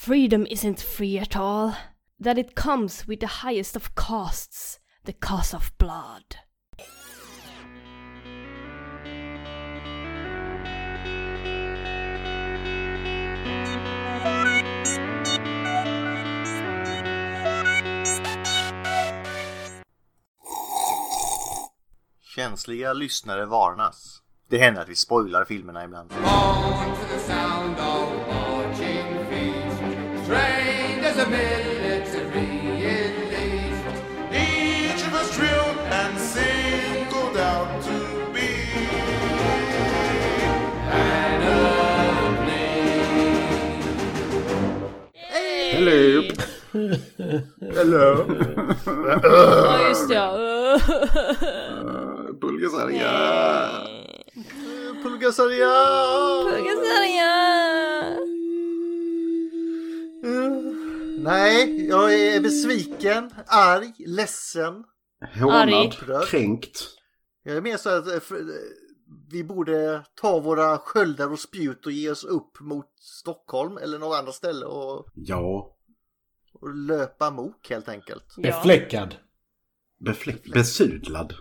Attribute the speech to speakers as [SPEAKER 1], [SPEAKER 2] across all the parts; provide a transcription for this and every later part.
[SPEAKER 1] freedom isn't free at all. That it comes with the highest of costs, the cost of blood.
[SPEAKER 2] Känsliga lyssnare varnas. Det händer att vi spoilar filmerna ibland.
[SPEAKER 3] Hello. Hello.
[SPEAKER 1] Ja, just det.
[SPEAKER 3] Pulgasaria.
[SPEAKER 2] Pulgasaria. Nej, jag är besviken, arg, ledsen.
[SPEAKER 3] Hånad, kränkt.
[SPEAKER 2] Jag är mer så att vi borde ta våra sköldar och spjut och ge oss upp mot Stockholm eller något annat ställe och löpa mok helt enkelt.
[SPEAKER 4] Befläckad.
[SPEAKER 3] Besudlad.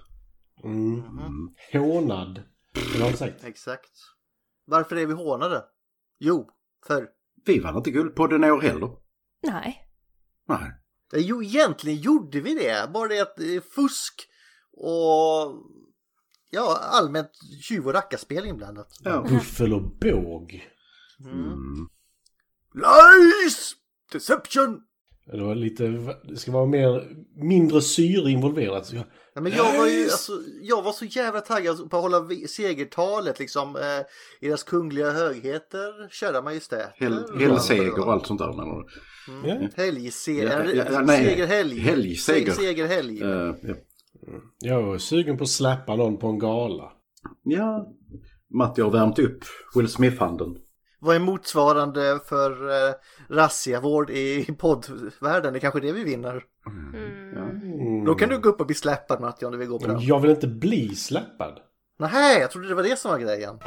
[SPEAKER 4] Hånad.
[SPEAKER 2] Exakt. Varför är vi hånade? Jo, för
[SPEAKER 3] vi vann inte guldpodden i år heller.
[SPEAKER 1] Nej.
[SPEAKER 2] Jo, egentligen gjorde vi det. Bara det att fusk och allmänt tjuv- och rackarspel inblandat.
[SPEAKER 4] Ja. Buffel och båg.
[SPEAKER 2] Lies! Deception!
[SPEAKER 4] Det var det ska vara mindre syre involverat.
[SPEAKER 2] Ja, men jag var så jävla taggad på att hålla segertalet liksom. Deras kungliga högheter, kära majestät.
[SPEAKER 3] Helgseger och allt sånt där.
[SPEAKER 2] Segerhelg.
[SPEAKER 4] Jag var sugen på att släppa någon på en gala.
[SPEAKER 3] Ja, Matti har värmt upp Will Smith-handen.
[SPEAKER 2] Vad är motsvarande för razziavård i poddvärlden? Det är kanske det vi vinner. Då kan du gå upp och bli släppad, Matti, om du vill gå på den.
[SPEAKER 4] Jag vill inte bli släppad.
[SPEAKER 2] Nej, jag trodde det var det som var grejen.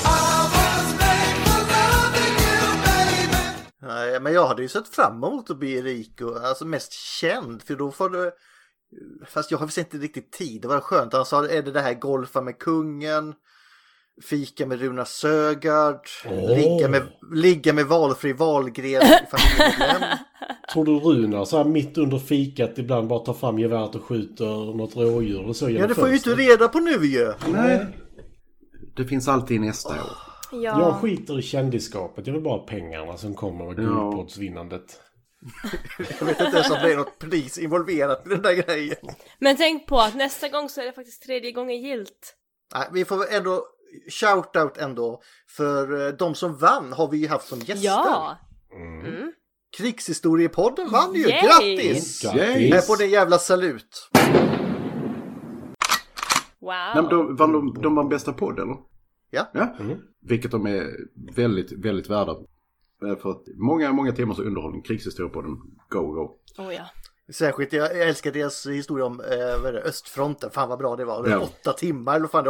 [SPEAKER 2] Nej, men jag hade ju sett fram emot att bli rik och alltså mest känd, för då får du. Fast jag har inte riktigt tid. Det var skönt. Han sa, är det här golfa med kungen, fika med Runa Sögaard, ligga med valfri Wahlgren familjemedlem.
[SPEAKER 4] Tror du Runa så här mitt under fikat ibland bara tar fram geväret och skjuter något rådjur och så?
[SPEAKER 2] Ja, det får ju inte reda på nu ju.
[SPEAKER 3] Nej. Det finns alltid nästa år.
[SPEAKER 1] Ja.
[SPEAKER 4] Jag skiter i kändisskapet. Jag vill bara ha pengarna som kommer av guldpoddsvinnandet.
[SPEAKER 2] Jag vet inte ens om det är något pris involverat i den där grejen.
[SPEAKER 1] Men tänk på att nästa gång så är det faktiskt 3:e gången gilt.
[SPEAKER 2] Nej, vi får ändå shout-out ändå. För de som vann har vi ju haft som gäster.
[SPEAKER 1] Ja.
[SPEAKER 2] Krigshistoriepodden vann ju.
[SPEAKER 1] Yay!
[SPEAKER 2] Grattis! Här får det en jävla salut.
[SPEAKER 1] Wow.
[SPEAKER 3] Nej, men de var bästa podd, eller?
[SPEAKER 2] Ja.
[SPEAKER 3] Vilket de är väldigt, väldigt värda. För att många timmars underhållning, krigshistoria på den. Go.
[SPEAKER 1] Ja.
[SPEAKER 2] Särskilt, jag älskar deras historia om östfronten. Fan vad bra det var. 8 timmar eller fan det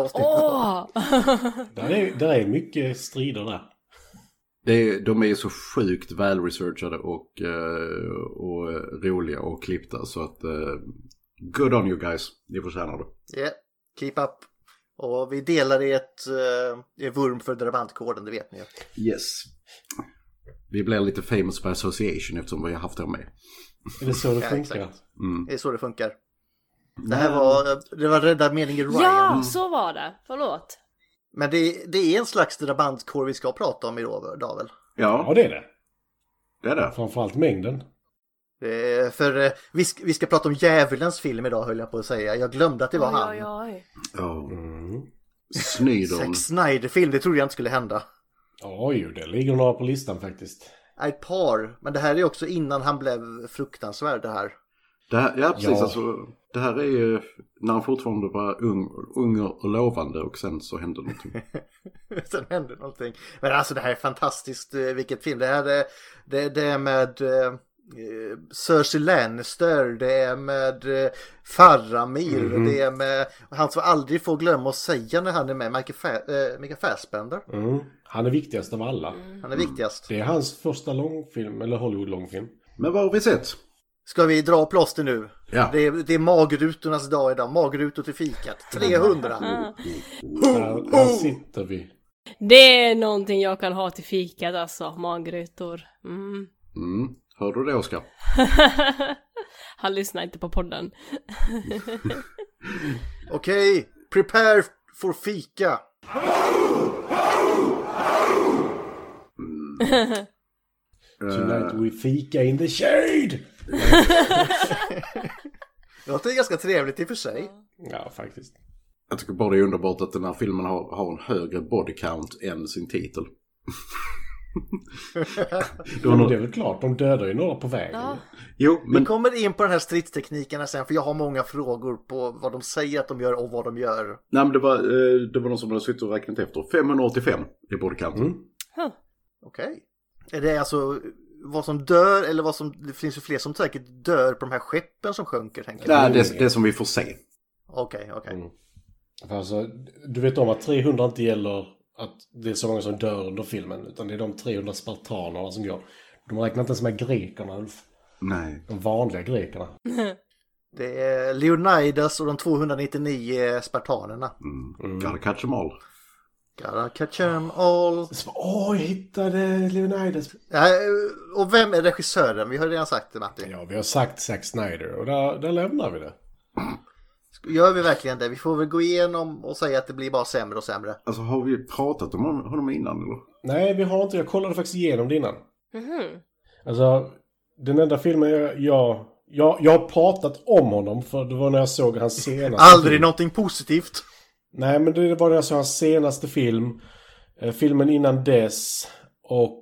[SPEAKER 4] Där är mycket strider där.
[SPEAKER 3] De är så sjukt välresearchade och roliga och klippta. Så att good on you guys. Ni förtjänar det.
[SPEAKER 2] Yeah, keep up. Och vi delar i ett vurm för drabantkåren, det vet ni.
[SPEAKER 3] Yes. Vi blir lite famous by association eftersom vi har haft det med.
[SPEAKER 4] Är det så det funkar?
[SPEAKER 2] Det är så det funkar. Det var rädda meningen Ryan.
[SPEAKER 1] Ja, så var det. Förlåt.
[SPEAKER 2] Men det är en slags drabantkår vi ska prata om idag väl?
[SPEAKER 3] Ja,
[SPEAKER 4] det är det.
[SPEAKER 3] Det är det.
[SPEAKER 4] Framförallt mängden.
[SPEAKER 2] För vi ska prata om djävulens film idag, höll jag på att säga. Jag glömde att det var han. Zack Snyder-film, det trodde jag inte skulle hända.
[SPEAKER 4] Oj, det ligger några på listan faktiskt.
[SPEAKER 2] Ett par, men det här är också innan han blev fruktansvärd det här.
[SPEAKER 3] Ja, precis. Ja. Alltså, det här är ju när han fortfarande var ung och lovande och sen så hände någonting.
[SPEAKER 2] Sen hände någonting. Men alltså det här är fantastiskt, vilket film. Det här det är med Cersei Lannister, det är med Faramir, det är med han som aldrig får glömma att säga när han är med, Michael Fassbender.
[SPEAKER 4] Han är viktigast av alla.
[SPEAKER 2] Han är viktigast.
[SPEAKER 4] Det är hans första långfilm, eller Hollywood-långfilm.
[SPEAKER 3] Men vad har vi sett?
[SPEAKER 2] Ska vi dra plåster nu?
[SPEAKER 3] Ja.
[SPEAKER 2] Det är magrutornas dag idag. Magrutor till fikat. 300.
[SPEAKER 4] Här sitter vi.
[SPEAKER 1] Det är någonting jag kan ha till fikat, alltså. Magrutor.
[SPEAKER 3] Hör du det, Oskar?
[SPEAKER 1] Han lyssnar inte på podden.
[SPEAKER 2] Okej, prepare for fika.
[SPEAKER 4] Tonight we fika in the shade!
[SPEAKER 2] Det låter ganska trevligt i och för sig.
[SPEAKER 4] Ja, faktiskt.
[SPEAKER 3] Jag tycker bara det är underbart att den här filmen har en högre body count än sin titel.
[SPEAKER 4] Det är väl klart, de dödar ju några på vägen.
[SPEAKER 1] Ja.
[SPEAKER 3] Jo, men
[SPEAKER 2] Vi kommer in på den här stridsteknikerna sen, för jag har många frågor på vad de säger att de gör och vad de gör.
[SPEAKER 3] nej, men det var någon som hade suttit och räknat efter. 585 i body counten.
[SPEAKER 2] Okej. Är det alltså vad som dör, eller vad som, det finns ju fler som säkert dör på de här skeppen som sjunker, tänker jag.
[SPEAKER 3] Nej, det som vi får se.
[SPEAKER 2] Okej.
[SPEAKER 4] Alltså, du vet om att 300 inte gäller att det är så många som dör under filmen, utan det är de 300 spartanerna som går. De räknar inte ens med grekerna, Ulf.
[SPEAKER 3] Nej.
[SPEAKER 4] De vanliga grekerna.
[SPEAKER 2] Det är Leonidas och de 299 spartanerna.
[SPEAKER 3] Gotta catch them all.
[SPEAKER 2] Gotta catch them all.
[SPEAKER 4] Jag hittade Leonidas.
[SPEAKER 2] Och vem är regissören? Vi har redan sagt det, Matti.
[SPEAKER 4] Ja, vi har sagt Zack Snyder och där lämnar vi det.
[SPEAKER 2] Gör vi verkligen det? Vi får väl gå igenom och säga att det blir bara sämre och sämre.
[SPEAKER 3] Alltså, har vi pratat om honom innan, eller?
[SPEAKER 4] Nej, vi har inte. Jag kollade faktiskt igenom det innan. Alltså, den enda filmen jag har pratat om honom, för det var när jag såg hans senaste
[SPEAKER 2] Aldrig
[SPEAKER 4] film.
[SPEAKER 2] någonting positivt.
[SPEAKER 4] Nej, men det var när jag såg hans senaste film. Filmen innan dess. Och...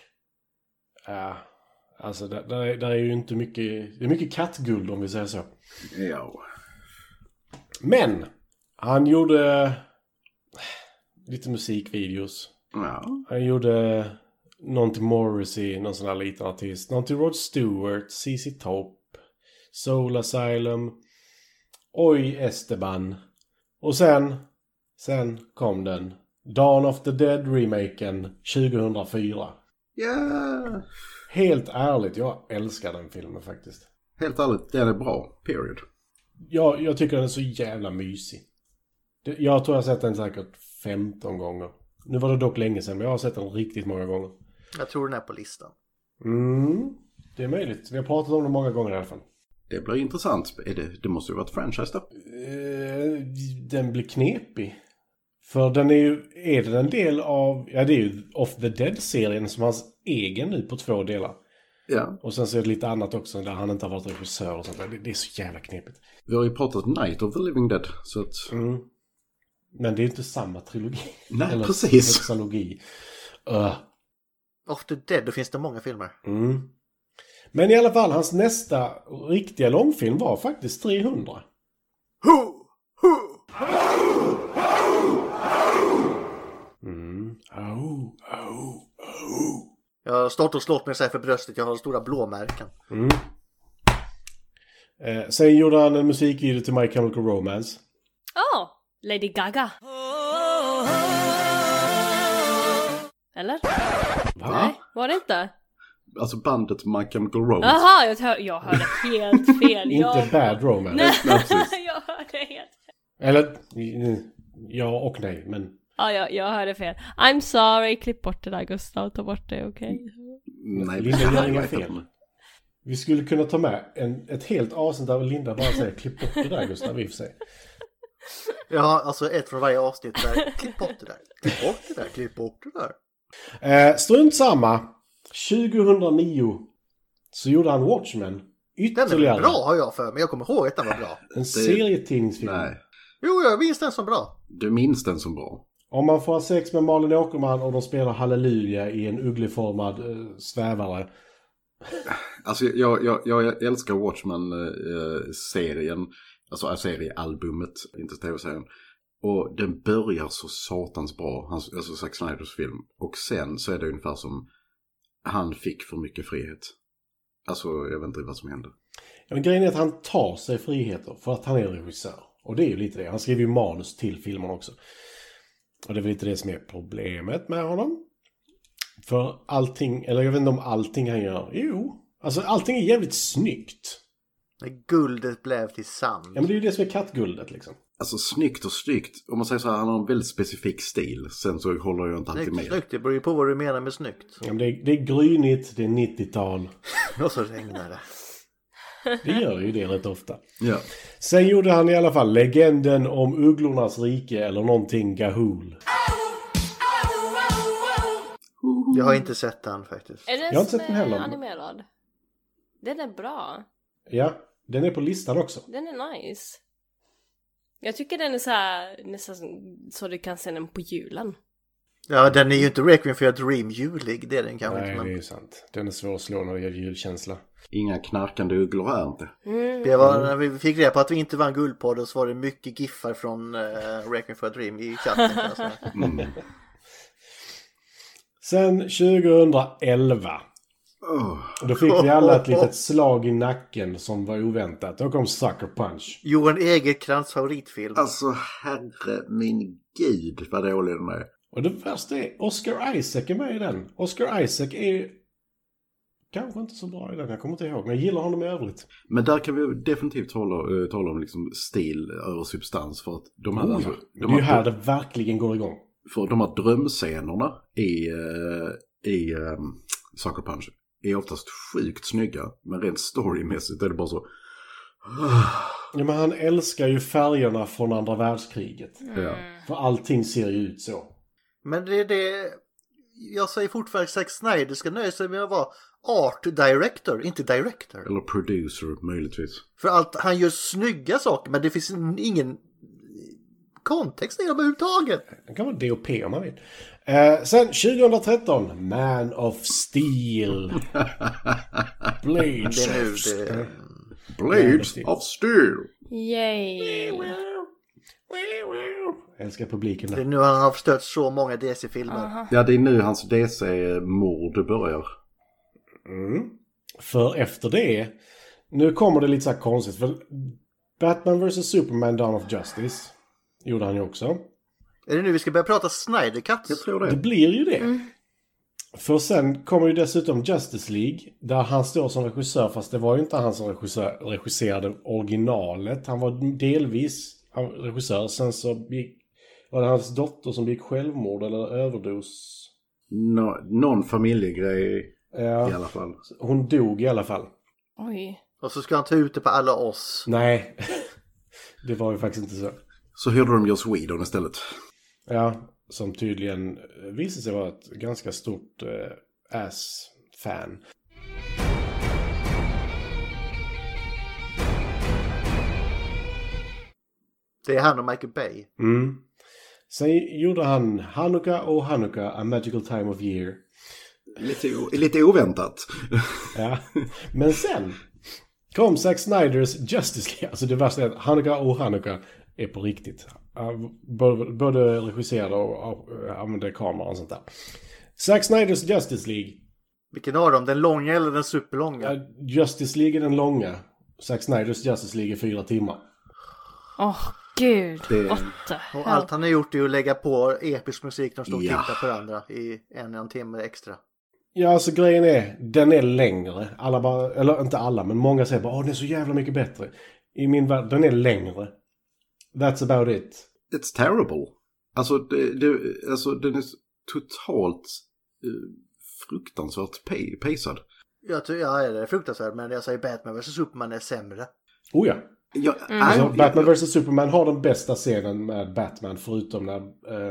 [SPEAKER 4] alltså, där är ju inte mycket... Det är mycket kattguld, om vi säger så.
[SPEAKER 3] Ja.
[SPEAKER 4] Men! Han gjorde... lite musikvideos.
[SPEAKER 3] Ja.
[SPEAKER 4] Han gjorde... någon till Morrissey, någon sån här liten artist. Någon till Rod Stewart, CC Top, Soul Asylum. Oj, Esteban. Och sen kom den. Dawn of the Dead-remaken 2004.
[SPEAKER 3] Ja.
[SPEAKER 4] Helt ärligt, jag älskar den filmen faktiskt.
[SPEAKER 3] Helt ärligt, den är bra. Period.
[SPEAKER 4] Jag tycker den är så jävla mysig. Jag tror jag har sett den säkert 15 gånger. Nu var det dock länge sedan, men jag har sett den riktigt många gånger.
[SPEAKER 2] Jag tror den är på listan.
[SPEAKER 4] Det är möjligt. Vi har pratat om den många gånger i alla fall.
[SPEAKER 3] Det blir intressant. Det måste ju vara ett franchise då.
[SPEAKER 4] Den blir knepig. För den är ju... Är det en del av... Ja, det är ju Off the Dead-serien som hans egen nu på 2 delar.
[SPEAKER 3] Ja.
[SPEAKER 4] Och sen så är det lite annat också där han inte har varit regissör och sånt där. Det är så jävla knepigt.
[SPEAKER 3] Vi har ju pratat Night of the Living Dead. Så att...
[SPEAKER 4] Men det är inte samma trilogi.
[SPEAKER 3] Nej,
[SPEAKER 4] eller
[SPEAKER 3] precis.
[SPEAKER 4] hexalogi.
[SPEAKER 2] Off the Dead, då finns det många filmer.
[SPEAKER 4] Men i alla fall, hans nästa riktiga långfilm var faktiskt 300.
[SPEAKER 2] Jag har stått och slått mig så här för bröstet. Jag har stora blåmärken.
[SPEAKER 4] Sen gjorde han en musikvideo till My Chemical Romance.
[SPEAKER 1] Lady Gaga. Eller?
[SPEAKER 3] Va?
[SPEAKER 1] Nej, var det inte?
[SPEAKER 3] Alltså bandet My Chemical Romance.
[SPEAKER 1] Jaha, jag hörde helt fel.
[SPEAKER 4] Inte Bad Romance.
[SPEAKER 1] Nej, jag hörde helt fel.
[SPEAKER 4] Eller, ja och nej, men...
[SPEAKER 1] Ja, jag hörde fel. I'm sorry, klipp bort det där, Gustav. Ta bort det, okej?
[SPEAKER 3] Nej,
[SPEAKER 4] Linda gör inga fel. Vi skulle kunna ta med ett helt avsnitt där Linda bara säger klipp bort det där, Gustav, i och för sig.
[SPEAKER 2] Ja, alltså ett från varje avsnitt där. Klipp bort det där. Klipp bort det där. Klipp bort det där.
[SPEAKER 4] Strunt samma. 2009 så gjorde han Watchmen.
[SPEAKER 2] Den är bra har jag för mig. Jag kommer ihåg att den var bra.
[SPEAKER 4] En serietidningsfilm.
[SPEAKER 3] Nej.
[SPEAKER 2] Jo, jag minns den som bra.
[SPEAKER 3] Du minns den som bra.
[SPEAKER 4] Om man får ha sex med Malin Åkerman och de spelar Halleluja i en uggleformad svävare.
[SPEAKER 3] Alltså jag älskar Watchmen-serien. Alltså seriealbumet, inte tv-serien. Och den börjar så satans bra. Alltså Zack Snyders film. Och sen så är det ungefär som han fick för mycket frihet. Alltså, jag vet inte vad som händer.
[SPEAKER 4] Ja, men grejen är att han tar sig friheter för att han är regissör. Och det är ju lite det. Han skriver ju manus till filmen också. Och det är väl lite det som är problemet med honom. För allting, eller jag vet inte om allting han gör. Jo, alltså allting är jävligt snyggt.
[SPEAKER 2] Guldet blev till sand.
[SPEAKER 4] Ja, men det är ju det som är kattguldet liksom.
[SPEAKER 3] Alltså snyggt och snyggt. Om man säger så här, han har en väldigt specifik stil. Sen så håller jag inte alltid med.
[SPEAKER 2] Snyggt, det beror ju på vad du menar med snyggt.
[SPEAKER 4] Ja, men det är grynigt, det är 90-tal.
[SPEAKER 2] Och så regnar det.
[SPEAKER 4] Det gör ju det rätt ofta.
[SPEAKER 3] Ja.
[SPEAKER 4] Sen gjorde han i alla fall Legenden om Ugglornas rike eller någonting Gahul.
[SPEAKER 2] Jag har inte sett den faktiskt.
[SPEAKER 1] Är den
[SPEAKER 4] Jag har inte sett den heller.
[SPEAKER 1] animerad? Den är bra.
[SPEAKER 4] Ja, den är på listan också.
[SPEAKER 1] Den är nice. Jag tycker den är så här, nästan så du kan se den på julen.
[SPEAKER 2] Ja, den är ju inte Requiem for a Dream julig, det är den kanske
[SPEAKER 4] Nej,
[SPEAKER 2] inte.
[SPEAKER 4] det är
[SPEAKER 2] Men
[SPEAKER 4] ju sant. Den är svår att slå när det gäller julkänsla.
[SPEAKER 3] Inga knarkande ugglor här inte.
[SPEAKER 2] det var, när vi fick reda på att vi inte var en guldpodd så var det mycket giffar från Requiem for a Dream i chatten. Kan jag säga.
[SPEAKER 4] Sen 2011. Då fick vi alla ett litet slag i nacken som var oväntat. Då kom Sucker Punch.
[SPEAKER 2] Johan Egerkrans favoritfilm.
[SPEAKER 3] Alltså herre min gud vad dålig den är.
[SPEAKER 4] Och det värsta är Oscar Isaac är med i den. Oscar Isaac är kanske inte så bra i den. Jag kommer inte ihåg. Men jag gillar honom i övrigt.
[SPEAKER 3] Men där kan vi definitivt tala om liksom stil över substans. För att de här, alltså,
[SPEAKER 4] det är ju här det verkligen går igång.
[SPEAKER 3] För de här drömscenerna i Sucker Punch är oftast sjukt snygga. Men rent storymässigt är det bara så...
[SPEAKER 4] Ja, men han älskar ju färgerna från andra världskriget.
[SPEAKER 3] Ja.
[SPEAKER 4] För allting ser ju ut så.
[SPEAKER 2] Men det är det... Jag säger fortfarande att Zack Snyder ska nöja sig med att vara art director, inte director.
[SPEAKER 3] Eller producer möjligtvis.
[SPEAKER 2] För allt, han gör snygga saker, men det finns ingen kontext i dem överhuvudtaget.
[SPEAKER 4] Det kan vara DOP om man vill. Sen 2013, Man of Steel. Blades
[SPEAKER 2] Det är nu
[SPEAKER 4] of
[SPEAKER 2] det...
[SPEAKER 3] Blades of Steel.
[SPEAKER 1] Yay!
[SPEAKER 4] Jag älskar publiken
[SPEAKER 2] Det är
[SPEAKER 4] där.
[SPEAKER 2] nu han har förstört så många DC-filmer.
[SPEAKER 3] Ja, det är nu hans DC-mord börjar.
[SPEAKER 4] För efter det, nu kommer det lite så här konstigt. För Batman vs. Superman Dawn of Justice gjorde han ju också.
[SPEAKER 2] Är det nu vi ska börja prata Snyder Cuts?
[SPEAKER 3] Jag tror
[SPEAKER 4] Det
[SPEAKER 3] det.
[SPEAKER 4] blir ju det. För sen kommer ju dessutom Justice League. Där han står som regissör. Fast det var ju inte han som regisserade originalet. Han var delvis regissör. Sen så var det hans dotter som gick självmord eller överdos.
[SPEAKER 3] Någon familjegrej i alla fall.
[SPEAKER 4] Hon dog i alla fall.
[SPEAKER 1] Oj.
[SPEAKER 2] Och så ska han ta ut det på alla oss.
[SPEAKER 4] Nej, det var ju faktiskt inte så.
[SPEAKER 3] Så hyrde de Joss Whedon istället.
[SPEAKER 4] Ja, som tydligen visade sig vara ett ganska stort ass-fan.
[SPEAKER 2] Det är han och Michael Bay.
[SPEAKER 4] Sen gjorde han Hanukkah, A Magical Time of Year.
[SPEAKER 3] Lite oväntat.
[SPEAKER 4] Ja, men sen kom Zack Snyders Justice League. Alltså det värsta är att Hanukkah är på riktigt. Både regisserade och använde kameran och sånt där. Zack Snyders Justice League.
[SPEAKER 2] Vilken av dem? Den långa eller den superlånga?
[SPEAKER 4] Justice League är den långa. Zack Snyders Justice League är 4 timmar.
[SPEAKER 1] Gud. What the
[SPEAKER 2] Och
[SPEAKER 1] hell?
[SPEAKER 2] allt han har gjort är att lägga på episk musik när de står och
[SPEAKER 3] Ja.
[SPEAKER 2] tittar på varandra i en timme extra.
[SPEAKER 4] Ja, alltså grejen är, den är längre. Alla bara, eller inte alla, men många säger bara den är så jävla mycket bättre. I min värld, den är längre. That's about it.
[SPEAKER 3] It's terrible. Alltså, alltså den är totalt fruktansvärt pejsad.
[SPEAKER 2] Jag tror det är fruktansvärt, men jag säger Batman vs. Superman är sämre.
[SPEAKER 4] Oh ja.
[SPEAKER 3] Alltså,
[SPEAKER 4] Batman vs. Superman har den bästa scenen med Batman förutom när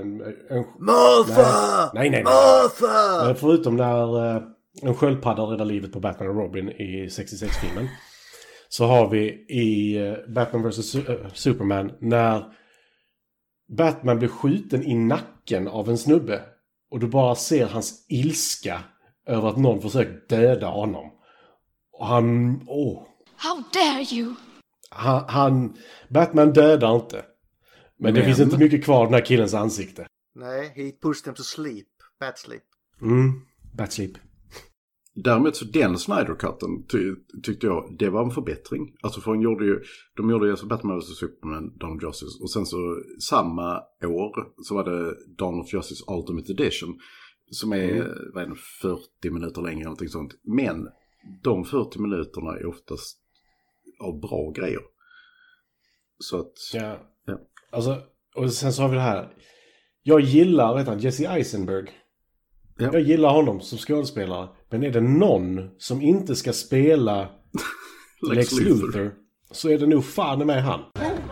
[SPEAKER 2] Martha!
[SPEAKER 4] Nej.
[SPEAKER 2] Martha!
[SPEAKER 4] Förutom när en sköldpadda räddar livet på Batman och Robin i 66-filmen. Så har vi i Batman vs. Superman när Batman blir skjuten i nacken av en snubbe. Och du bara ser hans ilska över att någon försökt döda honom. Och han...
[SPEAKER 5] How dare you?
[SPEAKER 4] Batman dödar inte. Men det finns inte mycket kvar av den här killens ansikte.
[SPEAKER 2] Nej, he pushed them to sleep. Bat sleep.
[SPEAKER 4] Batsleep.
[SPEAKER 3] Däremot så den Snyder-cutten tyckte jag, det var en förbättring. Alltså för de gjorde ju alltså Batman vs Superman, Dawn of Justice. Och sen så samma år så var det Dawn of Justice Ultimate Edition. Som är 40 minuter längre eller någonting sånt. Men de 40 minuterna är oftast av bra grejer. Så att...
[SPEAKER 4] Ja. Alltså, och sen så har vi det här. Jag gillar Jesse Eisenberg. Ja. Jag gillar honom som skådespelare. Men är det någon som inte ska spela Lex Luthor så är det nog fan med han.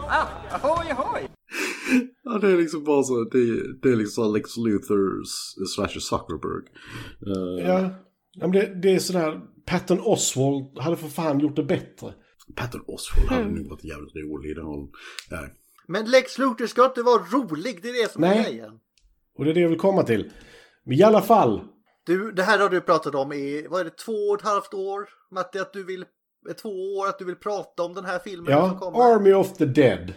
[SPEAKER 3] Ja, det är liksom bara så. Det är liksom Lex Luthor / Zuckerberg.
[SPEAKER 4] Ja, men det är sådär. Patton Oswalt hade för fan gjort det bättre.
[SPEAKER 3] Patton Oswalt hade nog varit jävligt rolig i den rollen. Ja.
[SPEAKER 2] Men Lex Luthor ska inte vara rolig, det är det som är grejen.
[SPEAKER 4] Och det är det jag vill komma till. Men i alla fall.
[SPEAKER 2] Du, det här har du pratat om i, vad är det, 2,5 år? Matti, att du vill, 2 år att du vill prata om den här filmen.
[SPEAKER 4] Ja, som kommer. Army of the Dead.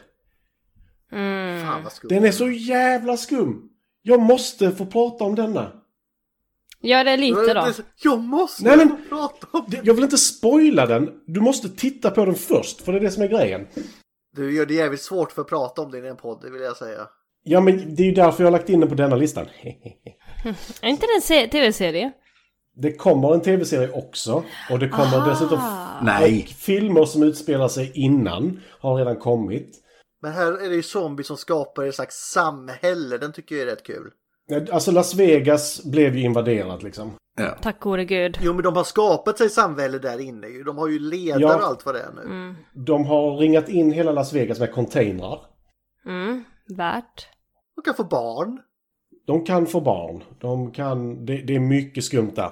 [SPEAKER 2] Fan vad skum.
[SPEAKER 4] Den är så jävla skum. Jag måste få prata om denna.
[SPEAKER 1] Ja, det är lite då.
[SPEAKER 2] Jag måste prata om den.
[SPEAKER 4] Jag vill inte spoila den. Du måste titta på den först, för det är det som är grejen.
[SPEAKER 2] Du gör det jävligt svårt för att prata om det i en podd, det vill jag säga.
[SPEAKER 4] Ja, men det är ju därför jag har lagt in den på denna listan.
[SPEAKER 1] Är inte det en tv-serie?
[SPEAKER 4] Det kommer en tv-serie också. Och det kommer dessutom filmer som utspelar sig innan har redan kommit.
[SPEAKER 2] Men här är det ju zombies som skapar ett slags samhälle. Den tycker jag är rätt kul.
[SPEAKER 4] Alltså Las Vegas blev ju invaderat liksom.
[SPEAKER 3] Ja.
[SPEAKER 1] Tack gode gud.
[SPEAKER 2] Jo, men de har skapat sig samhälle där inne. De har ju ledare och allt vad det är nu.
[SPEAKER 4] De har ringat in hela Las Vegas med containrar.
[SPEAKER 1] Värt.
[SPEAKER 2] De kan få barn.
[SPEAKER 4] De kan få barn. Det är mycket skumt där.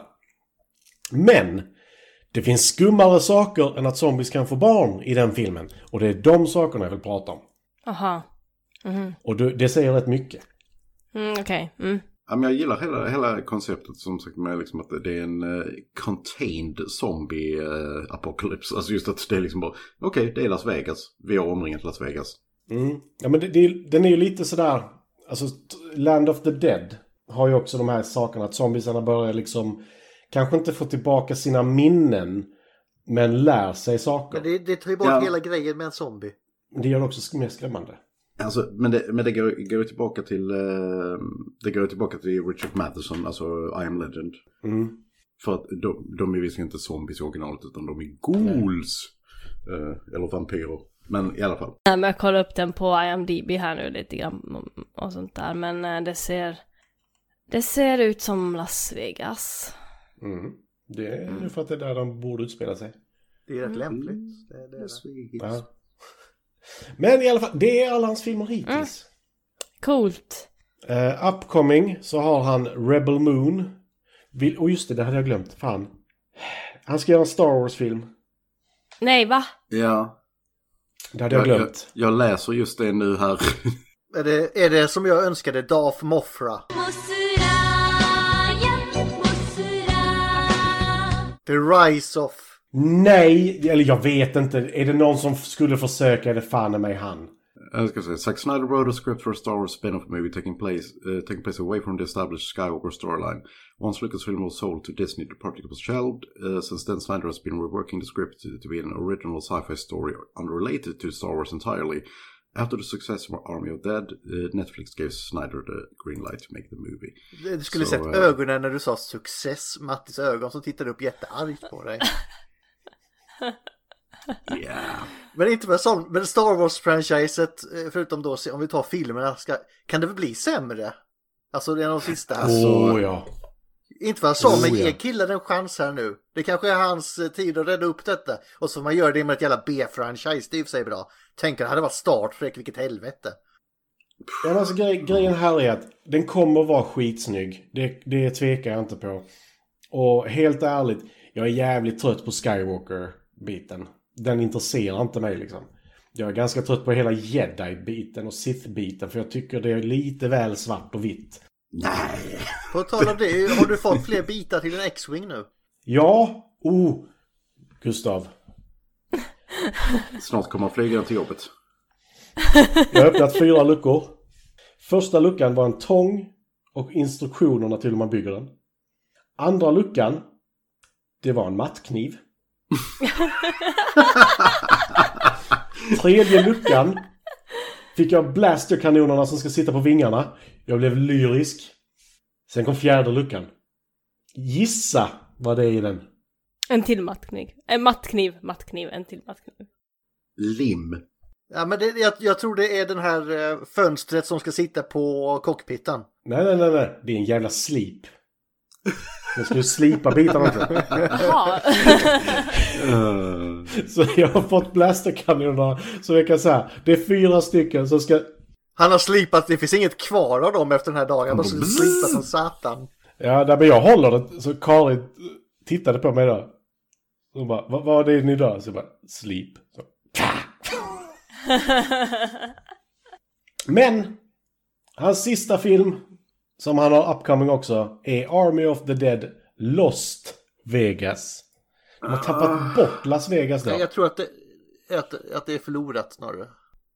[SPEAKER 4] Men det finns skummare saker än att zombies kan få barn i den filmen. Och det är de sakerna jag vill prata om.
[SPEAKER 1] Aha.
[SPEAKER 4] Och det säger rätt mycket.
[SPEAKER 1] Okej.
[SPEAKER 3] Ja, men jag gillar hela konceptet som sagt med liksom att det är en contained zombie apocalypse. Alltså just att det är liksom bara, okej, det är Las Vegas. Vi har omringat Las Vegas.
[SPEAKER 4] Ja, men den är ju lite sådär, alltså Land of the Dead har ju också de här sakerna att zombiesarna börjar liksom kanske inte få tillbaka sina minnen men lär sig saker.
[SPEAKER 2] Men det tar ju bort hela grejen med en zombie.
[SPEAKER 4] Det gör det också mer skrämmande.
[SPEAKER 3] Alltså, men det går tillbaka till Richard Matheson, alltså I Am Legend. För att de är visserligen inte zombies i originalet utan de är ghouls. Eller vampyrer. Men i alla fall.
[SPEAKER 1] Jag kollar upp den på IMDb här nu lite grann och sånt där. Men det ser ut som Las Vegas.
[SPEAKER 4] Det är ju för att det är där de borde utspela sig.
[SPEAKER 2] Det är rätt lämpligt. Det är Las Vegas.
[SPEAKER 4] Ja. Men i alla fall, det är alla hans filmer hittills.
[SPEAKER 1] Coolt.
[SPEAKER 4] Upcoming så har han Rebel Moon. Och just det hade jag glömt. Fan. Han ska göra en Star Wars-film.
[SPEAKER 1] Nej, va?
[SPEAKER 3] Ja.
[SPEAKER 4] Det hade jag glömt.
[SPEAKER 3] Jag läser just det nu här.
[SPEAKER 2] Är det som jag önskade, Darth Mothra? The Rise of...
[SPEAKER 4] Nej, eller jag vet inte. Är det någon som skulle försöka, är det fan mig han.
[SPEAKER 3] Jag ska säga, Zack Snyder wrote a script for a Star Wars spin-off movie taking place away from the established Skywalker storyline. Once Lucasfilm was sold to Disney, the project was shelved. Since then, Snyder has been reworking the script to be an original sci-fi story unrelated to Star Wars entirely. After the success of Army of Dead, Netflix gave Snyder the green light to make the movie.
[SPEAKER 2] Du skulle sett ögonen när du sa success. Mattis ögon som tittade upp jätteargt på dig.
[SPEAKER 3] Yeah.
[SPEAKER 2] Men inte med sån, men Star Wars-franchiset, förutom då om vi tar filmerna, kan det väl bli sämre? Alltså det är de sista.
[SPEAKER 4] Ja.
[SPEAKER 2] Inte för att jag sa, men ge killen en chans här nu. Det kanske är hans tid att rädda upp detta. Och så får man göra det med ett jävla B-franchise, det är ju för sig bra. Tänk att det hade varit Star Trek, vilket helvete.
[SPEAKER 4] Ja, men alltså grejen här är att den kommer vara skitsnygg. Det tvekar jag inte på. Och helt ärligt, jag är jävligt trött på Skywalker-biten. Den intresserar inte mig liksom. Jag är ganska trött på hela Jedi-biten och Sith-biten. För jag tycker det är lite väl svart och vitt.
[SPEAKER 3] Nej.
[SPEAKER 2] På tal om det, har du fått fler bitar till en X-Wing nu?
[SPEAKER 4] Ja. Gustav.
[SPEAKER 3] Snart kommer flyga till jobbet.
[SPEAKER 4] Jag har öppnat 4 luckor. Första luckan var en tång och instruktionerna till hur man bygger den. Andra luckan Det var en mattkniv. Tredje luckan fick jag blasterkanonerna som ska sitta på vingarna. Jag blev lyrisk. Sen kom fjärde luckan. Gissa vad det är i den.
[SPEAKER 1] En till mattkniv. En mattkniv. En till mattkniv.
[SPEAKER 3] Lim.
[SPEAKER 2] Ja, men jag tror det är den här fönstret som ska sitta på cockpiten.
[SPEAKER 4] Nej. Det är en jävla slip. Jag ska ju slipa bitarna också.
[SPEAKER 1] Jaha.
[SPEAKER 4] Så jag har fått blasterkanonerna. Så jag kan säga, det är 4 stycken som ska...
[SPEAKER 2] Han har slipat, det finns inget kvar av dem efter den här dagen. Han måste slipa som satan.
[SPEAKER 4] Ja, men jag håller det. Så Karin tittade på mig då. Så bara, vad är det ni då? Så jag bara, slip. Så. Men hans sista film som han har upcoming också är Army of the Dead Lost Vegas. De har tappat bort Las Vegas då.
[SPEAKER 2] Jag tror att det är förlorat snarare.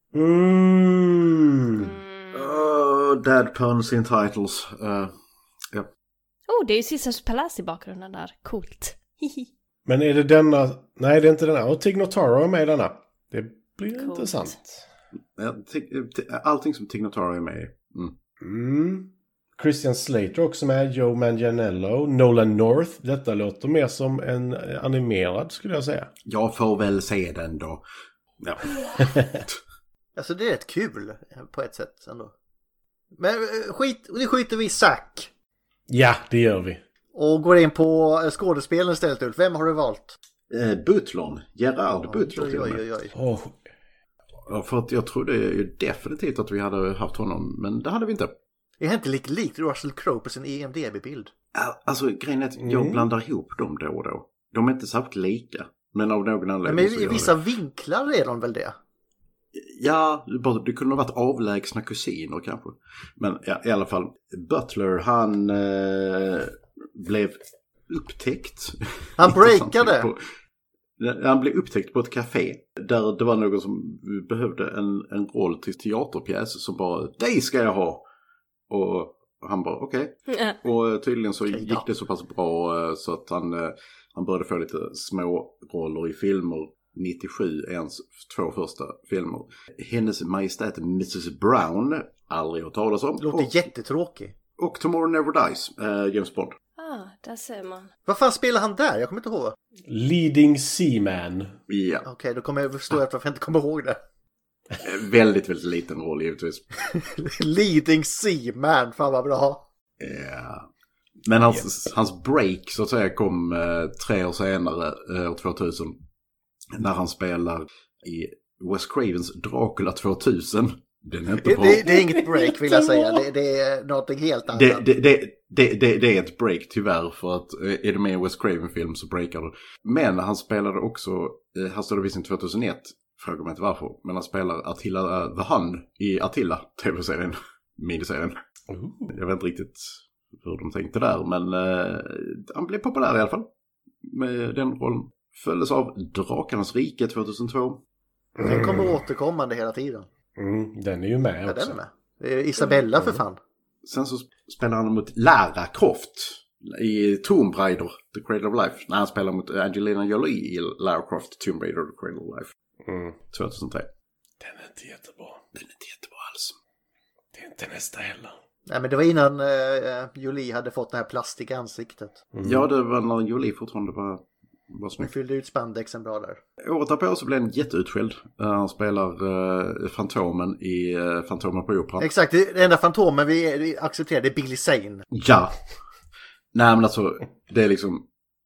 [SPEAKER 3] Dad puns in titles. Ja.
[SPEAKER 1] Oh, det är ju Caesars Palace i bakgrunden där. Coolt.
[SPEAKER 4] Men är det denna? Nej, det är inte denna. Och Tig Notaro är med i denna. Det blir
[SPEAKER 1] Coolt.
[SPEAKER 4] intressant.
[SPEAKER 3] Allting som Tig Notaro är med i.
[SPEAKER 4] Christian Slater också med. Joe Manganiello. Nolan North. Detta låter mer som en animerad skulle jag säga.
[SPEAKER 3] Jag får väl se den då. Ja.
[SPEAKER 2] Alltså det är rätt kul på ett sätt ändå. Men det skiter vi i Zack.
[SPEAKER 4] Ja, det gör vi.
[SPEAKER 2] Och går in på skådespelen istället, Ulf. Vem har du valt?
[SPEAKER 3] Butlon. Gerard Butlon.
[SPEAKER 2] Oj.
[SPEAKER 3] Ja, för att jag trodde ju definitivt att vi hade haft honom. Men det hade vi inte.
[SPEAKER 2] Är det inte likt Russell Crowe på sin EMDB-bild?
[SPEAKER 3] Alltså grejen är att jag blandar ihop dem då och då. De är inte särskilt lika. Men av någon anledning
[SPEAKER 2] men i vissa vinklar är de väl det?
[SPEAKER 3] Ja, det kunde ha varit avlägsna kusiner kanske. Men ja, i alla fall, Butler, han blev upptäckt.
[SPEAKER 2] Han breakade.
[SPEAKER 3] Han blev upptäckt på ett café där det var någon som behövde en roll till teaterpjäs som bara, dig ska jag ha. Och han bara, okej. Och tydligen så gick det så pass bra så att han började få lite små roller i filmer. 97 är hans 2 första filmer. Hennes Majestät Mrs. Brown, aldrig hört talas om.
[SPEAKER 2] Låter jättetråkig.
[SPEAKER 3] Och Tomorrow Never Dies, James Bond.
[SPEAKER 1] Där ser man.
[SPEAKER 2] Vad fan spelar han där? Jag kommer inte ihåg.
[SPEAKER 4] Leading Seaman.
[SPEAKER 3] Ja.
[SPEAKER 2] Okej, då kommer jag förstå varför jag inte kommer ihåg det.
[SPEAKER 3] Väldigt, väldigt liten roll givetvis.
[SPEAKER 2] Leading Seaman, fan vad bra.
[SPEAKER 3] Ja. Men hans break så att säga kom 3 år senare, år 2000. När han spelar i Wes Cravens Dracula 2000. Den är inte bra.
[SPEAKER 2] Det är inget break vill jag säga. Det är något helt annat.
[SPEAKER 3] Det är ett break tyvärr för att är det med en Wes Craven-film så breakar du. Men han spelade också, han stod visning 2001, frågar mig inte varför. Men han spelar Attila the Hun i Attila, tv-serien, miniserien. Jag vet inte riktigt hur de tänkte där, men han blev populär i alla fall med den rollen. Följdes av Drakarnas rike 2002.
[SPEAKER 2] Den kommer återkommande hela tiden.
[SPEAKER 4] Den är ju med också.
[SPEAKER 2] Den är med. Det är Isabella för fan.
[SPEAKER 3] Sen så spelar han mot Lara Croft i Tomb Raider, The Cradle of Life. När han spelar mot Angelina Jolie i Lara Croft, Tomb Raider, The Cradle of Life. 2003.
[SPEAKER 4] Den är inte jättebra.
[SPEAKER 3] Den är inte jättebra alls.
[SPEAKER 4] Det är inte nästa heller.
[SPEAKER 2] Nej, men det var innan Jolie hade fått det här plastiga ansiktet.
[SPEAKER 3] Ja, det var när Jolie fortfarande var
[SPEAKER 2] Hon
[SPEAKER 3] snygg.
[SPEAKER 2] fyllde ut spandexen bra där.
[SPEAKER 3] Året därpå så blev han jätteutskälld. Han spelar Fantomen i Fantomen på Opera.
[SPEAKER 2] Exakt, det enda Fantomen vi accepterar det är Billy Zane.
[SPEAKER 3] Ja. Nej, men alltså, det är liksom...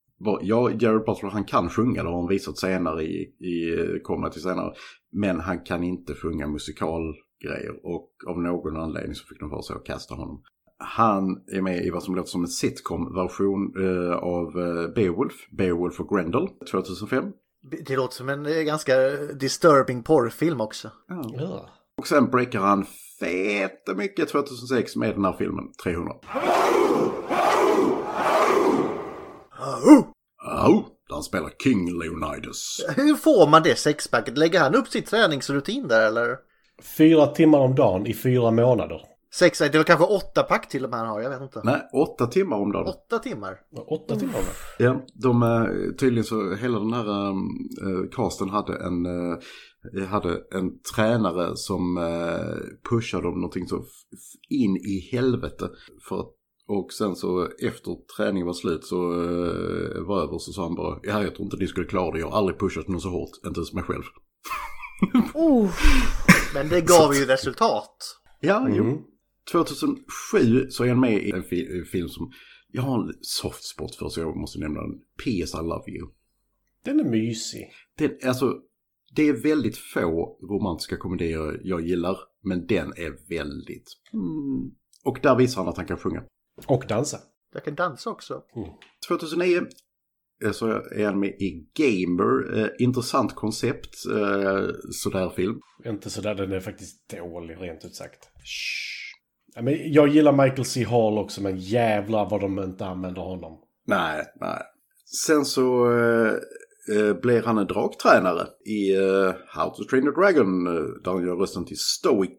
[SPEAKER 3] Jared Butler, han kan sjunga, det har han visat senare kommer till senare. Men han kan inte sjunga musikalgrejer. Och av någon anledning så fick de för sig att kasta honom. Han är med i vad som låter som en sitcom-version av Beowulf och Grendel 2005.
[SPEAKER 2] Det låter som en ganska disturbing porrfilm också.
[SPEAKER 3] Ja. Och sen breakar han fett mycket 2006 med den här filmen, 300. Han spelar King Leonidas.
[SPEAKER 2] Hur får man det sexpacket? Lägger han upp sitt träningsrutin där eller?
[SPEAKER 4] 4 timmar om dagen i 4 månader.
[SPEAKER 2] 6, det var kanske 8-pack till och med han har, jag vet inte.
[SPEAKER 3] Nej, 8 timmar om dagen.
[SPEAKER 2] 8 timmar?
[SPEAKER 4] 8 timmar?
[SPEAKER 3] Ja, tydligen så hela den här casten hade en tränare som pushade dem någonting så in i helvete och sen så efter träningen var slut så var över så sa han bara, jag tror inte ni skulle klara det, jag har aldrig pushat någon så hårt, inte ens mig själv.
[SPEAKER 2] Men det gav ju resultat.
[SPEAKER 3] Ja, jo. 2007 så är han med i en film som jag har en soft spot för, så jag måste nämna den. P.S. I Love You.
[SPEAKER 4] Den är mysig.
[SPEAKER 3] Det är väldigt få romantiska komedier jag gillar, men den är väldigt... Och där visar han att han kan sjunga.
[SPEAKER 4] Och dansa.
[SPEAKER 2] Jag kan dansa också.
[SPEAKER 3] 2009 så är han med i Gamer. Intressant koncept. Sådär film.
[SPEAKER 4] Inte sådär, den är faktiskt dålig rent ut sagt. Ja, men jag gillar Michael C. Hall också, men jävlar vad de inte använder honom.
[SPEAKER 3] Nej. Sen så blir han en draktränare i How to Train a Dragon, där han gör rösten till Stoic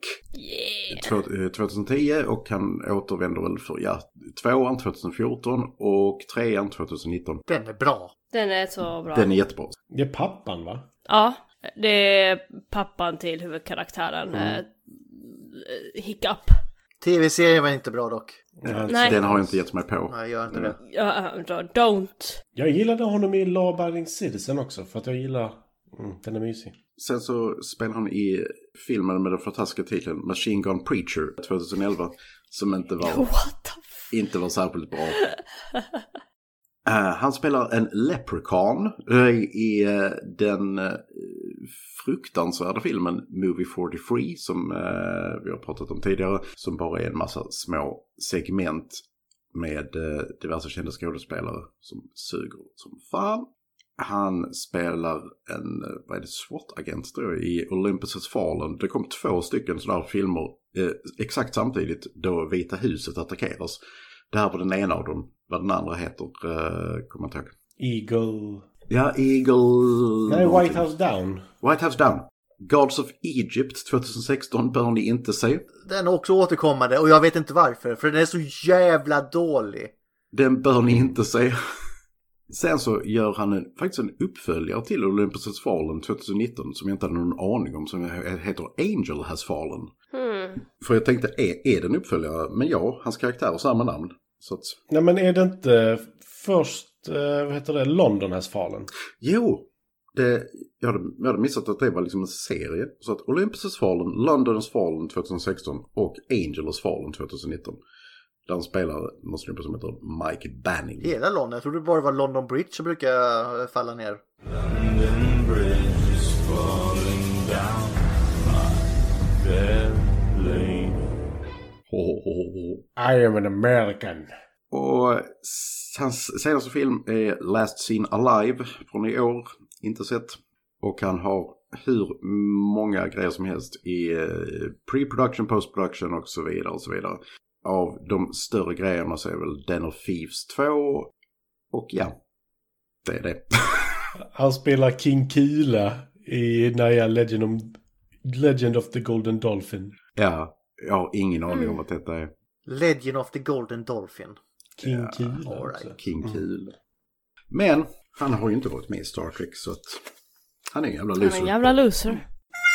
[SPEAKER 3] 2010, och han återvänder väl för 2an 2014 och 3an 2019.
[SPEAKER 2] Den är bra.
[SPEAKER 1] Den är så bra.
[SPEAKER 3] Den är jättebra.
[SPEAKER 4] Det är pappan, va?
[SPEAKER 1] Ja, det är pappan till huvudkaraktären. Hiccup.
[SPEAKER 2] TV-serien var inte bra dock.
[SPEAKER 1] Nej.
[SPEAKER 3] Den har jag inte gett mig på.
[SPEAKER 2] Nej, gör inte det.
[SPEAKER 1] Don't.
[SPEAKER 3] Jag
[SPEAKER 4] gillade honom i Law Abiding Citizen också, för att jag gillar... den är mysig.
[SPEAKER 3] Sen så spelar han i filmen med den fantastiska titeln Machine Gun Preacher 2011, som inte var särskilt bra. Han spelar en leprechaun i den fruktansvärda filmen Movie 43 som vi har pratat om tidigare, som bara är en massa små segment med diverse kända skådespelare som suger som fan. Han spelar en SWAT-agent i Olympus Has Fallen. Det kom 2 stycken sådana här filmer exakt samtidigt då Vita huset attackeras. Det här var den ena av dem. Vad den andra heter kommer jag inte ihåg.
[SPEAKER 4] Eagle.
[SPEAKER 3] Ja, Eagle.
[SPEAKER 4] Nej, White House Down.
[SPEAKER 3] White House Down. Gods of Egypt 2016 bör ni inte se.
[SPEAKER 2] Den är också återkommande och jag vet inte varför. För den är så jävla dålig.
[SPEAKER 3] Den bör ni inte se. Sen så gör han faktiskt en uppföljare till Olympus Has Fallen 2019 som jag inte hade någon aning om, som heter Angel Has Fallen. För jag tänkte, är det en uppföljare? Men ja, hans karaktär har samma namn. Så att...
[SPEAKER 4] Nej, men är det inte först, London Has Fallen?
[SPEAKER 3] Jo, jag hade missat att det var liksom en serie. Så att Olympus Has Fallen, London Has Fallen 2016 och Angel Has Fallen 2019. Den spelar någon snubbe som heter Mike Banning.
[SPEAKER 2] Hela London? Jag trodde det bara var London Bridge som brukar falla ner.
[SPEAKER 6] London Bridge is falling down, my belly.
[SPEAKER 4] I am an American.
[SPEAKER 3] Och hans senaste film är Last Seen Alive från i år. Inte sett. Och han har hur många grejer som helst i pre-production, post-production och så vidare och så vidare. Av de större grejerna så är väl Den of Thieves 2. Och ja, det är det.
[SPEAKER 4] Han spelar King Kila i nya Legend of the Golden Dolphin.
[SPEAKER 3] Ja, jag har ingen aning om vad detta är.
[SPEAKER 2] Legend of the Golden Dolphin.
[SPEAKER 4] King Kila.
[SPEAKER 2] All right.
[SPEAKER 3] King Kila. Men han har ju inte varit med i Star Trek, så att han är en jävla loser.
[SPEAKER 1] Han är en jävla loser.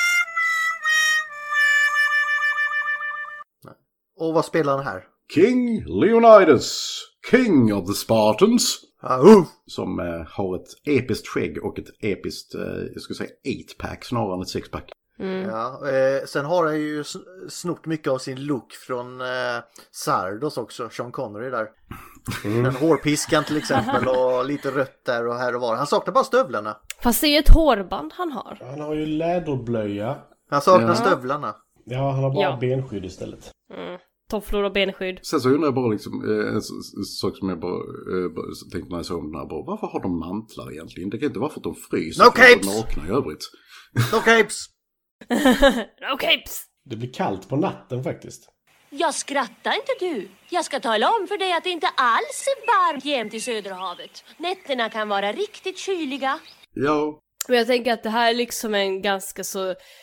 [SPEAKER 2] Och vad spelar han här?
[SPEAKER 3] King Leonidas, King of the Spartans. Som har ett episkt skägg och ett episkt, jag skulle säga 8-pack snarare än ett 6-pack.
[SPEAKER 2] Ja, sen har han ju snott mycket av sin look från Sardos också, Sean Connery där. Den hårpiskan till exempel och lite rött där och här och var. Han saknar bara stövlarna.
[SPEAKER 1] Fast det är ett hårband han har.
[SPEAKER 4] Han har ju läderblöja.
[SPEAKER 2] Han saknar stövlarna.
[SPEAKER 4] Ja, han har bara benskydd istället.
[SPEAKER 1] Tofflor och benskydd.
[SPEAKER 3] Sen så undrar jag bara liksom, en sak som jag bara tänkte när jag såg om den här, bara, varför har de mantlar egentligen? Det kan inte vara för att de fryser.
[SPEAKER 2] No capes!
[SPEAKER 3] Nakna i övrigt.
[SPEAKER 2] No capes!
[SPEAKER 1] No capes!
[SPEAKER 4] Det blir kallt på natten faktiskt.
[SPEAKER 7] Jag skrattar inte du. Jag ska tala om för dig att det inte alls är varmt jämt i Söderhavet. Nätterna kan vara riktigt kyliga.
[SPEAKER 3] Ja.
[SPEAKER 1] Men jag tänker att det här är liksom en ganska så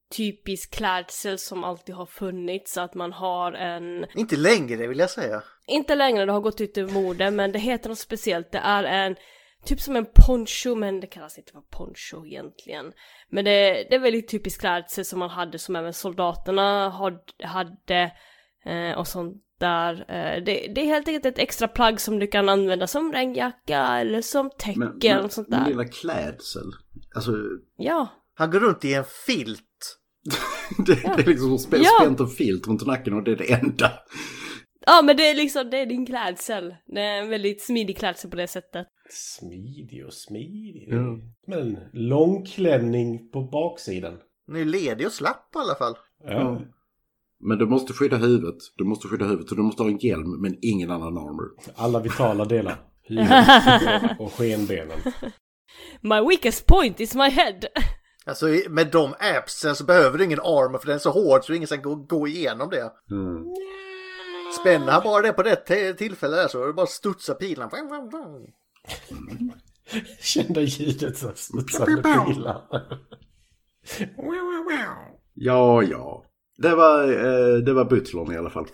[SPEAKER 1] typisk klädsel som alltid har funnits, så att man har en...
[SPEAKER 2] Inte längre vill jag säga.
[SPEAKER 1] Inte längre, det har gått ut ur mode, men det heter något speciellt. Det är en, typ som en poncho, men det kallas inte för poncho egentligen. Men det är väldigt typisk klädsel som man hade, som även soldaterna hade och sånt där. Det är helt enkelt ett extra plagg som du kan använda som regnjacka eller som täcke och sånt där.
[SPEAKER 3] Men lilla klädsel, alltså...
[SPEAKER 1] Ja.
[SPEAKER 2] Han går runt i en filt.
[SPEAKER 3] det är liksom spänt en filt runt nacken och det är det enda.
[SPEAKER 1] Ja, men det är liksom, det är din klädsel. Det är en väldigt smidig klädsel på det sättet.
[SPEAKER 4] Smidig. Men långklänning på baksidan.
[SPEAKER 2] Nu är ledig och slapp i alla fall.
[SPEAKER 4] Ja.
[SPEAKER 3] Men du måste skydda huvudet. Och du måste ha en hjälm, men ingen annan armor.
[SPEAKER 4] Alla vitala delar. Huvudet och skenbenen.
[SPEAKER 1] My weakest point is my head.
[SPEAKER 2] Alltså med de appsen så behöver du ingen armor, för den är så hård så ingen kan gå igenom det. Spänner han bara det på det tillfälle där så är det bara studsa pilen.
[SPEAKER 4] Kända ljudet så studsande pilar.
[SPEAKER 3] Ja. Det var butlern i alla fall.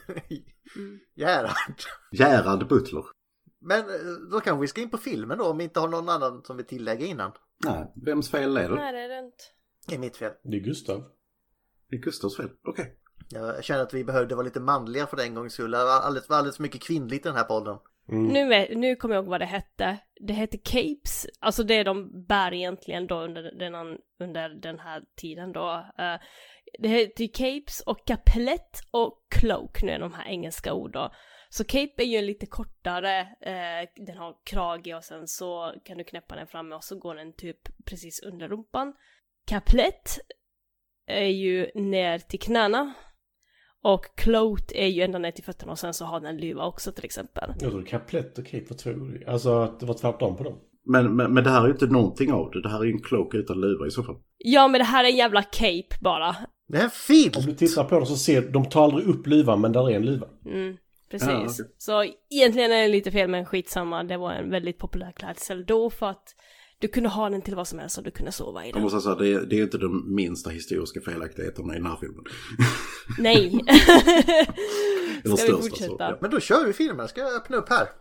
[SPEAKER 3] Gerard Butler.
[SPEAKER 2] Men då kanske vi ska in på filmen då, om vi inte har någon annan som vill tillägga innan.
[SPEAKER 3] Nej, vems fel är det?
[SPEAKER 1] Nej, det är det inte.
[SPEAKER 2] Det är mitt fel.
[SPEAKER 4] Det är Gustav.
[SPEAKER 3] Det är Gustavs fel, okej.
[SPEAKER 2] Jag känner att vi behövde vara lite manliga för den gången skull. Det var alldeles mycket kvinnligt i den här podden.
[SPEAKER 1] Nu kommer jag ihåg vad det hette. Det hette capes. Alltså det de bär egentligen då under den här tiden då. Det heter capes och kapelett och cloak. Nu är de här engelska ord då. Så cape är ju en lite kortare. Den har krage och sen så kan du knäppa den framme och så går den typ precis under rumpan. Kapelett är ju ner till knäna. Och cloak är ju ända ner till fötterna och sen så har den en luva också till exempel.
[SPEAKER 4] Jag tror kaplett och cape var två. Alltså att det var tvärtom på dem.
[SPEAKER 3] Men det här är ju inte någonting av det. Det här är ju en cloak utan luva i så fall.
[SPEAKER 1] Ja, men det här är en jävla cape bara.
[SPEAKER 2] Det är en filt!
[SPEAKER 4] Om du tittar på dem så ser de tar aldrig upp luvan, men där är en luva.
[SPEAKER 1] Precis.
[SPEAKER 3] Ja, okay.
[SPEAKER 1] Så egentligen är det lite fel, men skitsamma. Det var en väldigt populär klädsel då för att du kunde ha den till vad som helst och du kunde sova i den.
[SPEAKER 3] Jag måste säga, det är inte de minsta historiska felaktigheterna i den här filmen.
[SPEAKER 1] Nej.
[SPEAKER 3] Ska
[SPEAKER 1] vi fortsätta?
[SPEAKER 3] Så.
[SPEAKER 2] Men då kör vi filmen. Ska jag öppna upp här?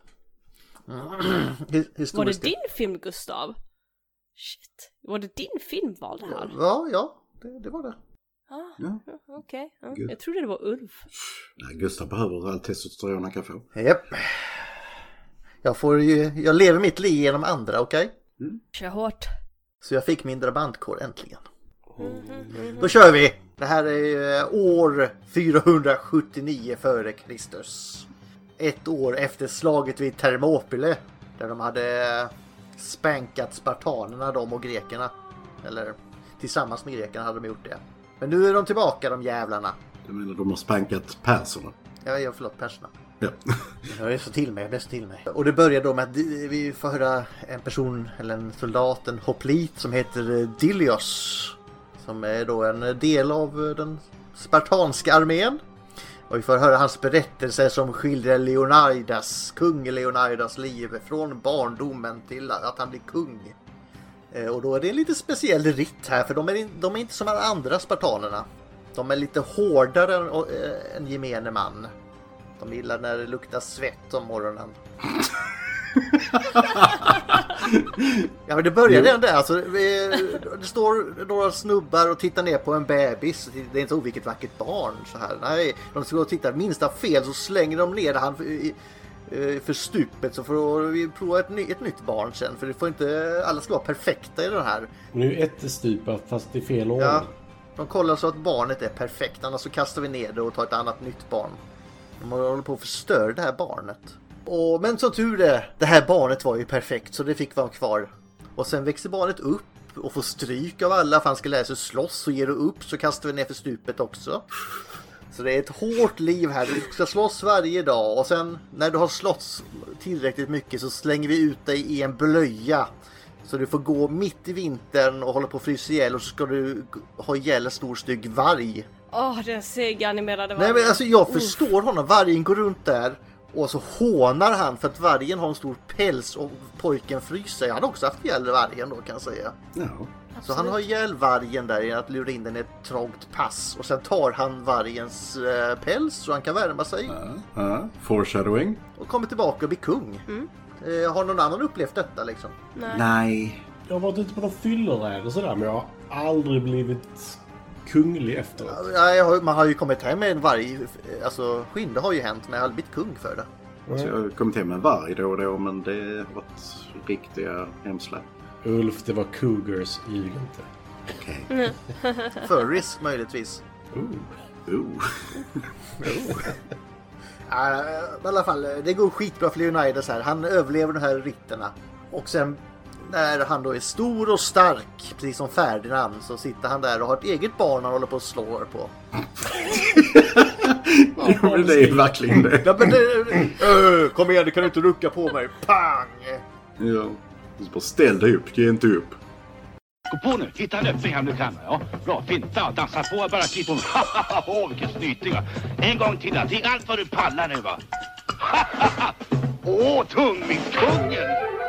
[SPEAKER 1] Var det din film, Gustav? Shit. Var det din filmval det här?
[SPEAKER 2] Ja, det var det.
[SPEAKER 1] Okej. Jag trodde det var Ulf.
[SPEAKER 3] Nej, Gustav behöver all testosteron han kan få.
[SPEAKER 2] Japp. Jag lever mitt liv genom andra, okej?
[SPEAKER 1] Kör hårt.
[SPEAKER 2] Så jag fick min drabantkår äntligen. Då kör vi! Det här är år 479 före Kristus. Ett år efter slaget vid Thermopyle. Där de hade spänkat spartanerna, de och grekerna. Eller tillsammans med grekerna hade de gjort det. Men nu är de tillbaka, de jävlarna.
[SPEAKER 3] Du menar de har spänkat perserna?
[SPEAKER 2] Ja, förlåt, perserna.
[SPEAKER 3] Ja.
[SPEAKER 2] Jag är så till mig. Och det börjar då med att vi får höra en person, eller en soldat, en hoplit som heter Dilios. Som är då en del av den spartanska armén. Och vi får höra hans berättelse som skildrar kung Leonidas liv från barndomen till att han blir kung. Och då är det en lite speciell ritt här, för de är inte som alla andra spartanerna. De är lite hårdare än gemene man. De gillar när det luktar svett om morgonen. Ja, men det börjar redan där. Alltså, det står några snubbar och tittar ner på en bebis. Det är inte så vilket vackert barn så här. Nej, de ska titta minsta fel så slänger de ner han för stupet, så får vi prova ett nytt barn sen. För det får inte, alla ska vara perfekta i den här.
[SPEAKER 4] Nu ättestupa fast det är fel ordning.
[SPEAKER 2] Ja, de kollar så att barnet är perfekt. Annars så kastar vi ner det och tar ett annat nytt barn. De håller på att förstöra det här barnet. Men som tur är, det här barnet var ju perfekt, så det fick vara kvar. Och sen växer barnet upp och får stryk av alla för han ska lära sig slåss, och ger du upp så kastar vi ner för stupet också. Så det är ett hårt liv här. Du ska slåss varje dag, och sen när du har slåss tillräckligt mycket så slänger vi ut dig i en blöja. Så du får gå mitt i vintern och hålla på att frysa ihjäl, och så ska du ha ihjäl en stor stygg varg.
[SPEAKER 1] Den sega animerade vargen.
[SPEAKER 2] Nej, men alltså jag förstår honom. Vargen går runt där Och så hånar han för att vargen har en stor päls och pojken fryser. Han har också haft ihjäl vargen då, kan jag säga.
[SPEAKER 3] Ja.
[SPEAKER 2] Så han har ihjäl vargen där i att lura in den i ett trångt pass. Och sen tar han vargens päls så han kan värma sig.
[SPEAKER 3] Foreshadowing.
[SPEAKER 2] Och kommer tillbaka och blir kung. Har någon annan upplevt detta liksom?
[SPEAKER 3] Nej.
[SPEAKER 4] Jag har varit ute på någon fylleräd och sådär, men jag har aldrig blivit kunglig efteråt.
[SPEAKER 2] Ja, man har ju kommit hem med en varg. Alltså skinn, det har ju hänt, men jag har aldrig blivit kung för det.
[SPEAKER 3] Så jag har kommit hem med en varg då och då, men det har varit riktiga hemsläpp.
[SPEAKER 4] Ulf, det var cougars, ljug inte.
[SPEAKER 3] Okej.
[SPEAKER 2] Furries möjligtvis. I alla fall, det går skitbra för Leonidas här. Han överlever de här ritterna. Och sen när han då är stor och stark, precis som Ferdinand, så sitter han där och har ett eget barn han håller på att slå på.
[SPEAKER 3] Jo, men det är verkligen det.
[SPEAKER 2] Ja, men kom igen, du kan inte rucka på mig. Pang!
[SPEAKER 3] Ja. Du bara ställ dig upp, ge inte upp.
[SPEAKER 8] Gå på nu, hitta en öppning här om du kan. Ja, bra, finta, dansa på, bara klipp på. Åh, vilken snytiga. En gång till, det är allt vad du pallar nu, va? Åh, tungmikungen!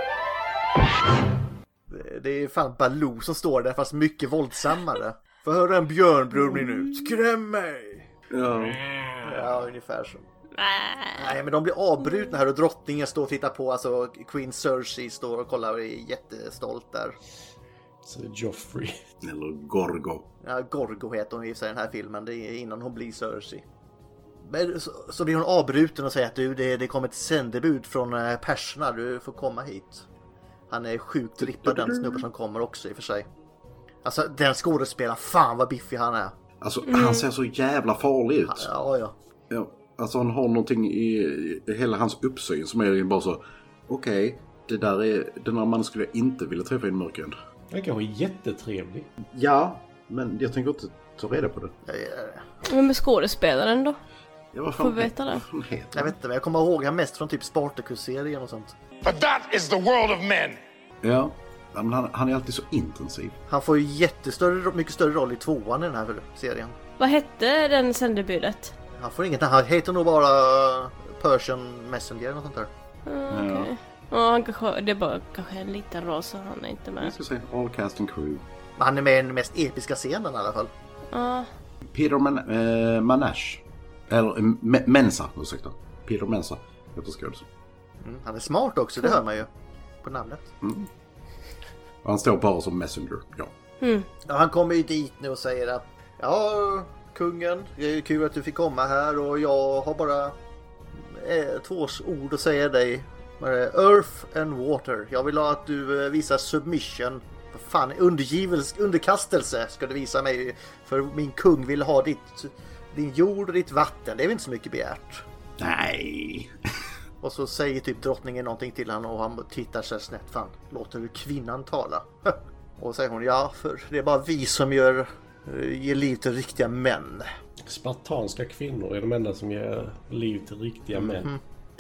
[SPEAKER 2] Det är fan Baloo som står där, fast mycket våldsammare. Får höra en björnbrumning nu. Skräm mig! Ja, ungefär så. Nej, men de blir avbrutna här och drottningen står och tittar på. Alltså Queen Cersei står och kollar och är jättestolt där.
[SPEAKER 4] Så det är Joffrey.
[SPEAKER 3] Eller Gorgo.
[SPEAKER 2] Ja, Gorgo heter hon i sig i den här filmen. Det är innan hon blir Cersei. Men, så blir hon avbruten och säger att det kommer ett sändebud från perserna. Du får komma hit. Han är sjukt rippad, den snubben som kommer också i och för sig. Alltså den skådespelaren, fan vad biffig han är.
[SPEAKER 3] Alltså han ser så jävla farlig ut.
[SPEAKER 2] Ja.
[SPEAKER 3] Alltså han har någonting i hela hans uppsyn som är bara så. Okej, det där är den här mannen skulle jag inte vilja träffa i en mörkgrund.
[SPEAKER 4] Han kanske är jättetrevlig.
[SPEAKER 3] Ja, men jag tänker inte ta reda på det.
[SPEAKER 1] Vem är skådespelaren då?
[SPEAKER 3] Får
[SPEAKER 1] veta det.
[SPEAKER 2] Jag vet inte, men jag kommer ihåg han mest från typ Spartacus-serien och sånt.
[SPEAKER 8] But that is the world of men!
[SPEAKER 3] Ja, men han är alltid så intensiv.
[SPEAKER 2] Han får ju mycket större roll i 2:an i den här serien.
[SPEAKER 1] Vad hette den sändebudet?
[SPEAKER 2] Han får inget, han heter nog bara Persian Messenger eller något sånt där.
[SPEAKER 1] Okej. Ja, det är bara kanske en liten roll så han är inte med.
[SPEAKER 3] Jag ska säga all cast and crew.
[SPEAKER 2] Han är med i den mest episka scenen i alla fall.
[SPEAKER 3] Peter Manash. Eller Mensa, ursäkta. Peter Mensa.
[SPEAKER 2] Han är smart också, det hör man ju på namnet.
[SPEAKER 3] Han står bara som messenger, ja.
[SPEAKER 2] Ja, han kommer ju dit nu och säger att ja, kungen, det är kul att du fick komma här och jag har bara 2 ord att säga dig. Earth and water. Jag vill ha att du visar submission. Fan, underkastelse ska du visa mig. För min kung vill ha din jord och ditt vatten. Det är väl inte så mycket begärt.
[SPEAKER 3] Nej.
[SPEAKER 2] Och så säger typ drottningen någonting till han och han tittar sig snett. Fan, låter du kvinnan tala? Och säger hon, ja, för det är bara vi som ger liv till riktiga män.
[SPEAKER 4] Spartanska kvinnor är de enda som ger liv till riktiga män.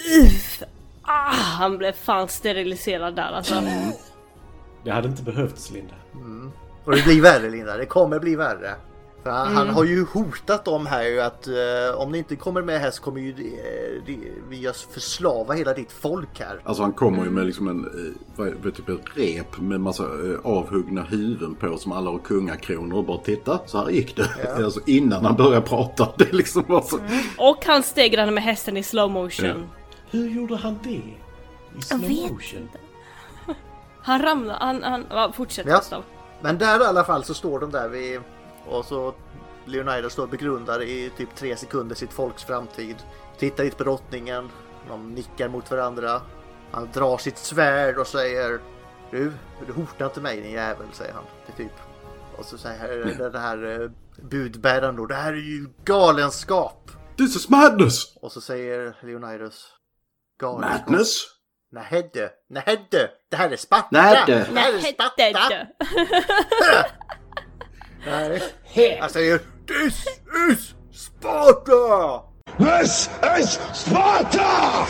[SPEAKER 1] Han blev fan steriliserad där alltså.
[SPEAKER 4] Det hade inte behövts, Linda.
[SPEAKER 2] Och det blir värre, Linda. Det kommer bli värre. För han har ju hotat dem här ju att om ni inte kommer med här så kommer ju vi förslava hela ditt folk här.
[SPEAKER 3] Alltså han kommer ju med liksom typ ett rep med massa avhuggna huvuden på som alla har kungakronor och bara titta, så här gick det. Ja. Alltså innan han började prata. Det liksom var så...
[SPEAKER 1] Och han stegrade med hästen i slow motion.
[SPEAKER 4] Ja. Hur gjorde han det? I slow motion?
[SPEAKER 1] Han ramlade, han fortsätter
[SPEAKER 2] ja. Men där i alla fall så står de där vid, och så Leonidas står och begrundar i typ 3 sekunder sitt folks framtid. Tittar lite på drottningen, de nickar mot varandra. Han drar sitt svärd och säger du hotar inte mig din jävel, säger han. Det typ. Och så säger den här budbäraren då, det här är ju galenskap.
[SPEAKER 3] This is madness!
[SPEAKER 2] Och så säger Leonidas
[SPEAKER 3] madness?
[SPEAKER 2] Nej, det här är Sparta.
[SPEAKER 3] Nej.
[SPEAKER 2] Jag säger this is Sparta.
[SPEAKER 8] This is Sparta!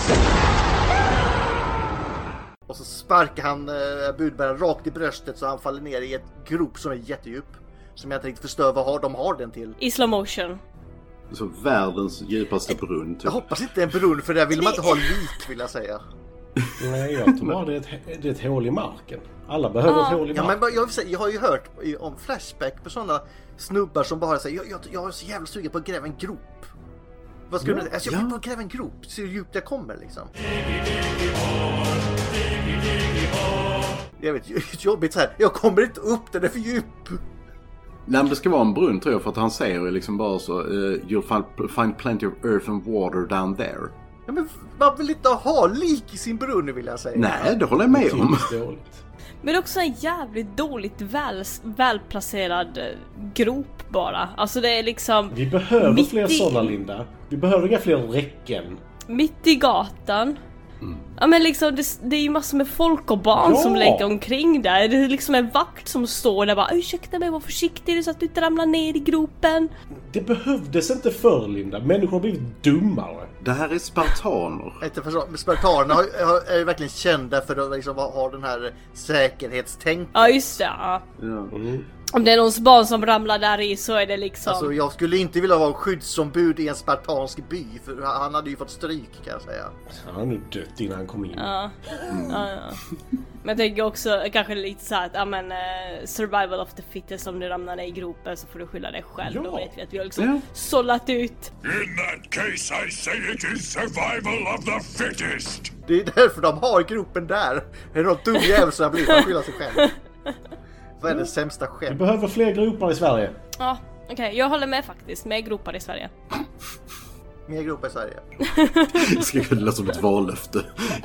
[SPEAKER 2] Och så sparkar han budbäraren rakt i bröstet så han faller ner i ett grop som är jättedjup. Som jag inte riktigt förstår vad de har den till.
[SPEAKER 1] I slow motion.
[SPEAKER 3] Så världens djupaste brunn. Typ.
[SPEAKER 2] Jag hoppas inte en brunn, för där vill man inte ha lik, vill jag säga.
[SPEAKER 4] Nej, jag tror bara det är ett hål i marken. Alla behöver ett hål i marken.
[SPEAKER 2] Ja, men jag har ju hört om Flashback på sådana snubbar som bara säger jag är så jävla sugen på att gräva en grop. Vad ska du med? Alltså, jag vill bara gräva en grop, så hur djupt jag kommer liksom. Jag vet, jobbigt så här. Jag kommer inte upp, den är för djup.
[SPEAKER 3] Nej, men det ska vara en brunn, tror jag, för att han säger liksom bara så you'll find plenty of earth and water down there.
[SPEAKER 2] Ja, men man vill inte ha lik i sin brunn, vill jag säga.
[SPEAKER 3] Nej, det håller jag med om.
[SPEAKER 1] Men det är också en jävligt dåligt välplacerad grop bara. Alltså det är liksom...
[SPEAKER 4] Vi behöver fler sådana, Linda. Vi behöver inga fler räcken.
[SPEAKER 1] Mitt i gatan. Ja, men liksom det är ju massor med folk och barn som lägger omkring där. Det är liksom en vakt som står där bara ursäkta mig, var försiktig så att du inte ramlar ner i gropen.
[SPEAKER 4] Det behövdes inte förr, Linda. Människor har blivit dummare.
[SPEAKER 3] Det här är spartaner.
[SPEAKER 2] Spartanerna är ju verkligen kända för att liksom ha den här säkerhetstänk.
[SPEAKER 1] Ja, just det. Ja. Om det är någons barn som ramlar där i så är det liksom... Alltså
[SPEAKER 2] jag skulle inte vilja vara skyddsombud i en spartansk by, för han hade ju fått stryk, kan jag säga.
[SPEAKER 4] Han har nu dött innan han kom in.
[SPEAKER 1] Ja. Men jag tänker också kanske lite så att survival of the fittest, om du ramlar ner i gropen så får du skylla dig själv. Då vet vi att vi har liksom sållat ut.
[SPEAKER 6] In that case I say it is survival of the fittest.
[SPEAKER 2] Det är därför de har gropen där. Det är något dum jävel som blir för att skylla sig själv. Vad är det sämsta skämt?
[SPEAKER 4] Vi behöver fler gropar i Sverige.
[SPEAKER 1] Ja, okej. Jag håller med faktiskt. Mer gropar i Sverige.
[SPEAKER 2] Mer gropar i Sverige.
[SPEAKER 3] Jag ska kunna som ett vallöfte.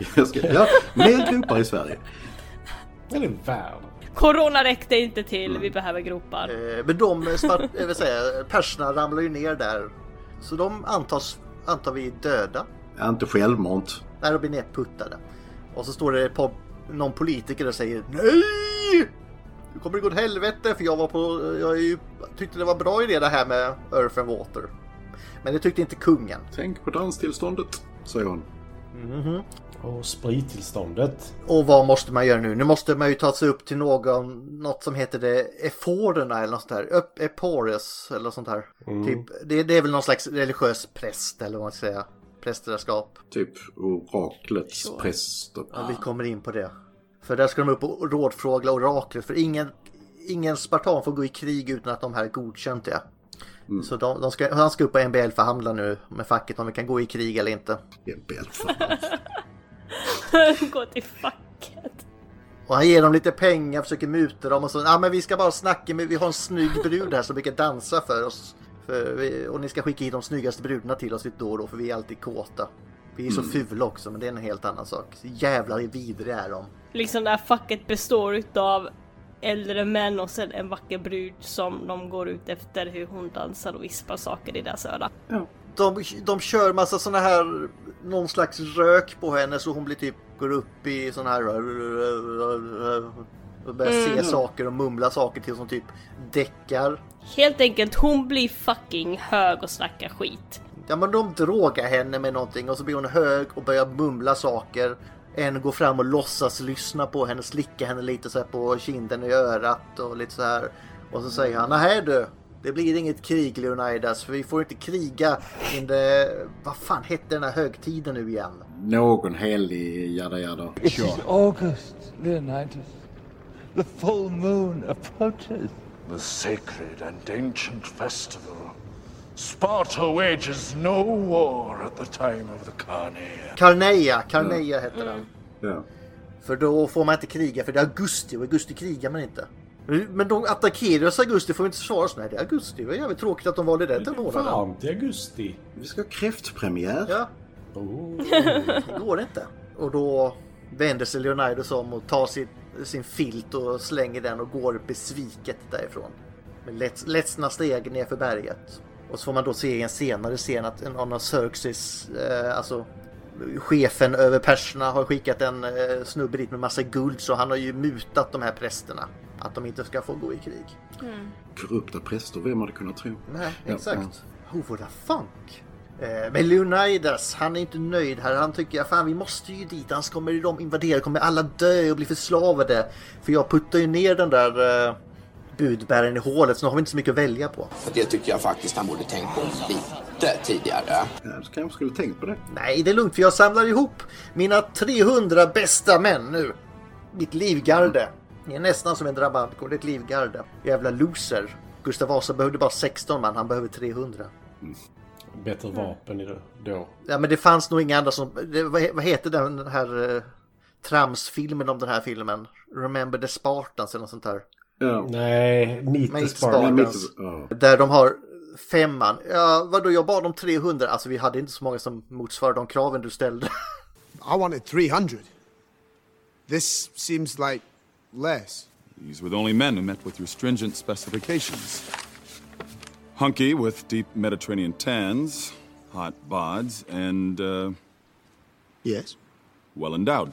[SPEAKER 3] Mer gropar i Sverige.
[SPEAKER 4] Eller i världen.
[SPEAKER 1] Corona räckte inte till. Vi behöver gropar.
[SPEAKER 2] Men perserna ramlar ju ner där. Så de antar vi döda.
[SPEAKER 3] Inte självmant.
[SPEAKER 2] Nej, de blir nedputtade. Och så står det någon politiker och säger nej! Nu kommer det gå åt helvete, för jag tyckte det var bra idé det här med Earth and Water. Men det tyckte inte kungen.
[SPEAKER 3] Tänk på danstillståndet, säger hon.
[SPEAKER 4] Och sprittillståndet.
[SPEAKER 2] Och vad måste man göra nu? Nu måste man ju ta sig upp till något som heter det Ephorerna eller något sånt här. Epores eller sånt här. Typ, det är väl någon slags religiös präst eller vad man ska säga. Prästerskap.
[SPEAKER 3] Typ oraklets präster.
[SPEAKER 2] Ja, vi kommer in på det. För där ska de upp och rådfråga oraklet. För ingen spartan får gå i krig utan att de här godkänt det. Så han ska upp och MBL förhandla nu med facket om vi kan gå i krig eller inte.
[SPEAKER 3] MBL förhandla.
[SPEAKER 1] Gå till facket.
[SPEAKER 2] Och han ger dem lite pengar, försöker muta dem och så. Men vi ska bara snacka med, vi har en snygg brud här som brukar dansa för oss. Och ni ska skicka hit de snyggaste brudarna till oss då och då, för vi är alltid kåta. Vi är så fula också, men det är en helt annan sak. Så jävlar vidriga är de.
[SPEAKER 1] Liksom det här facket består utav äldre män och sen en vacker brud som de går ut efter hur hon dansar och vispar saker i deras öra.
[SPEAKER 2] Ja. De kör massa såna här, någon slags rök på henne så hon blir typ, går upp i sån här och börjar se saker och mumla saker till som typ däckar.
[SPEAKER 1] Helt enkelt, hon blir fucking hög och snackar skit.
[SPEAKER 2] Ja, men de drogar henne med någonting och så blir hon hög och börjar mumla saker. En går fram och låtsas lyssna på henne, slicka henne lite så här på kinden i örat och lite så här. Och så säger han, nej du, det blir inget krig Leonidas, för vi får inte kriga vad fan hette den här högtiden nu igen?
[SPEAKER 3] Någon helig jada.
[SPEAKER 9] It is August, Leonidas. The full moon approaches.
[SPEAKER 6] The sacred and ancient festival. Sparta wages no war at the time of the Carneia.
[SPEAKER 2] Carneia heter den.
[SPEAKER 3] Ja.
[SPEAKER 2] För då får man inte kriga, för det är augusti och augusti krigar man inte. Men de attackerar oss augusti, får vi inte försvara oss. Nej, det är augusti. Det var jävligt tråkigt att de valde det till månaden.
[SPEAKER 4] Fan, det är augusti.
[SPEAKER 3] Vi ska ha kräftpremiär.
[SPEAKER 2] Ja. Det går inte. Och då vänder sig Leonidas om och tar sin filt och slänger den och går besviket därifrån. Med ledsna steg ner för berget. Och så får man då se i en senare scen att en av Xerxes, alltså chefen över perserna, har skickat en snubbe dit med massa guld, så han har ju mutat de här prästerna att de inte ska få gå i krig.
[SPEAKER 3] Korrupta präster, vem hade kunnat tro?
[SPEAKER 2] Nej, exakt. Who the fuck? Men Leonidas, han är inte nöjd här. Han tycker, fan vi måste ju dit, annars kommer de invadera, kommer alla dö och bli förslavade. För jag puttar ju ner den där budbäraren i hålet, så nu har vi inte så mycket att välja på.
[SPEAKER 10] För det tycker jag faktiskt han borde tänkt på lite tidigare.
[SPEAKER 3] Ja, så kanske skulle tänkt på det.
[SPEAKER 2] Nej, det är lugnt, för jag samlar ihop mina 300 bästa män nu. Mitt livgarde. Det är nästan som en drabantko, det är ett livgarde. Jävla loser. Gustav Vasa behövde bara 16 man, han behöver 300.
[SPEAKER 4] Bättre vapen i det då.
[SPEAKER 2] Ja, men det fanns nog inga andra som... vad heter den här tramsfilmen om den här filmen? Remember the Spartans eller något sånt här.
[SPEAKER 3] Ja.
[SPEAKER 4] Nej, Meet the Spartans.
[SPEAKER 2] Där de har 5 man. Ja, vadå, jag bad om 300. Alltså vi hade inte så många som motsvarade de kraven du ställde.
[SPEAKER 11] I wanted 300. This seems like less.
[SPEAKER 12] These were the only men who met with your stringent specifications. Hunky with deep Mediterranean tans, hot bods, and,
[SPEAKER 11] Yes?
[SPEAKER 12] well endowed.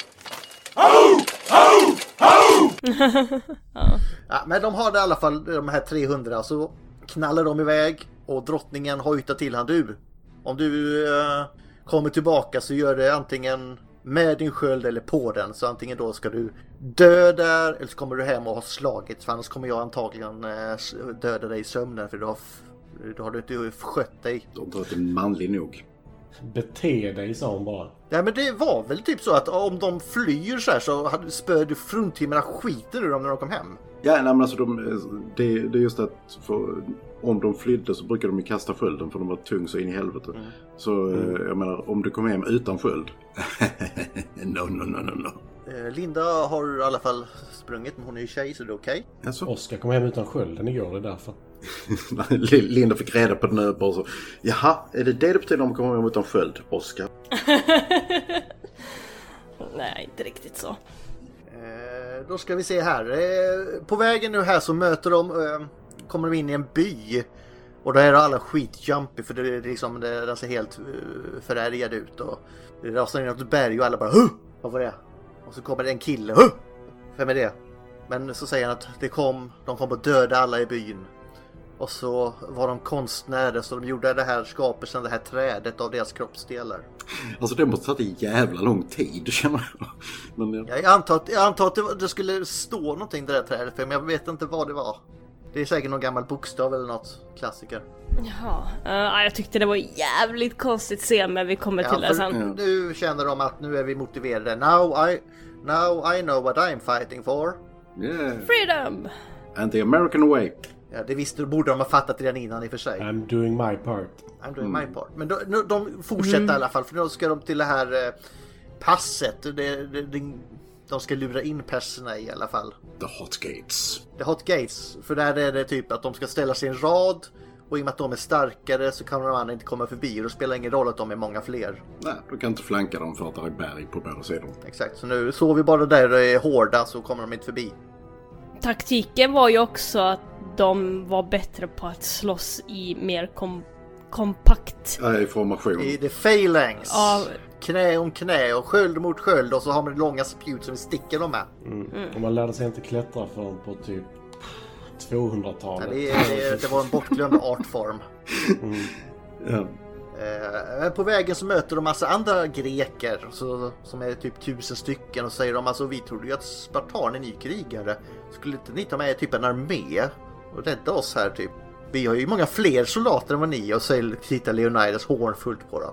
[SPEAKER 2] Ja, men de har i alla fall de här 300, så knallar de iväg och drottningen hojtar till han: du, om du kommer tillbaka så gör det antingen med din sköld eller på den, så antingen då ska du dö där eller så kommer du hem och ha slagit, för annars kommer jag antagligen döda dig i sömnen, för då har du inte skött dig.
[SPEAKER 3] De tror att det är manlig nog.
[SPEAKER 4] Bete dig, sa hon bara.
[SPEAKER 2] Ja, men det var väl typ så att om de flyr så här så spöd fruntimmerna skiten ur dem när de kom hem.
[SPEAKER 3] Ja, nej, men alltså det är just att om de flydde så brukar de ju kasta skölden, för de var tung så in i helvete. Så jag menar, om du kommer hem utan sköld. No.
[SPEAKER 2] Linda har i alla fall sprungit, men hon är ju tjej så det är okej.
[SPEAKER 3] Alltså?
[SPEAKER 4] Oskar kom hem utan skölden igår, det är därför.
[SPEAKER 3] Linda fick reda på den och så: jaha, är det betyder om de kommer hem utan sköld, Oskar?
[SPEAKER 1] Nej, inte riktigt så.
[SPEAKER 2] Då ska vi se här. På vägen nu här så möter kommer de in i en by. Och då är alla skitjumpy, för det är liksom, det ser helt förärgad ut. Och det rasar in ett berg och alla bara: huh! Vad var det? Och så kommer det en kille: huh! Vem är det? Men så säger han att de kom att döda alla i byn. Och så var de konstnärer, så de gjorde det här skapelsen, det här trädet av deras kroppsdelar.
[SPEAKER 3] Alltså det måste ta en jävla lång tid, känner jag. Men,
[SPEAKER 2] Jag antar att det skulle stå någonting där trädet, för jag vet inte vad det var. Det är säkert någon gammal bokstav eller något, klassiker.
[SPEAKER 1] Jaha, jag tyckte det var jävligt konstigt scen, men vi kommer till det sen.
[SPEAKER 2] Nu känner de att nu är vi motiverade. Now I know what I'm fighting for.
[SPEAKER 3] Yeah.
[SPEAKER 1] Freedom!
[SPEAKER 3] And the American way.
[SPEAKER 2] Ja, det borde de ha fattat redan innan i och för sig.
[SPEAKER 4] I'm doing my part. Men
[SPEAKER 2] de fortsätter i alla fall, för då ska de till det här passet. De ska lura in perserna i alla fall.
[SPEAKER 3] The Hot Gates. För där är det typ att de ska ställa sig i en rad. Och i och med att de är starkare så kan de andra inte komma förbi. Och då spelar ingen roll att de är många fler. Nej, du kan inte flanka dem för att det är berg på båda sidor.
[SPEAKER 2] Exakt, så nu såg vi bara där det är hårda så kommer de inte förbi.
[SPEAKER 1] Taktiken var ju också att de var bättre på att slåss i mer kompakt.
[SPEAKER 3] I formation.
[SPEAKER 2] I the phalanx. Knä om knä och sköld mot sköld, och så har man långa spjut som sticker dem med.
[SPEAKER 4] Och man lärde sig inte klättra förrän på typ 200-talet.
[SPEAKER 2] Ja, det var en bortglömd artform.
[SPEAKER 3] Ja.
[SPEAKER 2] Men på vägen så möter de massa andra greker som är typ 1000 stycken, och säger de: alltså, vi trodde ju att Spartan är ny krigare. Skulle inte ni ta med typ en armé och rädda oss här typ? Vi har ju många fler soldater än vad ni, och så tittar Leonidas hånfullt på dem.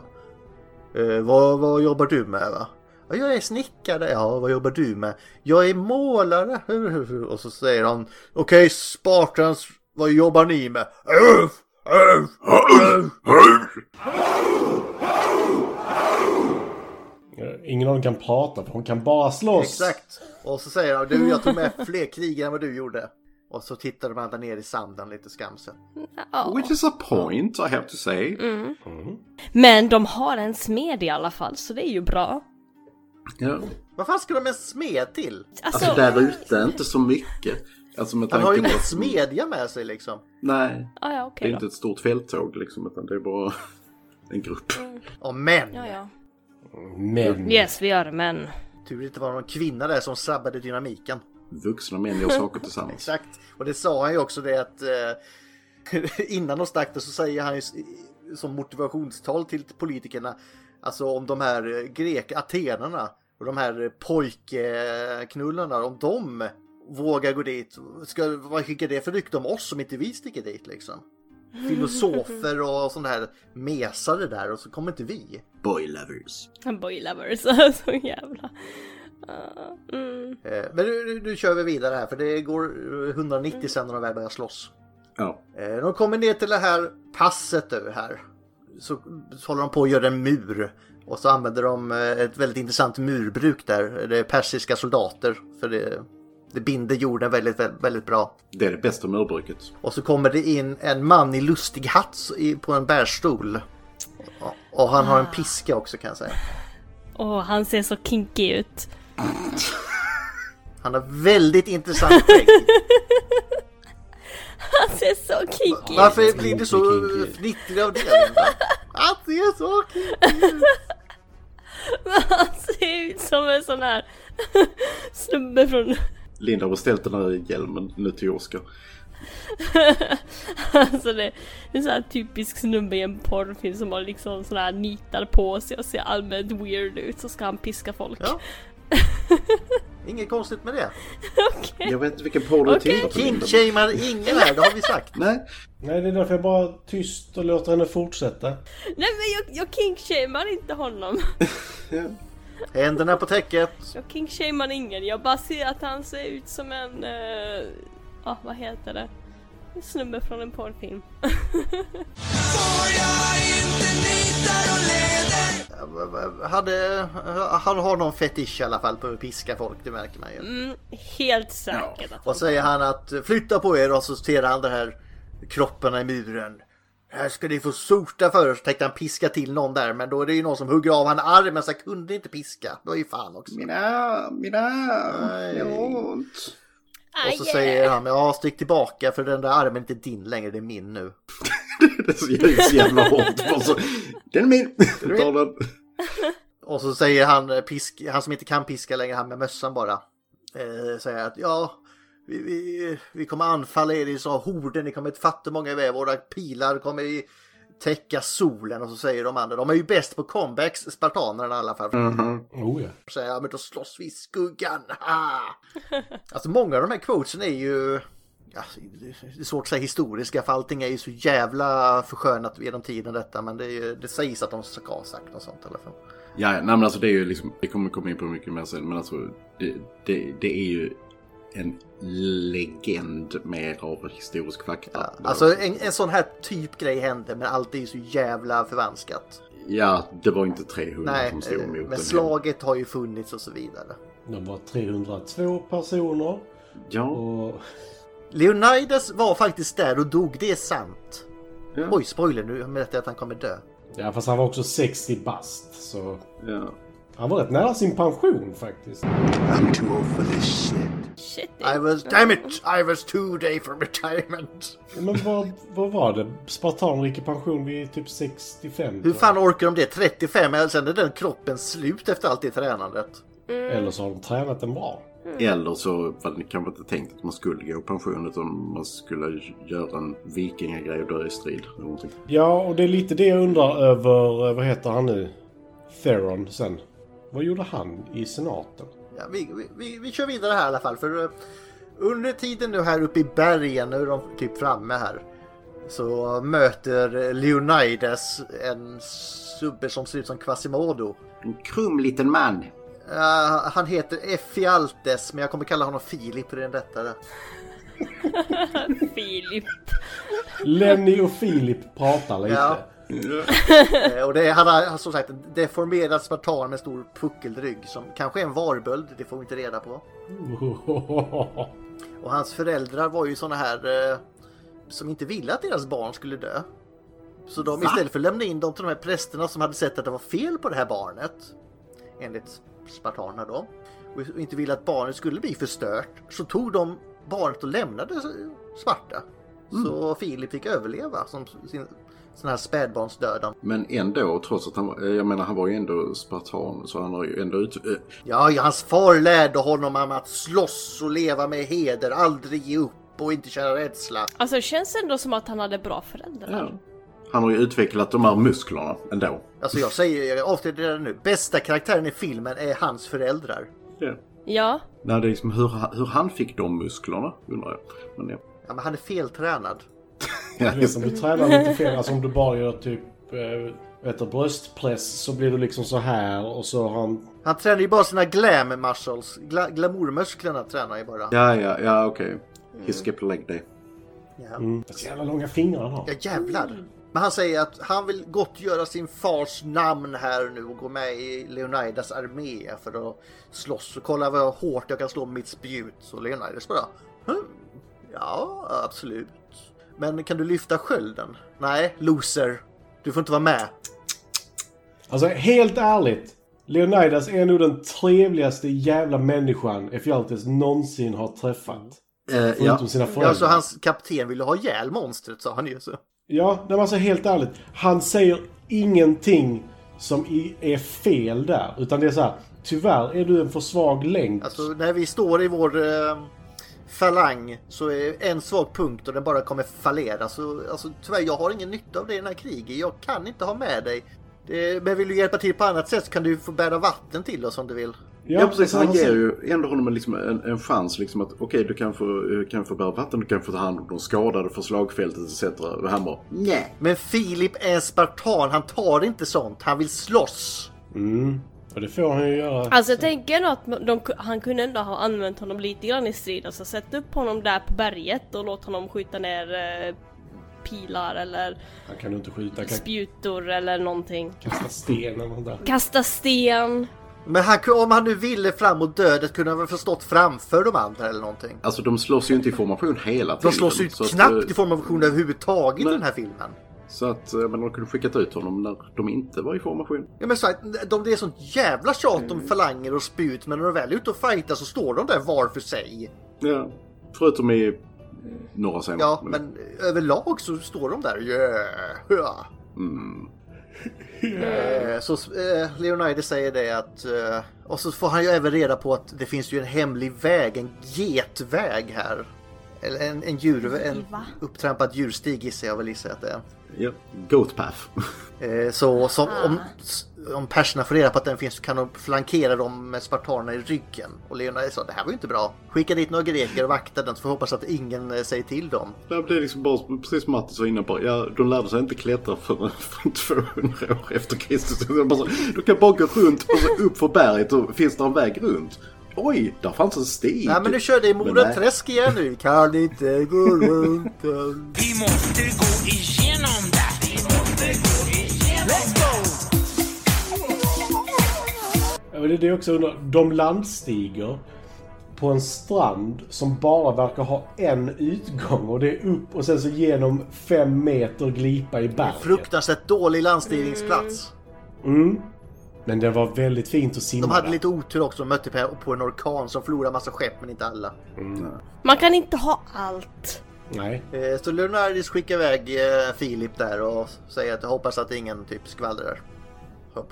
[SPEAKER 2] Vad jobbar du med, va? Ja, jag är snickare. Ja, vad jobbar du med? Jag är målare. Och så säger han: okej, Spartans, vad jobbar ni med?
[SPEAKER 4] Ingen av dem kan prata, för hon kan bara slåss.
[SPEAKER 2] Exakt. Och så säger han: du, jag tog med fler krigare än vad du gjorde. Och så tittar de andra ner i sanden lite skamsen.
[SPEAKER 3] Which is a point, I have to say.
[SPEAKER 1] Men de har en smed i alla fall, så det är ju bra.
[SPEAKER 3] Ja.
[SPEAKER 2] Vad fan ska de med smed till?
[SPEAKER 3] Alltså där ute inte så mycket. Alltså, med
[SPEAKER 2] han har ju ingen
[SPEAKER 3] på
[SPEAKER 2] smedja med sig liksom.
[SPEAKER 3] Nej,
[SPEAKER 1] ja, okay,
[SPEAKER 3] det är inte ett stort fälttåg liksom, utan det är bara en grupp.
[SPEAKER 2] Och män.
[SPEAKER 1] Ja.
[SPEAKER 4] Men.
[SPEAKER 1] Yes, vi gör det, men.
[SPEAKER 2] Tur det inte var någon kvinna där som sabbade dynamiken.
[SPEAKER 3] Vuxna män gör saker tillsammans.
[SPEAKER 2] Exakt. Och det sa han ju också, det att innan de stack det så säger han ju som motivationstal till politikerna, alltså om de här atenarna och de här pojkknullarna, om de våga gå dit. Vad skickar det för rykte om oss som inte vi sticker dit liksom? Filosofer och sån här mesare där och så kommer inte vi.
[SPEAKER 3] Boy lovers.
[SPEAKER 1] Boy lovers, så jävla.
[SPEAKER 2] Men nu kör vi vidare här för det går 190 sen när de väl börjar slåss.
[SPEAKER 3] Ja.
[SPEAKER 2] De kommer ner till det här passet nu här. Så håller de på att göra en mur. Och så använder de ett väldigt intressant murbruk där. Det är persiska soldater. För det binder jorden väldigt, väldigt bra.
[SPEAKER 3] Det är det bästa murbruket.
[SPEAKER 2] Och så kommer det in en man i lustig hatt på en bärstol. Och han har en piska också kan jag säga.
[SPEAKER 1] Han ser så kinky ut.
[SPEAKER 2] Han har väldigt intressant skägg.
[SPEAKER 1] Han ser så kinky ut.
[SPEAKER 2] Varför blir det så fnittrig av det? Han ser så kinky ut.
[SPEAKER 1] Han ser ut som en sån här snubbe från...
[SPEAKER 3] Linda har ställt den här hjälmen nu till Oscar.
[SPEAKER 1] Alltså det är en sån här typisk snubbe i en porrfilm som har liksom sån här nitar på sig och ser allmänt weird ut, så ska han piska folk.
[SPEAKER 2] Ja. Inget konstigt med det.
[SPEAKER 1] Okay.
[SPEAKER 3] Jag vet inte vilken porr du tittar på.
[SPEAKER 2] King-shamer ingen här, det har vi sagt.
[SPEAKER 3] Nej,
[SPEAKER 4] det är därför jag bara tyst och låter henne fortsätta.
[SPEAKER 1] Nej men jag king-shamer inte honom.
[SPEAKER 2] Händerna på täcket.
[SPEAKER 1] Jag king-shamer ingen, jag bara ser att han ser ut som en... vad heter det? En snubbe från en porrfilm.
[SPEAKER 2] Han har någon fetisch i alla fall på att piska folk, det märker man ju.
[SPEAKER 1] Helt säkert.
[SPEAKER 2] Ja. Och säger han att flytta på er, och så ser han det här kropparna i muren. Här ska ni få sota för. Så tänkte han piska till någon där, men då är det ju någon som hugger av han armen, så jag kunde inte piska. Då är ju fan också.
[SPEAKER 3] Mina, ont.
[SPEAKER 2] Och så säger han, stick tillbaka för den där armen är inte din längre, det är min nu.
[SPEAKER 3] Det är så jävla hårt. Den är min.
[SPEAKER 2] Och så säger han som inte kan piska längre, han med mössan bara. Säger att vi kommer anfalla er i så horder, ni kommer att fatta många i väv, våra pilar kommer täcka solen. Och så säger de andra, de är ju bäst på comebacks, spartanerna i alla fall. Säger men då slåss vi i skuggan. Alltså många av de här quotesen är ju det är svårt att säga historiska, för allting är ju så jävla förskönat genom tiden detta, men det sägs att de ska ha sagt och sånt i alla fall.
[SPEAKER 3] Ja, nej, men alltså det är ju liksom, vi kommer komma in på mycket mer sen, men alltså det är ju en legend mer av historisk fakta.
[SPEAKER 2] Ja, alltså en sån här typ grej hände, men allt är ju så jävla förvanskat.
[SPEAKER 3] Ja, det var inte 300 som stod emot.
[SPEAKER 2] Men slaget har ju funnits och så vidare.
[SPEAKER 4] De var 302 personer.
[SPEAKER 3] Ja.
[SPEAKER 4] Och...
[SPEAKER 2] Leonidas var faktiskt där och dog, det är sant. Ja. Oj, spoiler, nu berättar jag att han kommer dö.
[SPEAKER 4] Ja, fast han var också 60 bast, så...
[SPEAKER 3] Ja.
[SPEAKER 4] Han var rätt nära sin pension faktiskt.
[SPEAKER 11] I'm too old for this shit.
[SPEAKER 2] I was too day for retirement.
[SPEAKER 4] Men vad var det? Spartan gick i pension vid typ 65.
[SPEAKER 2] Hur fan orkar de det? 35, eller sen är den kroppen slut efter allt det tränandet.
[SPEAKER 4] Eller så har de tränat den bra.
[SPEAKER 3] Eller så var det kanske inte tänkt att man skulle gå i pension, utan man skulle göra en vikingagrej och dö i strid.
[SPEAKER 4] Ja, och det är lite det jag undrar över, vad heter han nu? Theron sen. Vad gjorde han i senaten?
[SPEAKER 2] Ja, vi kör vidare här i alla fall, för under tiden nu här uppe i bergen, nu är de typ framme här, så möter Leonidas en subbe som ser ut som Quasimodo.
[SPEAKER 3] En krum liten man.
[SPEAKER 2] Han heter Ephialtes, men jag kommer kalla honom Filip i den detta.
[SPEAKER 1] Filip.
[SPEAKER 4] Lenny och Filip pratar lite.
[SPEAKER 2] Ja. Och han har som sagt en deformerad spartan med stor puckelrygg som kanske är en varböld, det får vi inte reda på. Och hans föräldrar var ju såna här som inte ville att deras barn skulle dö. Så de istället för att lämna in dem till de här prästerna som hade sett att det var fel på det här barnet, enligt spartanerna då, och inte ville att barnet skulle bli förstört, så tog de barnet och lämnade svarta. Så Filip fick överleva som sin sån här spädbarnsdöden.
[SPEAKER 3] Men ändå, trots att han var ju ändå spartan, så han har ju ändå
[SPEAKER 2] Ja, hans far lärde honom om att slåss och leva med heder, aldrig ge upp och inte känna rädsla.
[SPEAKER 1] Alltså det känns ändå som att han hade bra föräldrar.
[SPEAKER 3] Ja. Han har ju utvecklat de här musklerna ändå.
[SPEAKER 2] Alltså jag säger, jag avslöjar det nu, bästa karaktären i filmen är hans föräldrar.
[SPEAKER 3] Ja.
[SPEAKER 1] Ja.
[SPEAKER 3] Nej, det är liksom hur han fick de musklerna, undrar jag. Men ja.
[SPEAKER 2] Ja, men han är feltränad.
[SPEAKER 4] Jag vet, om du tränar lite fel, alltså om du bara gör typ bröstpress så blir du liksom så här och så
[SPEAKER 2] Han tränar ju bara sina glam muscles. Glamourmusklerna tränar ju bara.
[SPEAKER 3] Ja, okej. He skipped a leg day.
[SPEAKER 2] Ja.
[SPEAKER 4] Så jävla långa fingrar han har.
[SPEAKER 2] Ja, jävlar. Men han säger att han vill gott göra sin fars namn här nu och gå med i Leonidas armé för att slåss och kolla vad hårt jag kan slå med mitt spjut. Så Leonidas bara, ja, absolut. Men kan du lyfta skölden? Nej, loser. Du får inte vara med.
[SPEAKER 4] Alltså helt ärligt, Leonidas är nog den trevligaste jävla människan Ephialtes någonsin har träffat. Förutom sina föräldrar.
[SPEAKER 2] Ja, så hans kapten ville ha ihjäl monstret, sa han ju så.
[SPEAKER 4] Ja, men alltså helt ärligt. Han säger ingenting som är fel där. Utan det är så här, tyvärr är du en för svag länk.
[SPEAKER 2] Alltså när vi står i vår falang så är en svag punkt och den bara kommer fallera. Så alltså, tyvärr, jag har ingen nytta av det i den här kriget. Jag kan inte ha med dig. Men vill du hjälpa till på annat sätt så kan du få bära vatten till oss om du vill.
[SPEAKER 3] Ja, precis. Han ger ju ändå honom liksom en chans liksom att okej, du kan få bära vatten, du kan få ta hand om de skadade för slagfältet etc. Och han bara, nej.
[SPEAKER 2] Men Filip är en spartan, han tar inte sånt, han vill slåss.
[SPEAKER 4] Och det får han ju göra.
[SPEAKER 1] Alltså jag tänker ändå att han kunde ändå ha använt honom lite grann i strid. Alltså sätta upp honom där på berget och låta honom skjuta ner pilar eller
[SPEAKER 4] han kan inte skjuta,
[SPEAKER 1] spjutor eller någonting.
[SPEAKER 4] Kasta sten eller något där.
[SPEAKER 1] Kasta sten.
[SPEAKER 2] Men om han nu ville framåt dödet kunde han väl förstått framför de andra eller någonting.
[SPEAKER 3] Alltså de slåss ju inte i formation hela tiden.
[SPEAKER 2] De slåss ju knappt i formation överhuvudtaget i den här filmen.
[SPEAKER 3] Så att men de kunde skickat ut honom när de inte var i formation.
[SPEAKER 2] Ja, men så att det är sånt jävla tjat om falanger och spjut, men när de väl är ute och fightar så står de där var för sig.
[SPEAKER 3] Ja, förutom i några scener.
[SPEAKER 2] Ja, men överlag så står de där. Yeah. Så Leonidas säger det att och så får han ju även reda på att det finns ju en hemlig väg, en getväg här. Eller en upptrampad djurstig gissar jag väl att det är.
[SPEAKER 3] Ja, goat path.
[SPEAKER 2] Så om perserna får reda på att den finns så kan de flankera dem med spartanerna i ryggen. Och Leonidas sa, det här var ju inte bra. Skicka dit några greker och vakta den så får hoppas att ingen säger till dem.
[SPEAKER 3] Det blir liksom bara precis som Matti sa innan på. Ja, de lärde sig inte klättra för 200 år efter Kristus. Du kan bara gå runt och så upp för berget och finns det en väg runt. Oj, där fanns en stig.
[SPEAKER 2] Nej, men du körde i Modeträsk igen nu. Kan inte gå runt.
[SPEAKER 13] Vi måste gå igenom det. Vi måste gå igenom Let's go!
[SPEAKER 4] Ja, men det är också de landstiger på en strand som bara verkar ha en utgång och det är upp och sen så genom 5 meter glipa i berget.
[SPEAKER 2] Fruktansvärt dålig landstigningsplats.
[SPEAKER 4] Men det var väldigt fint att simma.
[SPEAKER 2] De hade lite otur också och mötte på en orkan som förlorade massa skepp men inte alla.
[SPEAKER 1] Man kan inte ha allt.
[SPEAKER 4] Nej.
[SPEAKER 2] Så Leonidas skickar iväg Filip där och säger att jag hoppas att ingen typ skvallrar. Hopp.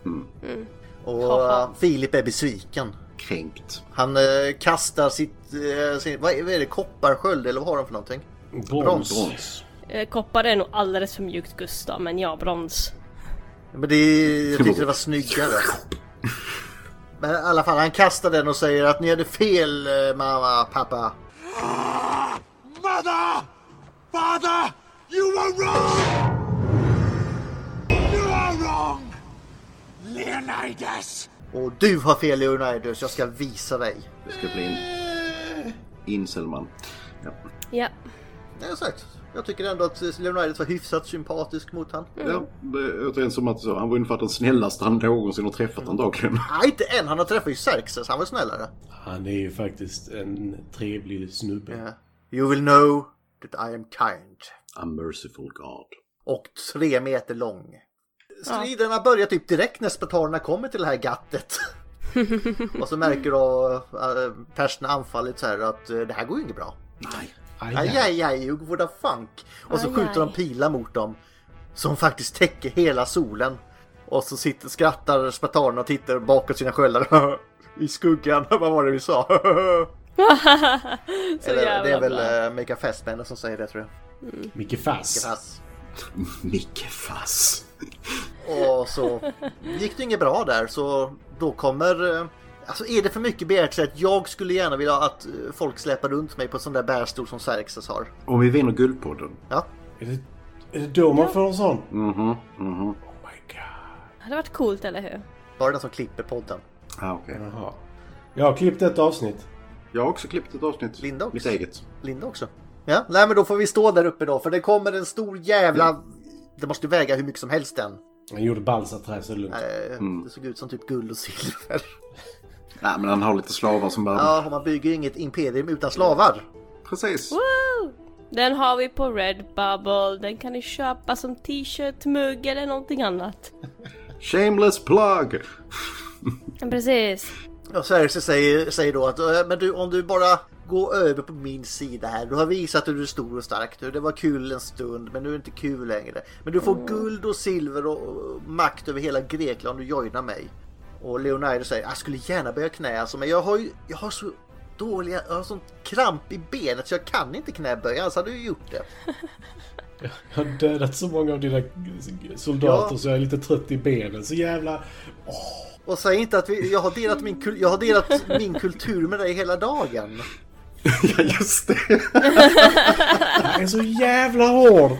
[SPEAKER 2] Och Filip är besviken.
[SPEAKER 3] Kränkt.
[SPEAKER 2] Han kastar sin vad är det, kopparsköld eller vad har de för någonting?
[SPEAKER 4] Brons.
[SPEAKER 1] Koppar är nog alldeles för mjukt, Gustav, men ja, brons.
[SPEAKER 2] Men jag tyckte det var snyggare. Men i alla fall, han kastar den och säger att ni hade fel, mamma, pappa.
[SPEAKER 13] Mother! Father! You were wrong! You are wrong! Leonidas!
[SPEAKER 2] Och du har fel, Leonidas. Jag ska visa dig.
[SPEAKER 3] Det ska bli en inselman.
[SPEAKER 1] Ja.
[SPEAKER 2] Det är sagt. Jag tycker ändå att Leonidas var hyfsat sympatisk mot han.
[SPEAKER 3] Ja, det är återigen som att han var ungefär den snällaste han någonsin har träffat antagligen.
[SPEAKER 2] Nej, inte än. Han har träffat ju Xerxes. Han var snällare.
[SPEAKER 4] Han är ju faktiskt en trevlig snubbe.
[SPEAKER 2] Yeah. You will know that I am kind.
[SPEAKER 3] A merciful God.
[SPEAKER 2] Och 3 meter lång. Striderna börjar typ direkt när spartanerna kommer till det här gattet. Och så märker då perserna anfallit så här att det här går ju inget bra.
[SPEAKER 3] Nej.
[SPEAKER 2] Aj, what the funk. Och så skjuter de pilar mot dem som faktiskt täcker hela solen. Och så skrattar spartanerna och tittar bakåt sina sköldar. I skuggan, vad var det vi sa? Eller, det är väl Mika Fassbender som säger det, tror jag.
[SPEAKER 4] Micke Fass.
[SPEAKER 3] Micke Fass.
[SPEAKER 2] Och så gick det inget bra där, så då kommer Alltså är det för mycket begärt så att jag skulle gärna vilja att folk släpar runt mig på en sån där bärstol som Xerxes har.
[SPEAKER 3] Om vi vinner Guldpodden.
[SPEAKER 2] Ja.
[SPEAKER 4] Är det då man får en sån?
[SPEAKER 3] Oh
[SPEAKER 4] my god.
[SPEAKER 1] Det hade varit coolt, eller hur?
[SPEAKER 2] Bara den som klipper podden.
[SPEAKER 3] Okej.
[SPEAKER 4] Jaha. Jag har klippt ett avsnitt.
[SPEAKER 3] Jag har också klippt ett avsnitt.
[SPEAKER 2] Linda också.
[SPEAKER 3] Mitt eget.
[SPEAKER 2] Linda också. Ja, nej men då får vi stå där uppe då. För det kommer en stor jävla... Det måste väga hur mycket som helst den.
[SPEAKER 4] Han gjorde balsaträ så lugnt.
[SPEAKER 2] Det såg ut som typ guld och silver.
[SPEAKER 3] Nej, men han har lite slavar som bara...
[SPEAKER 2] Ja, man bygger ju inget imperium utan slavar.
[SPEAKER 3] Precis.
[SPEAKER 1] Woo! Den har vi på Redbubble. Den kan ni köpa som t-shirt, mugg eller någonting annat.
[SPEAKER 3] Shameless plug!
[SPEAKER 1] Precis.
[SPEAKER 2] Ja, Xerxes säger då att men du, om du bara går över på min sida här. Du har visat att du är stor och stark nu. Det var kul en stund, men nu är det inte kul längre. Men du får guld och silver och makt över hela Grekland om du joinar mig. Och Leonidas säger, jag skulle gärna börja knä alltså, men jag har så dåliga, jag har sånt kramp i benet så jag kan inte knäböja, alltså hade du gjort det.
[SPEAKER 4] Jag har dödat så många av dina soldater så jag är lite trött i benen, så jävla...
[SPEAKER 2] Och säg inte att jag har delat min kultur med dig hela dagen.
[SPEAKER 3] Ja, just det.
[SPEAKER 4] Jag är så jävla hård.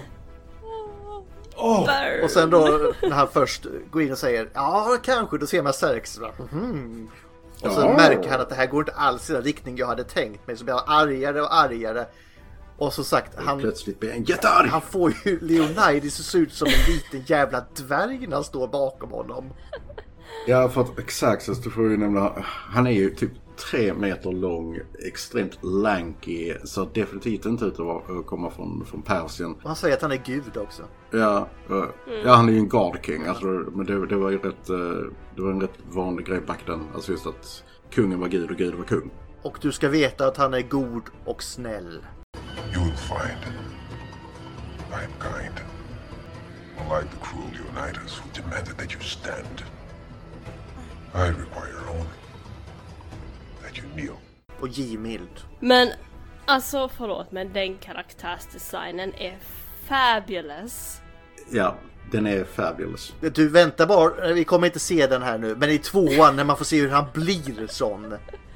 [SPEAKER 2] Och sen då när han först går in och säger ja kanske, då ser man Xerxes. Och så märker han att det här går inte alls i den riktning jag hade tänkt mig, så blir han argare och argare. Och så sagt han
[SPEAKER 3] plötsligt blir en jättearg.
[SPEAKER 2] Han får ju Leonidas att se ut som en liten jävla dvärg när han står bakom honom.
[SPEAKER 3] Ja, för att Xerxes, du får ju nämna, han är ju typ 3 meter lång, extremt lanky, så definitivt inte ut att komma från Persien.
[SPEAKER 2] Och han säger att han är gud också.
[SPEAKER 3] Ja, han är ju en God King, alltså, men det var ju det var en rätt vanlig grej back then, alltså just att kungen var gud och gud var kung.
[SPEAKER 2] Och du ska veta att han är god och snäll.
[SPEAKER 14] You will find I am kind, unlike the cruel Leonidas who demanded that you stand. I require only that you kneel.
[SPEAKER 2] Och givmild.
[SPEAKER 1] Men, alltså förlåt, men den karaktärsdesignen är fabulous.
[SPEAKER 3] Ja, den är fabulous.
[SPEAKER 2] Du väntar bara, vi kommer inte se den här nu, men i 2:an när man får se hur han blir sån.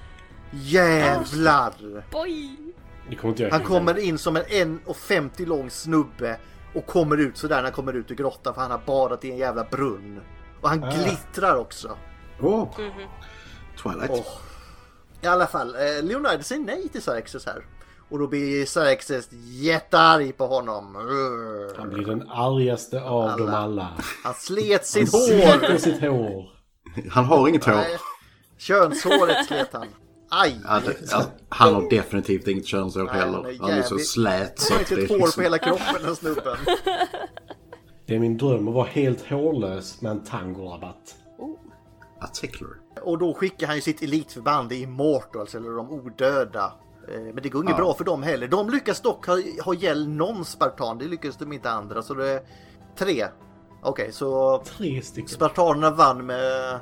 [SPEAKER 2] Jävlar!
[SPEAKER 1] Boy.
[SPEAKER 2] Han kommer in som en 1,50 lång snubbe och kommer ut så där när han kommer ut ur grottan, för han har badat i en jävla brunn. Och han glittrar också.
[SPEAKER 3] Twilight.
[SPEAKER 2] I alla fall, Leonidas säger nej till Xerxes här. Och då blir Xerxes jättearg på honom.
[SPEAKER 4] Han blir den argaste av dem alla.
[SPEAKER 2] Han slet sitt hår.
[SPEAKER 3] Han har inget hår.
[SPEAKER 2] Nej, könshåret slet han. Aj!
[SPEAKER 3] Han har definitivt inget könshår heller. Han är så slät så
[SPEAKER 2] att det är hår på hela kroppen, den snubben.
[SPEAKER 4] Det är min dröm att vara helt hårlös med en tangorabatt.
[SPEAKER 2] Och då skickar han ju sitt elitförband i Immortals, eller de odöda. Men det går inget bra för dem heller. De lyckas dock ha ihjäl någon spartan. Det lyckas de inte andra. Så det är 3. Okej, så
[SPEAKER 4] 3 stycken.
[SPEAKER 2] Spartanerna vann med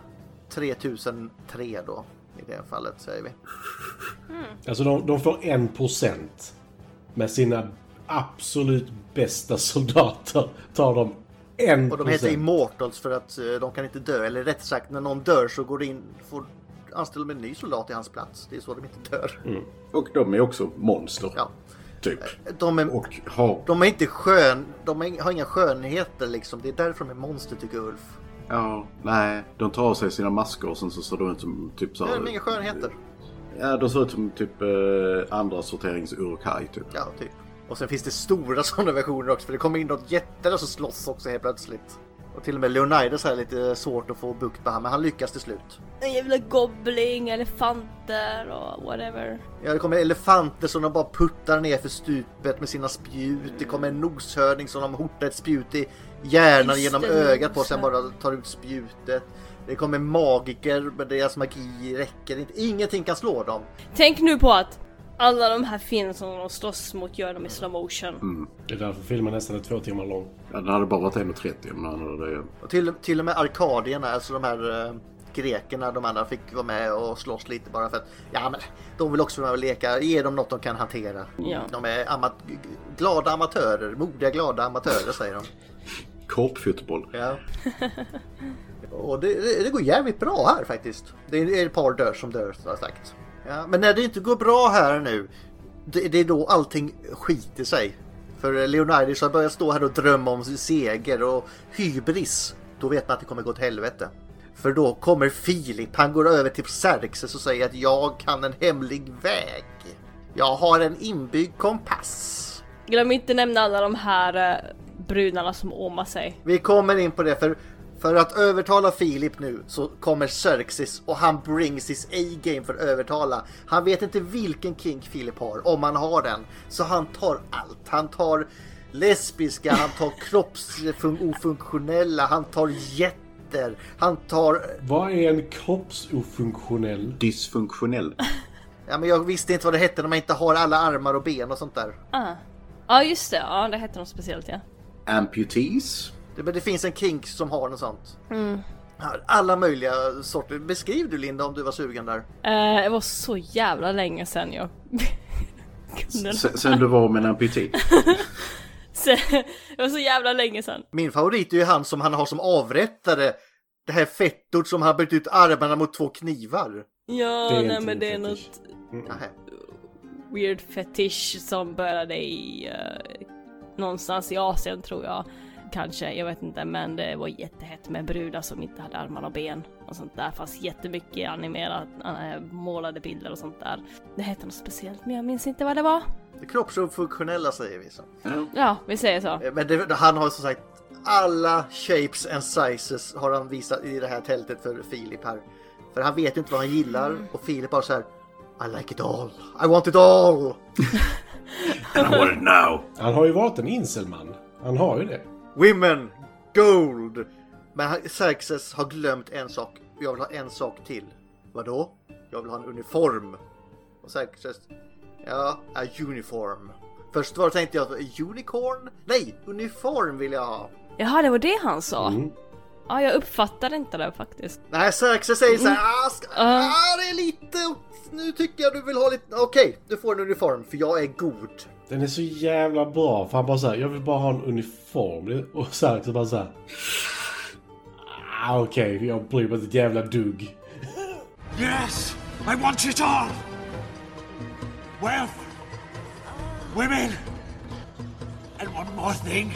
[SPEAKER 2] 3003 då. I det fallet säger vi.
[SPEAKER 4] Alltså de får 1% med sina absolut bästa soldater. Tar de 1%.
[SPEAKER 2] Och de heter Immortals för att de kan inte dö. Eller rätt sagt, när någon dör så går det in, får anställa med en ny soldat i hans plats. Det är så de inte dör.
[SPEAKER 3] Och de är också monster.
[SPEAKER 2] Ja.
[SPEAKER 3] Typ.
[SPEAKER 2] De är inte har inga skönheter liksom. Det är därför de är monster, tycker Ulf.
[SPEAKER 3] Ja, nej. De tar av sig sina masker och sen så står de ut som typ så här.
[SPEAKER 2] De har inga skönheter.
[SPEAKER 3] Ja, de ser ut som typ andra sorterings Uruk-hai typ.
[SPEAKER 2] Ja, typ. Och sen finns det stora sådana versioner också, för det kommer in något jätte som slåss också helt plötsligt. Och till och med Leonidas är lite svårt att få bukt på han, men han lyckas till slut.
[SPEAKER 1] En jävla gobbling, elefanter och whatever.
[SPEAKER 2] Ja, det kommer elefanter som de bara puttar ner för stupet med sina spjut. Det kommer en noshörning som de hortar ett spjut i hjärnan genom ögat på, sen bara tar ut spjutet. Det kommer magiker, men deras magi räcker inte. Ingenting kan slå dem.
[SPEAKER 1] Tänk nu på att alla de här filmerna som de slåss mot gör dem i slow motion.
[SPEAKER 4] Det är därför filmen nästan är 2 timmar lång.
[SPEAKER 3] Ja, den hade bara varit 1:30 men det...
[SPEAKER 2] Och till och med arkadierna, alltså de här grekerna, de andra fick vara med och slåss lite bara för att ja, men de vill också vara med och leka. Ge dem något de kan hantera.
[SPEAKER 1] Ja.
[SPEAKER 2] De är glada amatörer, modiga glada amatörer säger de.
[SPEAKER 3] Korpfotboll.
[SPEAKER 2] Ja. Och det går jävligt bra här faktiskt. Det är ett par dör som dör, så har jag sagt. Ja, men när det inte går bra här nu, det är då allting skiter sig. För Leonidas har börjat stå här och drömma om sin seger och hybris. Då vet man att det kommer gå åt helvete. För då kommer Filip, han går över till Xerxes och säger att jag kan en hemlig väg. Jag har en inbyggd kompass.
[SPEAKER 1] Glöm inte nämna alla de här brudarna som åmar sig.
[SPEAKER 2] Vi kommer in på det, för att övertala Filip nu så kommer Xerxes och han brings his A-game för att övertala. Han vet inte vilken kink Filip har, om han har den. Så han tar allt. Han tar lesbiska, han tar kroppsofunktionella, han tar jätter, han tar...
[SPEAKER 4] Vad är en kroppsofunktionell?
[SPEAKER 3] Dysfunktionell.
[SPEAKER 2] Ja, men jag visste inte vad det hette när man inte har alla armar och ben och sånt där.
[SPEAKER 1] Ja, just det. Ja, det heter något speciellt, ja.
[SPEAKER 3] Amputees.
[SPEAKER 2] Men det finns en kink som har något sånt. Alla möjliga sorter. Beskriv du, Linda, om du var sugen där.
[SPEAKER 1] Det var så jävla länge sedan jag kunde...
[SPEAKER 3] Sen du var med en amputee.
[SPEAKER 1] Det var så jävla länge sedan.
[SPEAKER 2] Min favorit är ju han som han har som avrättare. Det här fettort som har bytt ut armarna mot 2 knivar.
[SPEAKER 1] Ja, nej, men det är något weird fetish som började i någonstans i Asien, tror jag. Kanske, jag vet inte, men det var jättehett med brudar som inte hade armar och ben och sånt där. Fast jättemycket animerat, målade bilder och sånt där. Det heter något speciellt, men jag minns inte vad det var.
[SPEAKER 2] Det kroppsfunktionella säger vi så.
[SPEAKER 1] Ja, vi säger så.
[SPEAKER 2] Men han har som sagt alla shapes and sizes har han visat i det här tältet för Filip här. För han vet inte vad han gillar och Filip bara så här: I like it all, I want it all.
[SPEAKER 3] And I want it now.
[SPEAKER 4] Han har ju varit en inselman. Han har ju det.
[SPEAKER 2] Women, gold. Men Xerxes har glömt en sak. Jag vill ha en sak till. Vadå? Jag vill ha en uniform. Och Xerxes, ja, a uniform. Först var det tänkte jag, unicorn? Nej, uniform vill jag ha.
[SPEAKER 1] Jaha, det var det han sa. Ja, jag uppfattade inte det faktiskt.
[SPEAKER 2] Nej, Xerxes säger så här, det är lite, nu tycker jag du vill ha lite, okej, du får en uniform för jag är god.
[SPEAKER 4] Den är så jävla bra, för han bara såhär, jag vill bara ha en uniform. Och Xerxes bara såhär, okej, jag bryr mig ett jävla dugg.
[SPEAKER 13] Yes, I want it all. Wealth, women, and one more thing.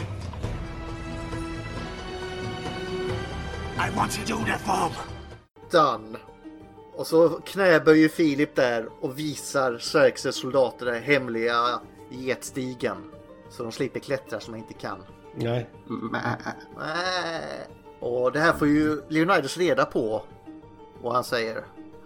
[SPEAKER 13] I want an uniform.
[SPEAKER 2] Done. Och så knäböjer Filip där och visar Xerxes soldater den hemliga getstigen. Så de slipper klättra som de inte kan.
[SPEAKER 4] Nej.
[SPEAKER 2] Och det här får ju Leonidas reda på. Och han säger,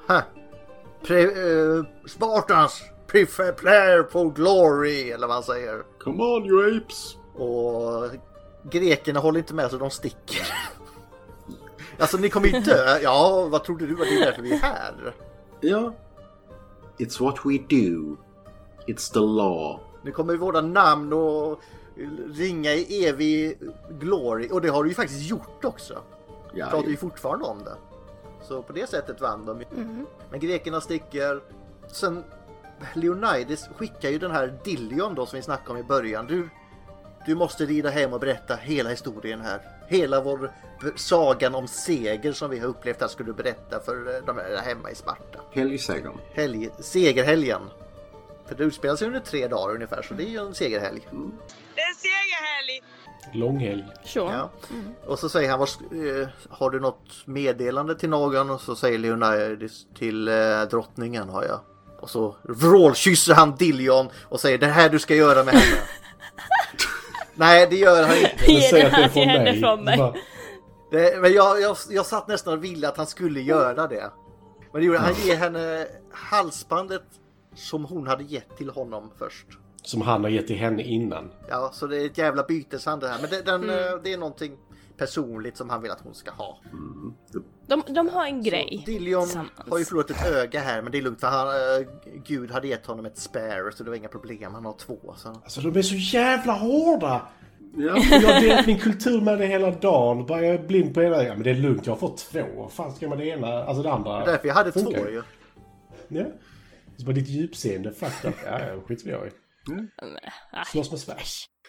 [SPEAKER 2] Spartans prepare for glory, eller vad han säger.
[SPEAKER 3] Come on you apes.
[SPEAKER 2] Och grekerna håller inte med så de sticker. Alltså ni kommer ju dö. Ja, vad trodde du? Det är därför vi är här.
[SPEAKER 3] Ja. It's what we do. It's the law.
[SPEAKER 2] Nu kommer ju våra namn och ringa i evig glory. Och det har du ju faktiskt gjort också. Ja, pratar ju fortfarande om det. Så på det sättet vann de. Men grekerna sticker. Sen Leonidas skickar ju den här Dilion då som vi snackade om i början. Du måste rida hem och berätta hela historien här. Hela vår sagan om seger som vi har upplevt här ska du berätta för de här hemma i Sparta.
[SPEAKER 3] Helgsägen.
[SPEAKER 2] Segerhelgen. För det utspelar sig under 3 dagar ungefär, så det är ju en segerhelg.
[SPEAKER 15] Det är en segerhelg!
[SPEAKER 4] Långhelg.
[SPEAKER 1] Sure.
[SPEAKER 2] Ja. Och så säger han, har du något meddelande till någon? Och så säger Leonidas till drottningen har jag. Och så vrålkysser han Dilion och säger, det här du ska göra med henne. Nej, det gör han inte.
[SPEAKER 4] Det är från mig.
[SPEAKER 2] Men jag satt nästan och ville att han skulle göra det. Men det gjorde, han ger henne halsbandet som hon hade gett till honom först.
[SPEAKER 4] Som han har gett till henne innan.
[SPEAKER 2] Ja, så det är ett jävla byteshand det här. Men det är någonting personligt som han vill att hon ska ha.
[SPEAKER 1] De har en grej.
[SPEAKER 2] Så Dilion har ju förlorat ett öga här, men det är lugnt för Gud hade gett honom ett spare, så det var inga problem. Han har 2. Så.
[SPEAKER 4] Alltså de är så jävla hårda. Ja. Jag har delat min kultur med det hela dagen. Bara jag är blind på ena. Ja, men det är lugnt, jag har fått 2. Vad fan ska man det ena? Alltså det andra.
[SPEAKER 2] Därför jag hade 2 ju.
[SPEAKER 4] Ja. Så bara ditt djupseende. Fuck up. Ja, skit vi har ju. Slåss med svärd.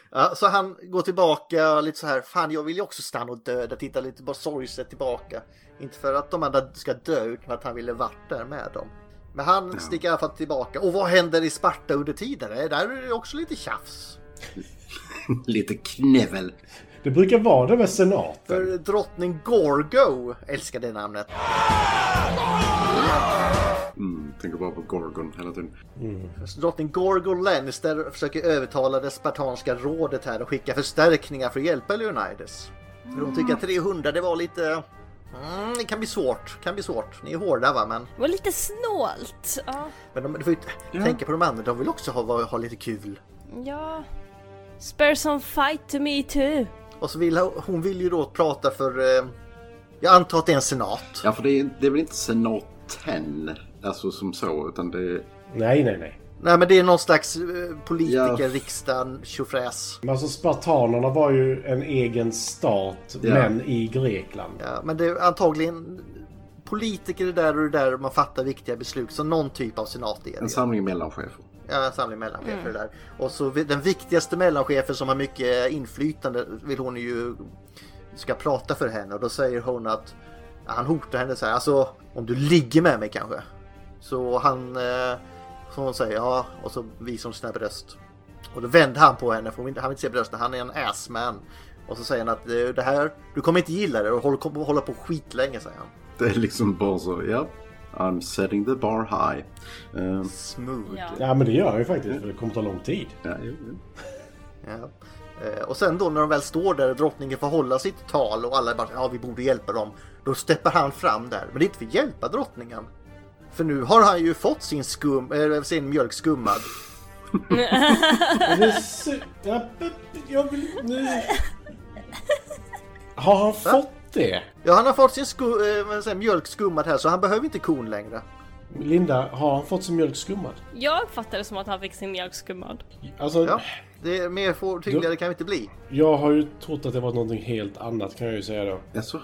[SPEAKER 2] Ja, så han går tillbaka lite så här, fan jag vill ju också stanna och döda, titta lite bara sorgset tillbaka. Inte för att de andra ska dö utan att han ville varit där med dem. Men han sticker i alla fall tillbaka. Och vad händer i Sparta under tiden? Där är det också lite tjafs.
[SPEAKER 3] Lite knävel.
[SPEAKER 4] Det brukar vara det med senaten.
[SPEAKER 2] För drottning Gorgo, älskar det namnet.
[SPEAKER 3] Tänker bara på Gorgon hela tiden.
[SPEAKER 2] Drottning Gorgo Lannister försöker övertala det spartanska rådet här och skicka förstärkningar för att hjälpa Leonidas. För de tycker att 300 det var lite... det kan bli svårt. Ni är hårda va, men...
[SPEAKER 1] Det var lite snålt. Ja.
[SPEAKER 2] Men du får ju tänka på de andra, de vill också ha lite kul.
[SPEAKER 1] Ja. Spare some fight to me too.
[SPEAKER 2] Och så hon vill ju då prata för... jag antar att det är en senat.
[SPEAKER 3] Ja, för det är väl inte senaten, alltså som så, utan det är...
[SPEAKER 4] Nej.
[SPEAKER 2] Nej, men det är någon slags politiker, riksdagen, tjofräs.
[SPEAKER 4] Men alltså spartanerna var ju en egen stat, men i Grekland.
[SPEAKER 2] Ja, men det är antagligen politiker där och där man fattar viktiga beslut, så någon typ av senat är det.
[SPEAKER 3] En samling mellanchefer.
[SPEAKER 2] Ja, en samling mellanchefer där. Och så den viktigaste mellanchefen som har mycket inflytande vill hon ju ska prata för henne. Och då säger hon att han hotar henne så här, alltså om du ligger med mig kanske. Så han... som hon säger, ja, och så visar hon sina bröst. Och då vänder han på henne, för han vill inte se brösten, han är en assman. Och så säger han att det här, du kommer inte gilla det och kommer hålla på skitlänge, säger han.
[SPEAKER 3] Det är liksom bara så, ja, I'm setting the bar high.
[SPEAKER 2] Smooth.
[SPEAKER 4] Ja, men det gör han ju faktiskt, för det kommer ta lång tid.
[SPEAKER 2] Ja. Och sen då när de väl står där och drottningen får hålla sitt tal och alla bara, ja vi borde hjälpa dem. Då steppar han fram där, men det är inte för att hjälpa drottningen. För nu har han ju fått sin mjölk skummad.
[SPEAKER 4] Har han fått det?
[SPEAKER 2] Ja, han har fått sin mjölk skummad här, så han behöver inte kon längre.
[SPEAKER 4] Linda, har han fått sin mjölk skummad?
[SPEAKER 1] Jag fattar det som att han fick sin mjölk skummad.
[SPEAKER 4] Alltså,
[SPEAKER 2] ja, det är mer tydligare kan vi inte bli.
[SPEAKER 4] Jag har ju trott att det var någonting helt annat, kan jag ju säga då.
[SPEAKER 3] Jaså?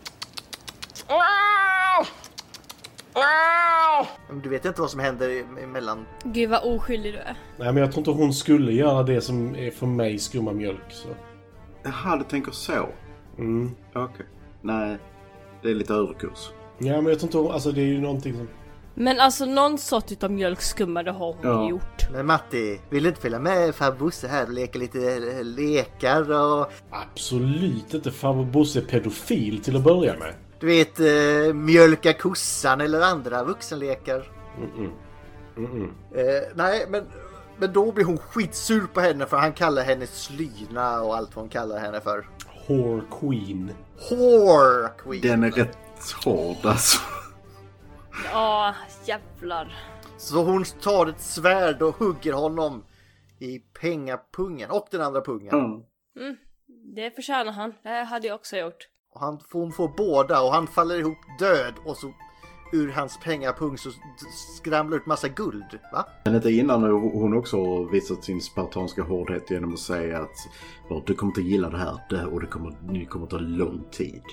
[SPEAKER 2] Du vet inte vad som händer emellan.
[SPEAKER 1] Gud vad oskyldig du är.
[SPEAKER 4] Nej, men jag tror inte hon skulle göra det som är för mig skumma mjölk. Så.
[SPEAKER 3] Jaha, du tänker så? Okej. Nej, det är lite överkurs.
[SPEAKER 4] Ja, men jag tror inte hon, alltså det är ju någonting som...
[SPEAKER 1] Men alltså någon sort av mjölkskummade har hon gjort.
[SPEAKER 2] Men Matti, vill du inte följa med farbror Bosse här och leka lite lekar och...
[SPEAKER 4] Absolut inte, farbror Bosse är pedofil till att börja med.
[SPEAKER 2] Du vet, mjölka kossan eller andra vuxenlekar. Nej, men då blir hon skitsur på henne för han kallar henne slyna och allt vad hon kallar henne för.
[SPEAKER 4] Whore Queen.
[SPEAKER 2] Whore Queen.
[SPEAKER 3] Den är rätt hård alltså.
[SPEAKER 1] Ja, jävlar.
[SPEAKER 2] Så hon tar ett svärd och hugger honom i pengapungen och den andra pungen.
[SPEAKER 1] Det förtjänar han. Det hade jag också gjort.
[SPEAKER 2] Och hon får båda och han faller ihop död och så ur hans pengapung så skramlar ut massa guld, va?
[SPEAKER 3] Men inte innan hon också visat sin spartanska hårdhet genom att säga att du kommer inte gilla det här och ni kommer ta lång tid.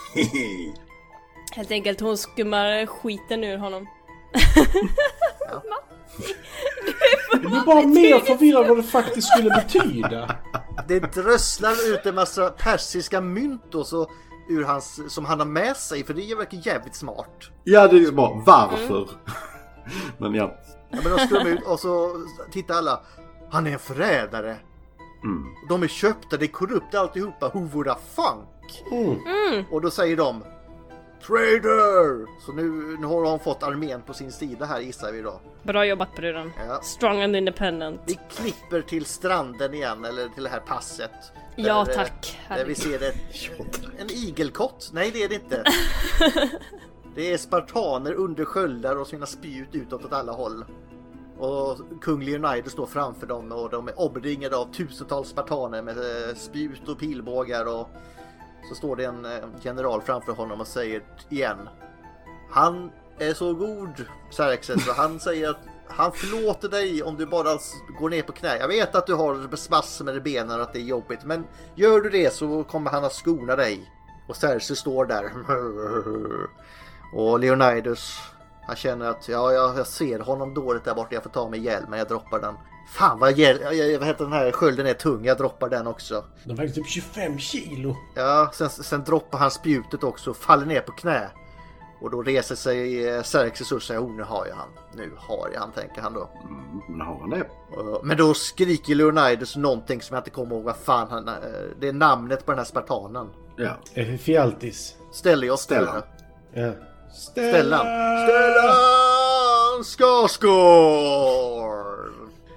[SPEAKER 1] Helt enkelt hon skummar skiten ur honom.
[SPEAKER 2] Ja.
[SPEAKER 4] Du är bara mer förvirrad vad det faktiskt skulle betyda.
[SPEAKER 2] Det drösslar ut en massa persiska mynt och så ur hans, som han har med sig, för det verkar jävligt smart.
[SPEAKER 3] Ja, det är liksom bara, varför? Men ja.
[SPEAKER 2] Men de skummar ut och så tittar alla, han är en förrädare. De är köpta, det är korrupt alltihopa, who would have funk? Och då säger de, trader! Så nu har de fått armén på sin sida här, gissar vi då.
[SPEAKER 1] Bra jobbat på den.
[SPEAKER 2] Ja.
[SPEAKER 1] Strong and independent.
[SPEAKER 2] Vi klipper till stranden igen, eller till det här passet.
[SPEAKER 1] Ja, tack.
[SPEAKER 2] Där vi ser en igelkott. Nej, det är det inte. Det är spartaner under sköldar och sina spjut utåt åt alla håll. Och kung Leonidas står framför dem och de är omringade av tusentals spartaner med spjut och pilbågar och så står det en general framför honom och säger igen: han är så god, Xerxes, och han säger att han förlåter dig om du bara går ner på knä. Jag vet att du har massor med benen och att det är jobbigt, men gör du det så kommer han att skona dig. Och Xerxes står där. Och Leonidas, han känner att jag ser honom dåligt där borta, jag får ta mig ihjäl, men jag droppar den Fan vad heter den här skölden är tung, jag droppar den också.
[SPEAKER 4] Den väger typ 25 kilo.
[SPEAKER 2] Ja, sen droppar han spjutet också, faller ner på knä. Och då reser sig Xerxes och säger, nu har jag han, tänker han då.
[SPEAKER 3] Men har han det?
[SPEAKER 2] Men då skriker Leonidas någonting som jag inte kommer ihåg vad fan det är namnet på den här spartanen.
[SPEAKER 3] Ja.
[SPEAKER 4] Ephialtes.
[SPEAKER 2] Stellios.
[SPEAKER 3] Stellan.
[SPEAKER 4] Ja.
[SPEAKER 2] Stellan Skarsgård!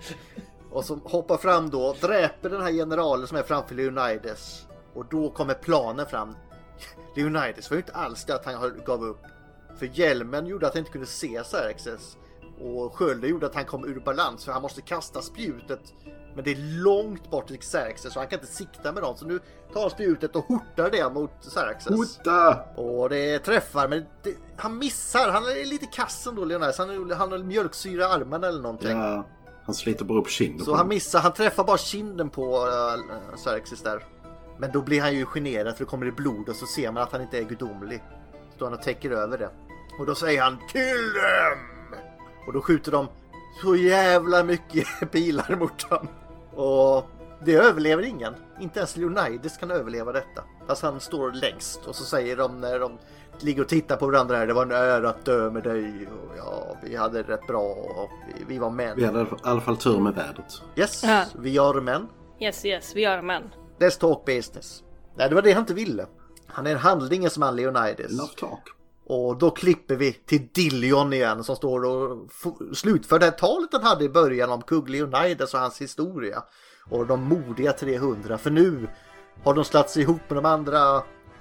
[SPEAKER 2] Och som hoppar fram då, dräper den här generalen som är framför Leonidas. Och då kommer planen fram. Leonidas var ju inte alls det att han gav upp. För hjälmen gjorde att han inte kunde se Xerxes. Och skölden gjorde att han kom ur balans, för han måste kasta spjutet. Men det är långt bort till Xerxes så han kan inte sikta med dem. Så nu tar han spjutet och hortar det mot Xerxes.
[SPEAKER 3] Hota!
[SPEAKER 2] Och det träffar, men han missar. Han är lite kassen då, Leonidas. Han har mjölksyra i armen eller någonting.
[SPEAKER 3] Ja, han sliter bara upp kinden.
[SPEAKER 2] Så han missar, han träffar bara kinden på Xerxes där. Men då blir han ju generad för det kommer i blod och så ser man att han inte är gudomlig. Så han täcker över det. Och då säger han, kill them! Och då skjuter de så jävla mycket pilar mot honom. Och det överlever ingen. Inte ens Leonidas kan överleva detta. Fast han står längst. Och så säger de när de ligger och tittar på varandra här, det var en ära att dö med dig. Och ja, vi hade det rätt bra och vi var män.
[SPEAKER 3] Vi hade i alla fall tur med vädret.
[SPEAKER 2] Yes, vi är män.
[SPEAKER 1] Yes, vi är män.
[SPEAKER 2] Let's talk business. Nej, det var det han inte ville. Han är en handlingens man, Leonidas.
[SPEAKER 3] Enough talk.
[SPEAKER 2] Och då klipper vi till Dilion igen som står och slutför det här talet han hade i början om kung Leonidas och hans historia. Och de modiga 300. För nu har de slagit sig ihop med de andra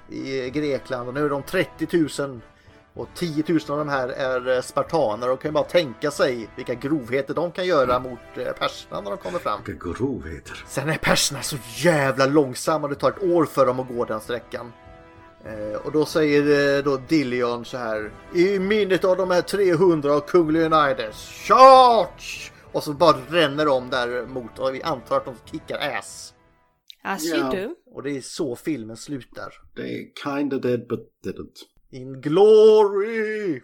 [SPEAKER 2] i Grekland. Och nu är de 30 000. Och 10 000 av de här är spartaner. Och kan ju bara tänka sig vilka grovheter de kan göra mot perserna när de kommer fram.
[SPEAKER 3] Vilka grovheter.
[SPEAKER 2] Sen är perserna så jävla långsamma. Det tar ett år för dem att gå den sträckan. Och då säger då Dilion så här: i minnet av de här 300 av kung Leonidas, charge! Och så bara ränner de där mot, och vi antar att de kickar ass.
[SPEAKER 1] As you do.
[SPEAKER 2] Och det är så filmen slutar.
[SPEAKER 3] Det är kinda dead but didn't.
[SPEAKER 2] In glory!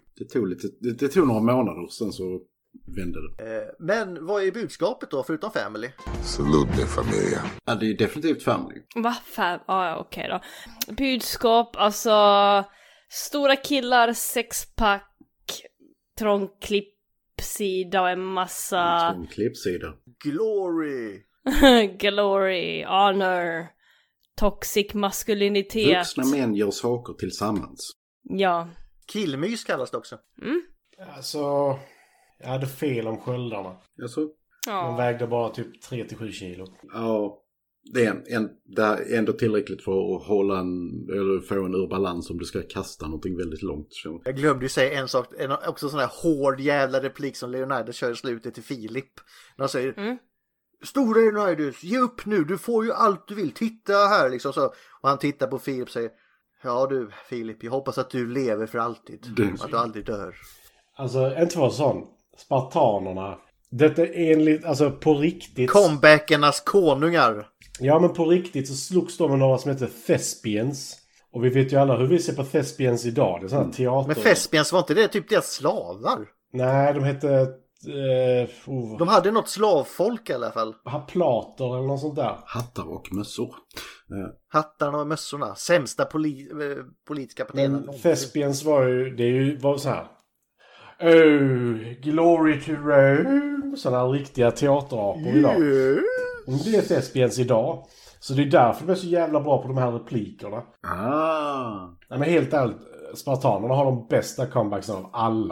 [SPEAKER 3] Det tog några månader, sen så vände det.
[SPEAKER 2] Men vad är budskapet då, förutom family?
[SPEAKER 14] Salute me, familia.
[SPEAKER 3] Ja, det är definitivt family.
[SPEAKER 1] Va? Okej då. Budskap, alltså stora killar, sexpack, trång klippsida och en massa...
[SPEAKER 3] Trång klippsida.
[SPEAKER 2] Glory!
[SPEAKER 1] Glory, honor, toxic maskulinitet.
[SPEAKER 3] Vuxna män gör saker tillsammans.
[SPEAKER 1] Ja.
[SPEAKER 2] Killmys kallas det också.
[SPEAKER 4] Alltså, jag hade fel om sköldarna.
[SPEAKER 3] Alltså?
[SPEAKER 4] De vägde bara typ 3-7 kilo.
[SPEAKER 3] Ja, det är ändå tillräckligt för att hålla eller få en ur balans om du ska kasta någonting väldigt långt. Så.
[SPEAKER 2] Jag glömde ju säga en sak, också sån här hård jävla replik som Leonidas kör i slutet till Filip. När han säger, stora Leonidas, ge upp nu, du får ju allt du vill, titta här liksom så. Och han tittar på Filip och säger, ja du Filip, jag hoppas att du lever för alltid. Att du aldrig dör.
[SPEAKER 4] Alltså, inte för sån. Spartanerna. Detta är enligt, alltså på riktigt.
[SPEAKER 2] Comebackernas konungar.
[SPEAKER 4] Ja, men på riktigt så slogs de med några som heter Thespians. Och vi vet ju alla hur vi ser på Thespians idag. Det är sådana teater.
[SPEAKER 2] Men Thespians, var inte det typ deras slavar?
[SPEAKER 4] Nej, de hette...
[SPEAKER 2] De hade något slavfolk i alla fall.
[SPEAKER 4] Plater eller något sånt där.
[SPEAKER 3] Hattar och mössor.
[SPEAKER 2] Hattarna och mössorna. Sämsta politiska partierna.
[SPEAKER 4] Men Thespians var ju, var så här. Oh, glory to Rome. Sådana riktiga teaterapor idag. Det är Thespians idag. Så det är därför de är så jävla bra på de här replikerna. Nej, men helt ärligt, spartanerna har de bästa comebacksen av alla.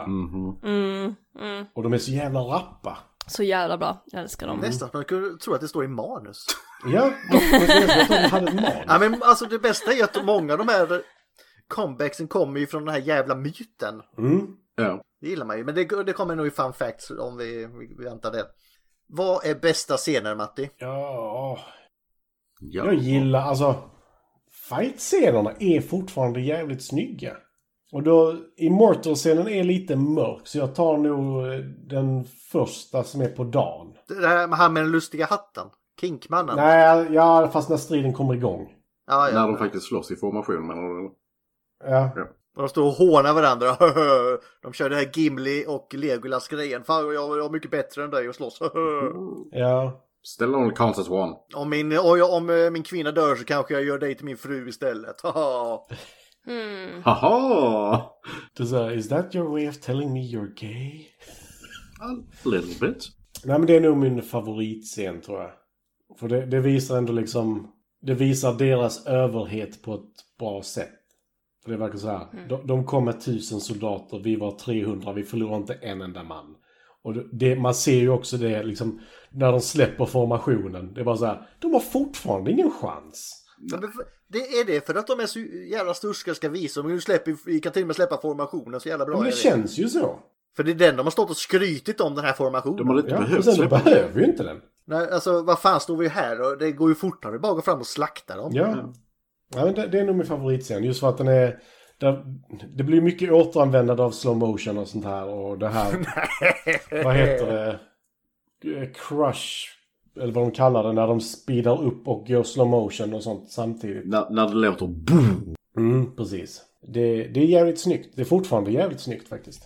[SPEAKER 4] Och de är så jävla rappa.
[SPEAKER 1] Så jävla bra, jag älskar dem.
[SPEAKER 2] Nästan, man kunde tro att det står i manus.
[SPEAKER 4] Ja, de hade ett manus.
[SPEAKER 2] Ja, men alltså det bästa är att många av de här comebacksen kommer ju från den här jävla myten.
[SPEAKER 3] Ja.
[SPEAKER 2] Det gillar man ju, men det kommer nog i fun facts om vi väntar det. Vad är bästa scenen, Matti?
[SPEAKER 4] Ja. Jag gillar, alltså fight-scenerna är fortfarande jävligt snygga. Och då, Immortal-scenen är lite mörk, så jag tar nog den första som är på dagen.
[SPEAKER 2] Det här med han med den lustiga hatten? Kinkmannen?
[SPEAKER 4] Nej, ja, fast när striden kommer igång.
[SPEAKER 2] Ja.
[SPEAKER 3] När de faktiskt slåss i formation, menar du?
[SPEAKER 4] Ja.
[SPEAKER 2] Och de står och hånar varandra. De kör det här Gimli och Legolas-grejen. Fan, jag är mycket bättre än dig att slåss.
[SPEAKER 4] Ja.
[SPEAKER 3] Still only counts as one.
[SPEAKER 2] Om min kvinna dör så kanske jag gör dig till min fru istället.
[SPEAKER 3] Haha!
[SPEAKER 4] Is that your way of telling me you're gay?
[SPEAKER 3] A little bit.
[SPEAKER 4] Nej, men det är nog min favoritscen, tror jag. För det visar ändå liksom... Det visar deras överhet på ett bra sätt. För det verkar så här. De kom med 1000 soldater, vi var 300, vi förlorade inte en enda man. Och man ser ju också det liksom... När de släpper formationen. Det är bara så här, de har fortfarande ingen chans.
[SPEAKER 2] Det är det, för att de är så jävla sturska ska visa. Men vi kan till och med släppa formationen så jävla bra.
[SPEAKER 4] Men det känns ju så.
[SPEAKER 2] För det är den de har stått och skrytit om, den här formationen.
[SPEAKER 3] De har inte behövt
[SPEAKER 4] släppa. De behöver ju inte den.
[SPEAKER 2] Nej, alltså vad fan står vi här och det går ju fortare bara gå fram och slakta dem.
[SPEAKER 4] Ja, men det är nog min favoritscen. Just för att den är... Det blir mycket återanvändande av slow motion och sånt här. Och det här... Vad heter det? Crush... Eller vad de kallar det när de speedar upp och gör slow motion och sånt samtidigt.
[SPEAKER 3] När det låter boom.
[SPEAKER 4] Precis. Det är jävligt snyggt. Det är fortfarande jävligt snyggt faktiskt.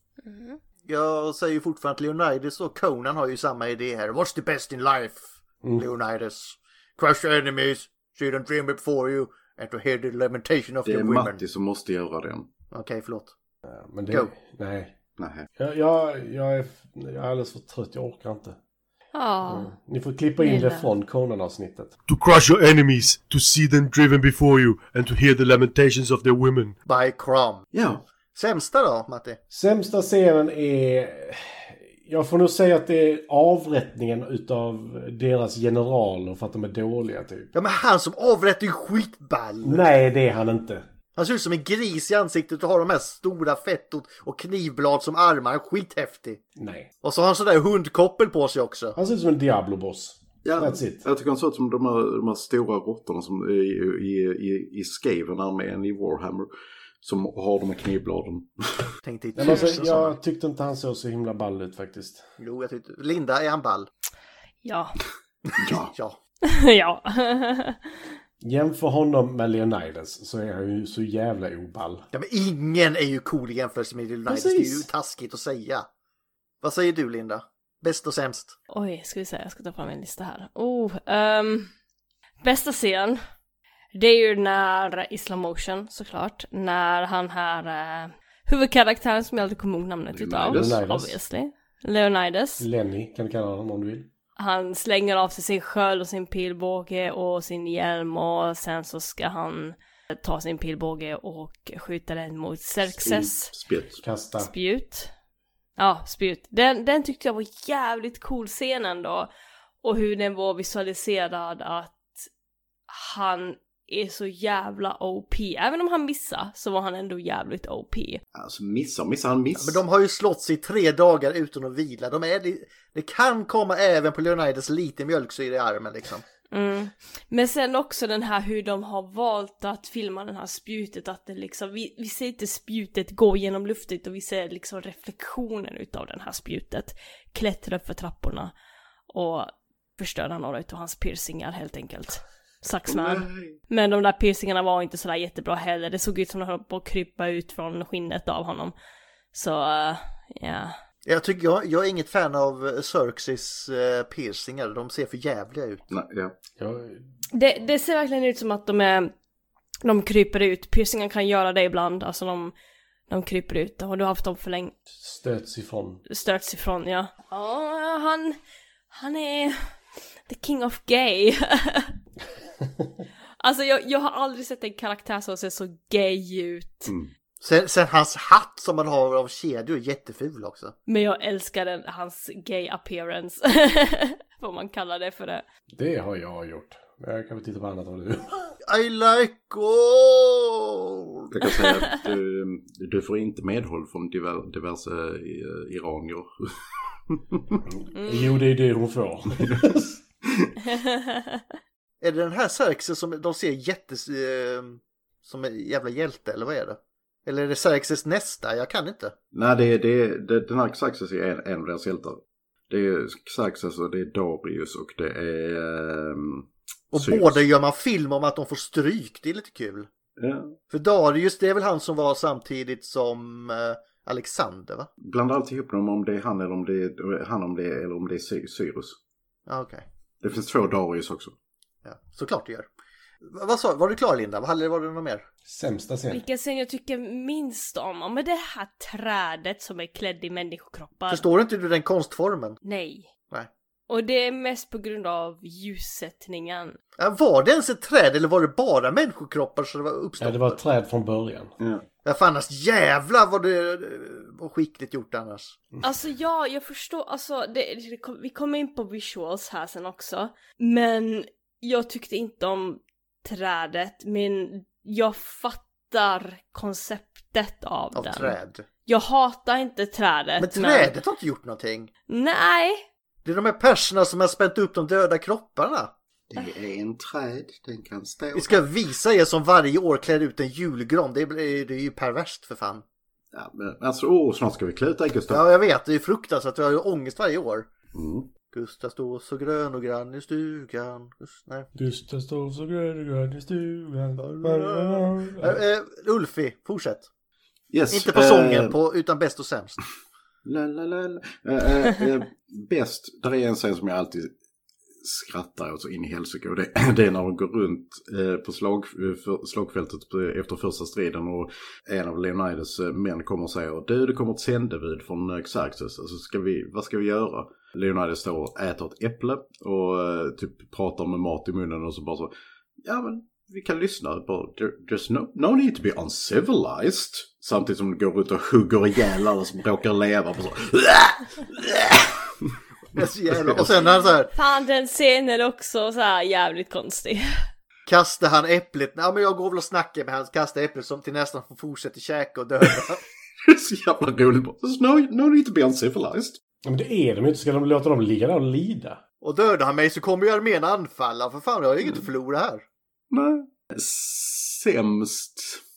[SPEAKER 2] Jag säger ju fortfarande att Leonidas och Conan har ju samma idé här. What's the best in life, Leonidas? Crush your enemies, see them dream before you, and to hear the lamentation of the women.
[SPEAKER 3] Det är Matti som måste göra den.
[SPEAKER 2] Okej, förlåt.
[SPEAKER 4] Men det...
[SPEAKER 2] Go.
[SPEAKER 4] Nej.
[SPEAKER 3] Jag
[SPEAKER 4] är alldeles för trött, jag orkar inte.
[SPEAKER 1] Ja.
[SPEAKER 4] Ni får klippa in det från Conan-avsnittet.
[SPEAKER 16] To crush your enemies, to see them driven before you, and to hear the lamentations of their women.
[SPEAKER 2] By Crom.
[SPEAKER 3] Ja.
[SPEAKER 2] Sämsta då, Matti?
[SPEAKER 4] Sämsta scenen är... Jag får nog säga att det är avrättningen utav deras generaler för att de är dåliga, typ.
[SPEAKER 2] Ja, men han som avrättar är skitball.
[SPEAKER 4] Nej, det är han inte.
[SPEAKER 2] Han ser ut som en gris i ansiktet och har de här stora fett och knivblad som armar. Skithäftig.
[SPEAKER 4] Nej.
[SPEAKER 2] Och så har han sådär hundkoppel på sig också.
[SPEAKER 4] Han ser ut som en Diablo-boss.
[SPEAKER 3] Ja,
[SPEAKER 4] that's it.
[SPEAKER 3] Jag tycker han ser ut som de här stora råttorna som i Skaven-armén i Warhammer. Som har de här knivbladen.
[SPEAKER 2] Men
[SPEAKER 4] alltså, jag tyckte inte han såg så himla ball ut faktiskt.
[SPEAKER 2] Jo, jag tyckte... Linda, är han ball?
[SPEAKER 1] Ja.
[SPEAKER 2] Ja.
[SPEAKER 1] Ja.
[SPEAKER 4] Jämför honom med Leonidas så är han ju så jävla oball.
[SPEAKER 2] Ja, men ingen är ju cool i jämförelse med Leonidas. Precis. Det är ju taskigt att säga. Vad säger du, Linda? Bäst och sämst?
[SPEAKER 1] Oj, ska vi säga. Jag ska ta fram en lista här. Bästa scen. Det är ju när Islam Motion, såklart. När han här huvudkaraktären som jag alltid kommer ihåg namnet utav. Obviously. Leonidas.
[SPEAKER 4] Lenny kan du kalla honom om du vill.
[SPEAKER 1] Han slänger av sig sin sköld och sin pilbåge och sin hjälm och sen så ska han ta sin pilbåge och skjuta den mot Xerxes.
[SPEAKER 4] Kasta.
[SPEAKER 1] Spjut. Ja, spjut. Den tyckte jag var jävligt cool scenen då. Och hur den var visualiserad att han är så jävla OP. Även om han missar så var han ändå jävligt OP.
[SPEAKER 3] Alltså missar han.
[SPEAKER 2] Ja, men de har ju slått sig 3 dagar utan att vila. Det kan komma även på Leonidas lite mjölksyra i armen liksom.
[SPEAKER 1] Men sen också den här hur de har valt att filma den här spjutet. Att det liksom, vi ser inte spjutet gå genom luften och vi ser liksom reflektionen utav den här spjutet. Klättra upp för trapporna och förstöra några utav hans piercingar helt enkelt. Saxman. Men de där piercingarna var inte sådär jättebra heller. Det såg ut som de höll på att krypa ut från skinnet av honom. Så, ja.
[SPEAKER 2] Jag är inget fan av Xerxes piercingar. De ser för jävliga ut.
[SPEAKER 3] Nej, ja.
[SPEAKER 1] Det ser verkligen ut som att de kryper ut. Piercingar kan göra det ibland. Alltså de kryper ut. Har du haft dem för länge? Stöts ifrån, ja. Ja, han är the king of gay. Alltså jag har aldrig sett en karaktär som ser så gay ut.
[SPEAKER 2] Sen hans hatt som man har av kedjor är jätteful också.
[SPEAKER 1] Men jag älskar hans gay appearance. Vad man kallar det för det.
[SPEAKER 4] Det har jag gjort. Jag kan väl titta på annat av det.
[SPEAKER 2] I like gold!
[SPEAKER 3] Jag kan säga att du får inte medhåll från diverse iranier.
[SPEAKER 4] Jo, det är det hon får.
[SPEAKER 2] Är det den här Xerxes som de ser som en jävla hjälte, eller vad är det? Eller är det Xerxes nästa? Jag kan inte.
[SPEAKER 3] Nej, den här Xerxes är en av deras hjältar. Det är Xerxes och det är Darius och det är...
[SPEAKER 2] och båda gör man film om att de får stryk. Det är lite kul.
[SPEAKER 3] Ja.
[SPEAKER 2] För Darius, det är väl han som var samtidigt som Alexander, va?
[SPEAKER 3] Blandar alltid ihop dem om det är han eller om det är han eller om det är Cyrus.
[SPEAKER 2] Ja, okej.
[SPEAKER 3] Det finns 2 Darius också.
[SPEAKER 2] Ja, såklart det gör. Vad sa du? Var du klar, Linda? Var det något mer?
[SPEAKER 4] Sämsta scen.
[SPEAKER 1] Vilken scen jag tycker minst om? Men det här trädet som är klädd i människokroppar.
[SPEAKER 2] Förstår inte du den konstformen?
[SPEAKER 1] Nej.
[SPEAKER 2] Nej.
[SPEAKER 1] Och det är mest på grund av ljussättningen.
[SPEAKER 2] Ja, var det ens ett träd eller var det bara människokroppar så det var uppstått?
[SPEAKER 4] Ja, det var ett träd från början.
[SPEAKER 2] Ja, fan annars jävla vad det var skickligt gjort annars.
[SPEAKER 1] Alltså ja, jag förstår, alltså vi kommer in på visuals här sen också. Men jag tyckte inte om trädet, men jag fattar konceptet av den.
[SPEAKER 2] Träd?
[SPEAKER 1] Jag hatar inte trädet.
[SPEAKER 2] Men trädet har inte gjort någonting.
[SPEAKER 1] Nej.
[SPEAKER 2] Det är de här personerna som har spänt upp de döda kropparna.
[SPEAKER 3] Det är en träd, den kan stå.
[SPEAKER 2] Vi ska visa er som varje år klär ut en julgran. Det är ju perverst för fan.
[SPEAKER 3] Ja, men alltså, snart ska vi klä ut dig, Gustav.
[SPEAKER 2] Ja, jag vet. Det är fruktansvärt. Jag har ångest varje år. Gustav står så grön och grann i stugan.
[SPEAKER 4] Gustav står så grön och grann i stugan.
[SPEAKER 2] Ulfi, fortsätt.
[SPEAKER 3] Yes,
[SPEAKER 2] inte på sången, utan bäst och sämst.
[SPEAKER 3] Bäst, där är en scen som jag alltid skrattar åt så in i helsike. Och det är när de går runt på slagfältet efter första striden och en av Leonidas män kommer och säger det kommer ett sändebud från Xerxes. Alltså vad ska vi göra? Leonidas står och äter ett äpple och typ pratar med mat i munnen och så bara så, ja men vi kan lyssna på there's no need to be uncivilized. Samtidigt som det går ut och hugger ihjäl alla som råkar leva på så.
[SPEAKER 2] Och sen han så här.
[SPEAKER 1] Fan, den scenen är också så här jävligt konstig.
[SPEAKER 2] Kastar han äpplet. Ja, men jag går väl och snackar med han. Kastar äpplet som till nästan får fortsätta käka och döda.
[SPEAKER 3] Det är så jävla roligt. There's no need to be uncivilized.
[SPEAKER 4] Men det är de inte. Ska de låta dem ligga där och lida?
[SPEAKER 2] Och dödar han mig så kommer ju armén anfalla. För fan, jag har inget att förlora här.
[SPEAKER 3] Nej. Sämst.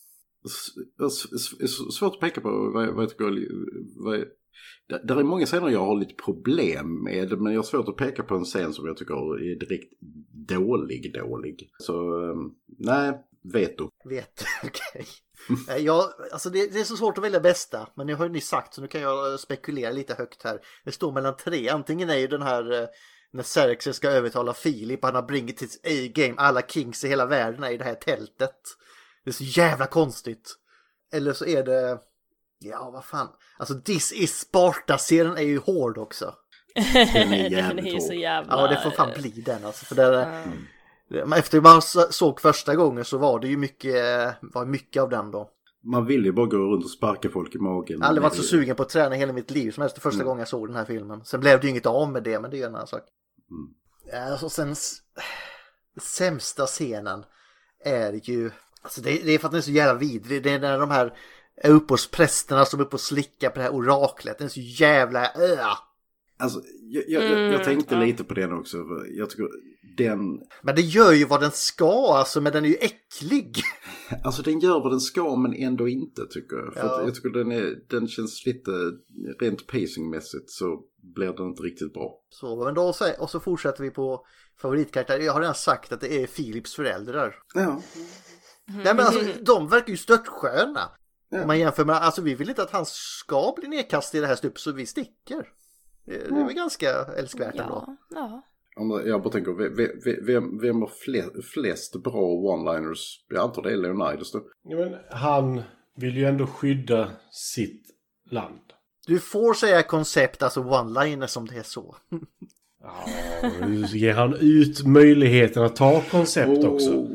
[SPEAKER 3] Svårt att peka på vad jag tycker. Där är många scener jag har lite problem med, men jag har svårt att peka på en scen som jag tycker är direkt dålig. Så nej, veto.
[SPEAKER 2] Okej. Alltså det är så svårt att välja bästa, men jag har ju nyss sagt så nu kan jag spekulera lite högt här. Det står mellan 3. Antingen är ju den här när Xerxes ska övertala Filip, han har bringit his A-game, alla kings i hela världen är i det här tältet. Det är så jävla konstigt. Eller så är det, ja vad fan, alltså This is Sparta-serien är ju hård också.
[SPEAKER 3] Den är
[SPEAKER 1] ju så jävla...
[SPEAKER 2] Ja, det får fan bli den alltså, för det, efter man såg första gången så var det ju mycket av den då.
[SPEAKER 3] Man vill ju bara gå runt och sparka folk i magen.
[SPEAKER 2] Jag har aldrig varit så sugen på att träna hela mitt liv som helst första gången jag såg den här filmen. Sen blev det ju inget av med det, men det är ju en annan sak. Alltså sen sämsta scenen är ju, alltså det är för att den är så jävla vidrig. Det är när de här är uppe hos prästerna som är uppe och slickar på det här oraklet. Den är så jävla
[SPEAKER 3] Alltså, jag tänkte lite på den också. Jag tycker den...
[SPEAKER 2] Men det gör ju vad den ska, alltså, men den är ju äcklig.
[SPEAKER 3] Alltså den gör vad den ska, men ändå inte, tycker jag. För att jag tycker den känns lite, rent pacingmässigt så blir den inte riktigt bra.
[SPEAKER 2] Så, men då och så fortsätter vi på favoritkaraktär. Jag har redan sagt att det är Philips föräldrar.
[SPEAKER 3] Ja.
[SPEAKER 2] Nej, men alltså, de verkar ju störtsköna. Ja. Om man jämför med, alltså vi vill inte att han ska bli nedkastad i det här stupet så vi sticker. Det är väl ganska älskvärt ändå.
[SPEAKER 1] Ja.
[SPEAKER 3] Jag bara tänker, vem har flest bra one-liners? Jag antar det är Leonidas då.
[SPEAKER 4] Ja, men han vill ju ändå skydda sitt land.
[SPEAKER 2] Du får säga koncept, alltså one-liners som det är så.
[SPEAKER 4] Ja, nu ger han ut möjligheten att ta koncept också.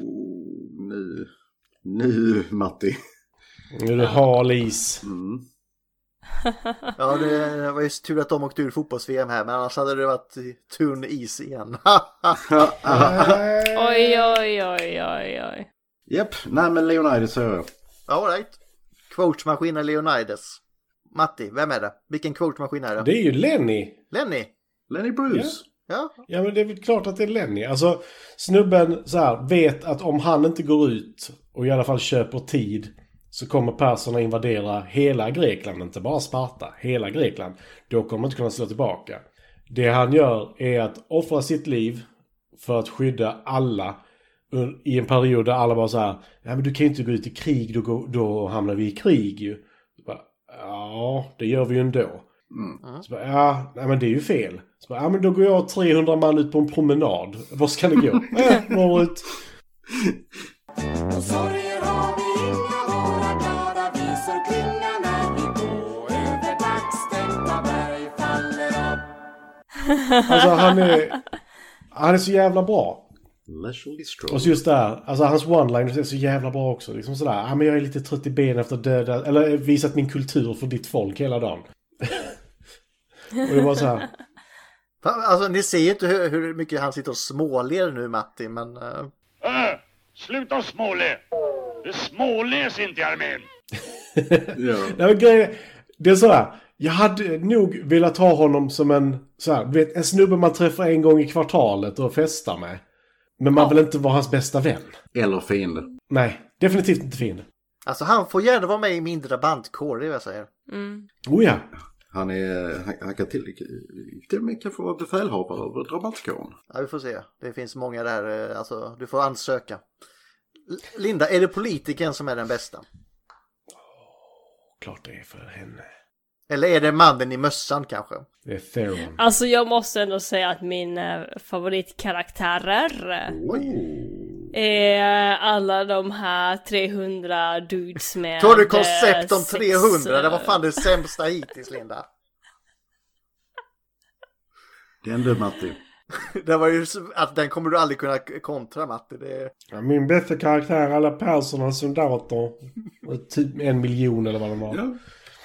[SPEAKER 3] Nu Matti.
[SPEAKER 4] Nu är det hal is.
[SPEAKER 2] Ja, det var ju tur att de åkte ur fotbolls-VM här, men annars hade det varit tunn is igen.
[SPEAKER 1] Oj.
[SPEAKER 3] Japp, nej men Leonidas säger jag.
[SPEAKER 2] All right. Quote-maskin är Leonidas. Matti, vem är det? Vilken quote-maskin är det?
[SPEAKER 4] Det är ju Lenny.
[SPEAKER 2] Lenny
[SPEAKER 3] Bruce.
[SPEAKER 4] Ja, men det är väl klart att det är Lenny. Alltså, snubben så här, vet att om han inte går ut och i alla fall köper tid så kommer perserna invadera hela Grekland, inte bara Sparta, hela Grekland. Då kommer man inte kunna slå tillbaka. Det han gör är att offra sitt liv för att skydda alla i en period där alla bara så här, ja men du kan ju inte gå ut i krig, då hamnar vi i krig ju. Bara, ja, det gör vi ju ändå. Så bara, ja, nej, men det är ju fel. Så bara, ja men då går jag 300 man ut på en promenad. Var ska det gå? Norrut.
[SPEAKER 13] Sorger har vi inga, våra glada visor klingar när vi går över dagstänkta berg faller upp.
[SPEAKER 4] Alltså han är så jävla bra. Och så just där, alltså hans one-liners är så jävla bra också. Liksom sådär, ja men jag är lite trött i ben efter döda, eller visat min kultur för ditt folk hela dagen. Och det var så här.
[SPEAKER 2] Alltså ni ser ju inte hur mycket han sitter och småler nu, Matti, men...
[SPEAKER 8] Sluta småle! Det småles inte i armén!
[SPEAKER 3] Ja.
[SPEAKER 4] Nej, men grejen, det är så här. Jag hade nog velat ha honom som en snubbe man träffar en gång i kvartalet och festar med. Men man vill inte vara hans bästa vän.
[SPEAKER 3] Eller fiende.
[SPEAKER 4] Nej, definitivt inte fiende.
[SPEAKER 2] Alltså han får gärna vara med i min drabantkår, det är vad jag säger.
[SPEAKER 4] Oh ja.
[SPEAKER 3] Han kan till och med kan få vara befälhavare över drabantkåren.
[SPEAKER 2] Ja, vi får se. Det finns många där, alltså du får ansöka. Linda, är det politikern som är den bästa?
[SPEAKER 4] Klart det är för henne.
[SPEAKER 2] Eller är det mannen i mössan kanske?
[SPEAKER 4] Det är Theron.
[SPEAKER 1] Alltså jag måste ändå säga att min favoritkaraktärer är alla de här 300 dudes med...
[SPEAKER 2] Tar du koncept om 300? Det var fan det sämsta hittills, Linda.
[SPEAKER 3] Det är ändå Matti.
[SPEAKER 2] Det var ju att den kommer du aldrig kunna kontra, Matti. Det...
[SPEAKER 4] Ja, min bästa karaktär är alla Persernas soldater. Typ 1 miljon eller vad de var. Ja.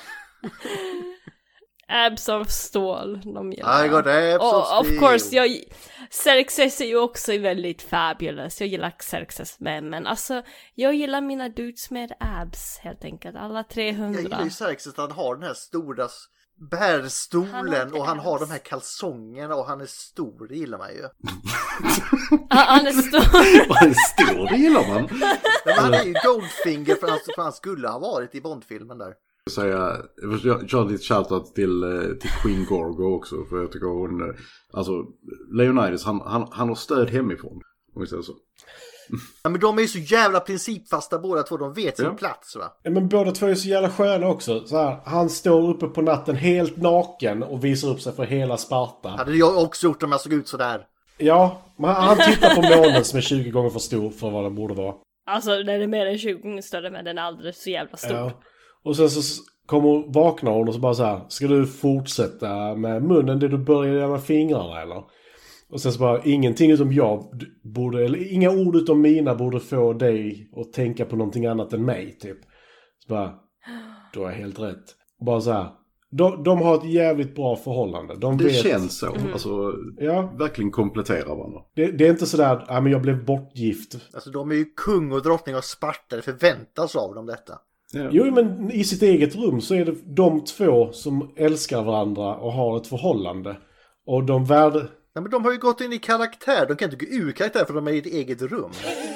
[SPEAKER 1] Abs of stål, de gillar.
[SPEAKER 2] I got abs of steel.
[SPEAKER 1] Of course, Xerxes är ju också väldigt fabulous. Jag gillar Xerxes med, men alltså jag gillar mina dudes med abs helt enkelt. Alla 300.
[SPEAKER 2] Jag gillar ju Xerxes att han har den här stora bärstolen och han har de här kalsongerna och han är stor, det gillar man ju.
[SPEAKER 1] Han är stor.
[SPEAKER 3] Han är stor, det gillar man.
[SPEAKER 2] Men han är ju Goldfinger för han skulle ha varit i Bondfilmen där.
[SPEAKER 3] Jag kör lite shoutout till Queen Gorgo också, för jag tycker hon, alltså Leonidas, han har stöd hemifrån, om vi säger så.
[SPEAKER 2] Ja, men de är ju så jävla principfasta båda två, de vet sin plats, va?
[SPEAKER 4] Ja, men båda två är så jävla sköna också. Så här, han står uppe på natten helt naken och visar upp sig för hela Sparta.
[SPEAKER 2] Hade jag också gjort om jag såg ut så där.
[SPEAKER 4] Ja, men han tittar på månen som är 20 gånger för stor för vad den borde vara.
[SPEAKER 1] Alltså den är mer än 20 gånger större, men den är alldeles så jävla stor. Ja.
[SPEAKER 4] Och sen så vaknar hon och så bara så här, ska du fortsätta med munnen det du började med fingrarna eller? Och sen så bara, ingenting utom jag borde, eller inga ord utom mina borde få dig att tänka på någonting annat än mig typ. Så bara, då är jag helt rätt. Bara så här, de har ett jävligt bra förhållande.
[SPEAKER 3] Det känns så, alltså verkligen kompletterar varandra.
[SPEAKER 4] Det är inte sådär, ja men jag blev bortgift.
[SPEAKER 2] Alltså de är ju kung och drottning av Sparta, det förväntas av dem detta.
[SPEAKER 4] Ja. Jo, men i sitt eget rum så är det de två som älskar varandra och har ett förhållande. Och de Nej,
[SPEAKER 2] men de har ju gått in i karaktär. De kan inte gå ur karaktär för de är i ett eget rum.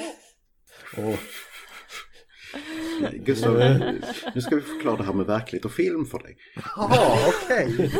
[SPEAKER 3] Gustav, nu ska vi förklara det här med verklighet och film för dig.
[SPEAKER 2] Ja, okej.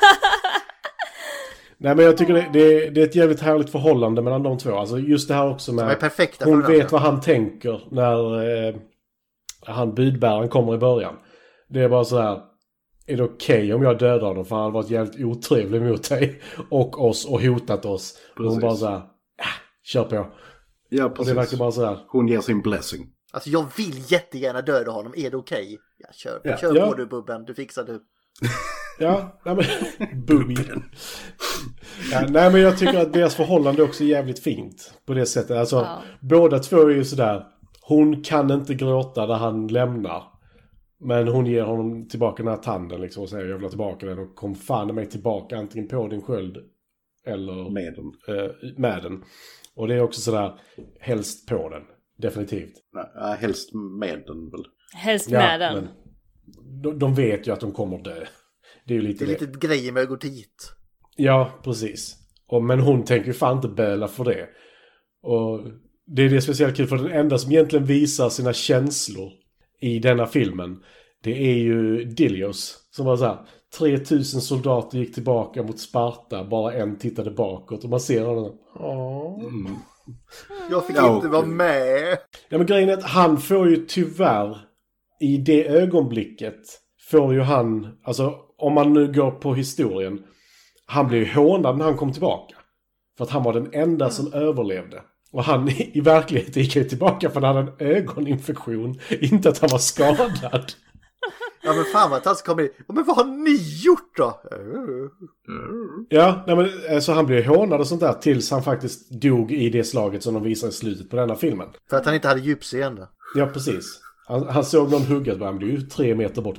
[SPEAKER 4] Nej, men jag tycker det är ett jävligt härligt förhållande mellan de två. Alltså just det här också med...
[SPEAKER 2] är perfekta
[SPEAKER 4] hon vet vad han tänker när han budbäraren kommer i början. Det är bara så här, är det okej om jag dödar honom för han har varit jävligt otrevlig mot dig och oss och hotat oss. Och hon bara så här, kör på.
[SPEAKER 3] Ja, precis.
[SPEAKER 4] Och det verkar bara så här.
[SPEAKER 3] Hon ger sin blessing.
[SPEAKER 2] Alltså jag vill jättegärna döda honom, är det okej? Ja, kör på du Bubben, du fixar du.
[SPEAKER 4] Ja, nej men Bubby. Ja, nej men jag tycker att deras förhållande också är jävligt fint på det sättet. Alltså båda två är ju sådär, hon kan inte gråta där han lämnar. Men hon ger honom tillbaka den här tanden liksom och säger jag vill ha tillbaka den och kom fan mig tillbaka antingen på din sköld eller med den. Och det är också sådär, helst på den. Definitivt.
[SPEAKER 3] Nej, helst med den väl.
[SPEAKER 1] Helst med den.
[SPEAKER 4] Men de vet ju att de kommer dö. Det är ju lite
[SPEAKER 2] grejer med att gå dit.
[SPEAKER 4] Ja, precis. Men hon tänker ju fan inte böla för det. Och det är speciellt kul för den enda som egentligen visar sina känslor i denna filmen, det är ju Dilios som var så här, 3000 soldater gick tillbaka mot Sparta, bara en tittade bakåt och man ser honom.
[SPEAKER 2] Jag fick inte vara med.
[SPEAKER 4] Ja, men grejen är att han får ju tyvärr i det ögonblicket får ju han, alltså om man nu går på historien, han blev ju hånad när han kom tillbaka. För att han var den enda som överlevde. Och han i verkligheten gick ju tillbaka för att han hade en ögoninfektion. Inte att han var skadad.
[SPEAKER 2] Ja men fan vad han kommer in. Men vad har ni gjort då?
[SPEAKER 4] Ja, nej, men så han blev hånad och sånt där tills han faktiskt dog i det slaget som de visar i slutet på denna filmen.
[SPEAKER 2] För att han inte hade djupseende.
[SPEAKER 4] Ja, precis. Han såg någon hugga, han blev ju 3 meter bort.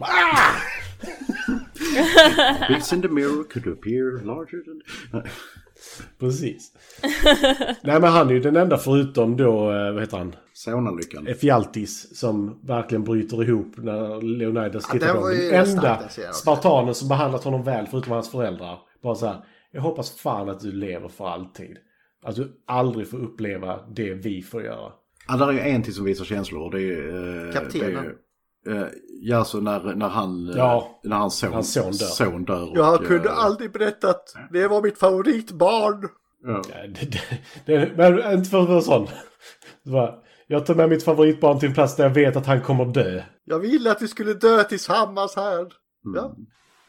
[SPEAKER 3] Bits in the mirror could appear larger than...
[SPEAKER 4] Precis. Nej, men han är ju den enda förutom då, vad heter han?
[SPEAKER 3] Sonalyckan.
[SPEAKER 4] Fialtis som verkligen bryter ihop när Leonidas tittar på honom.
[SPEAKER 2] Den
[SPEAKER 4] enda spartanen som behandlat honom väl förutom hans föräldrar. Bara så här, jag hoppas fan att du lever för alltid. Att du aldrig får uppleva det vi får göra.
[SPEAKER 3] Ja, där är ju en till som visar känslor. Det är
[SPEAKER 2] kaptenen.
[SPEAKER 3] Ja, så när hans son dör.
[SPEAKER 2] Jag kunde aldrig berättat. Det var mitt favoritbarn.
[SPEAKER 4] Ja. Men inte för att vara sån. Jag tar med mitt favoritbarn till en plats där jag vet att han kommer dö.
[SPEAKER 2] Jag ville att vi skulle dö tillsammans här. Ja.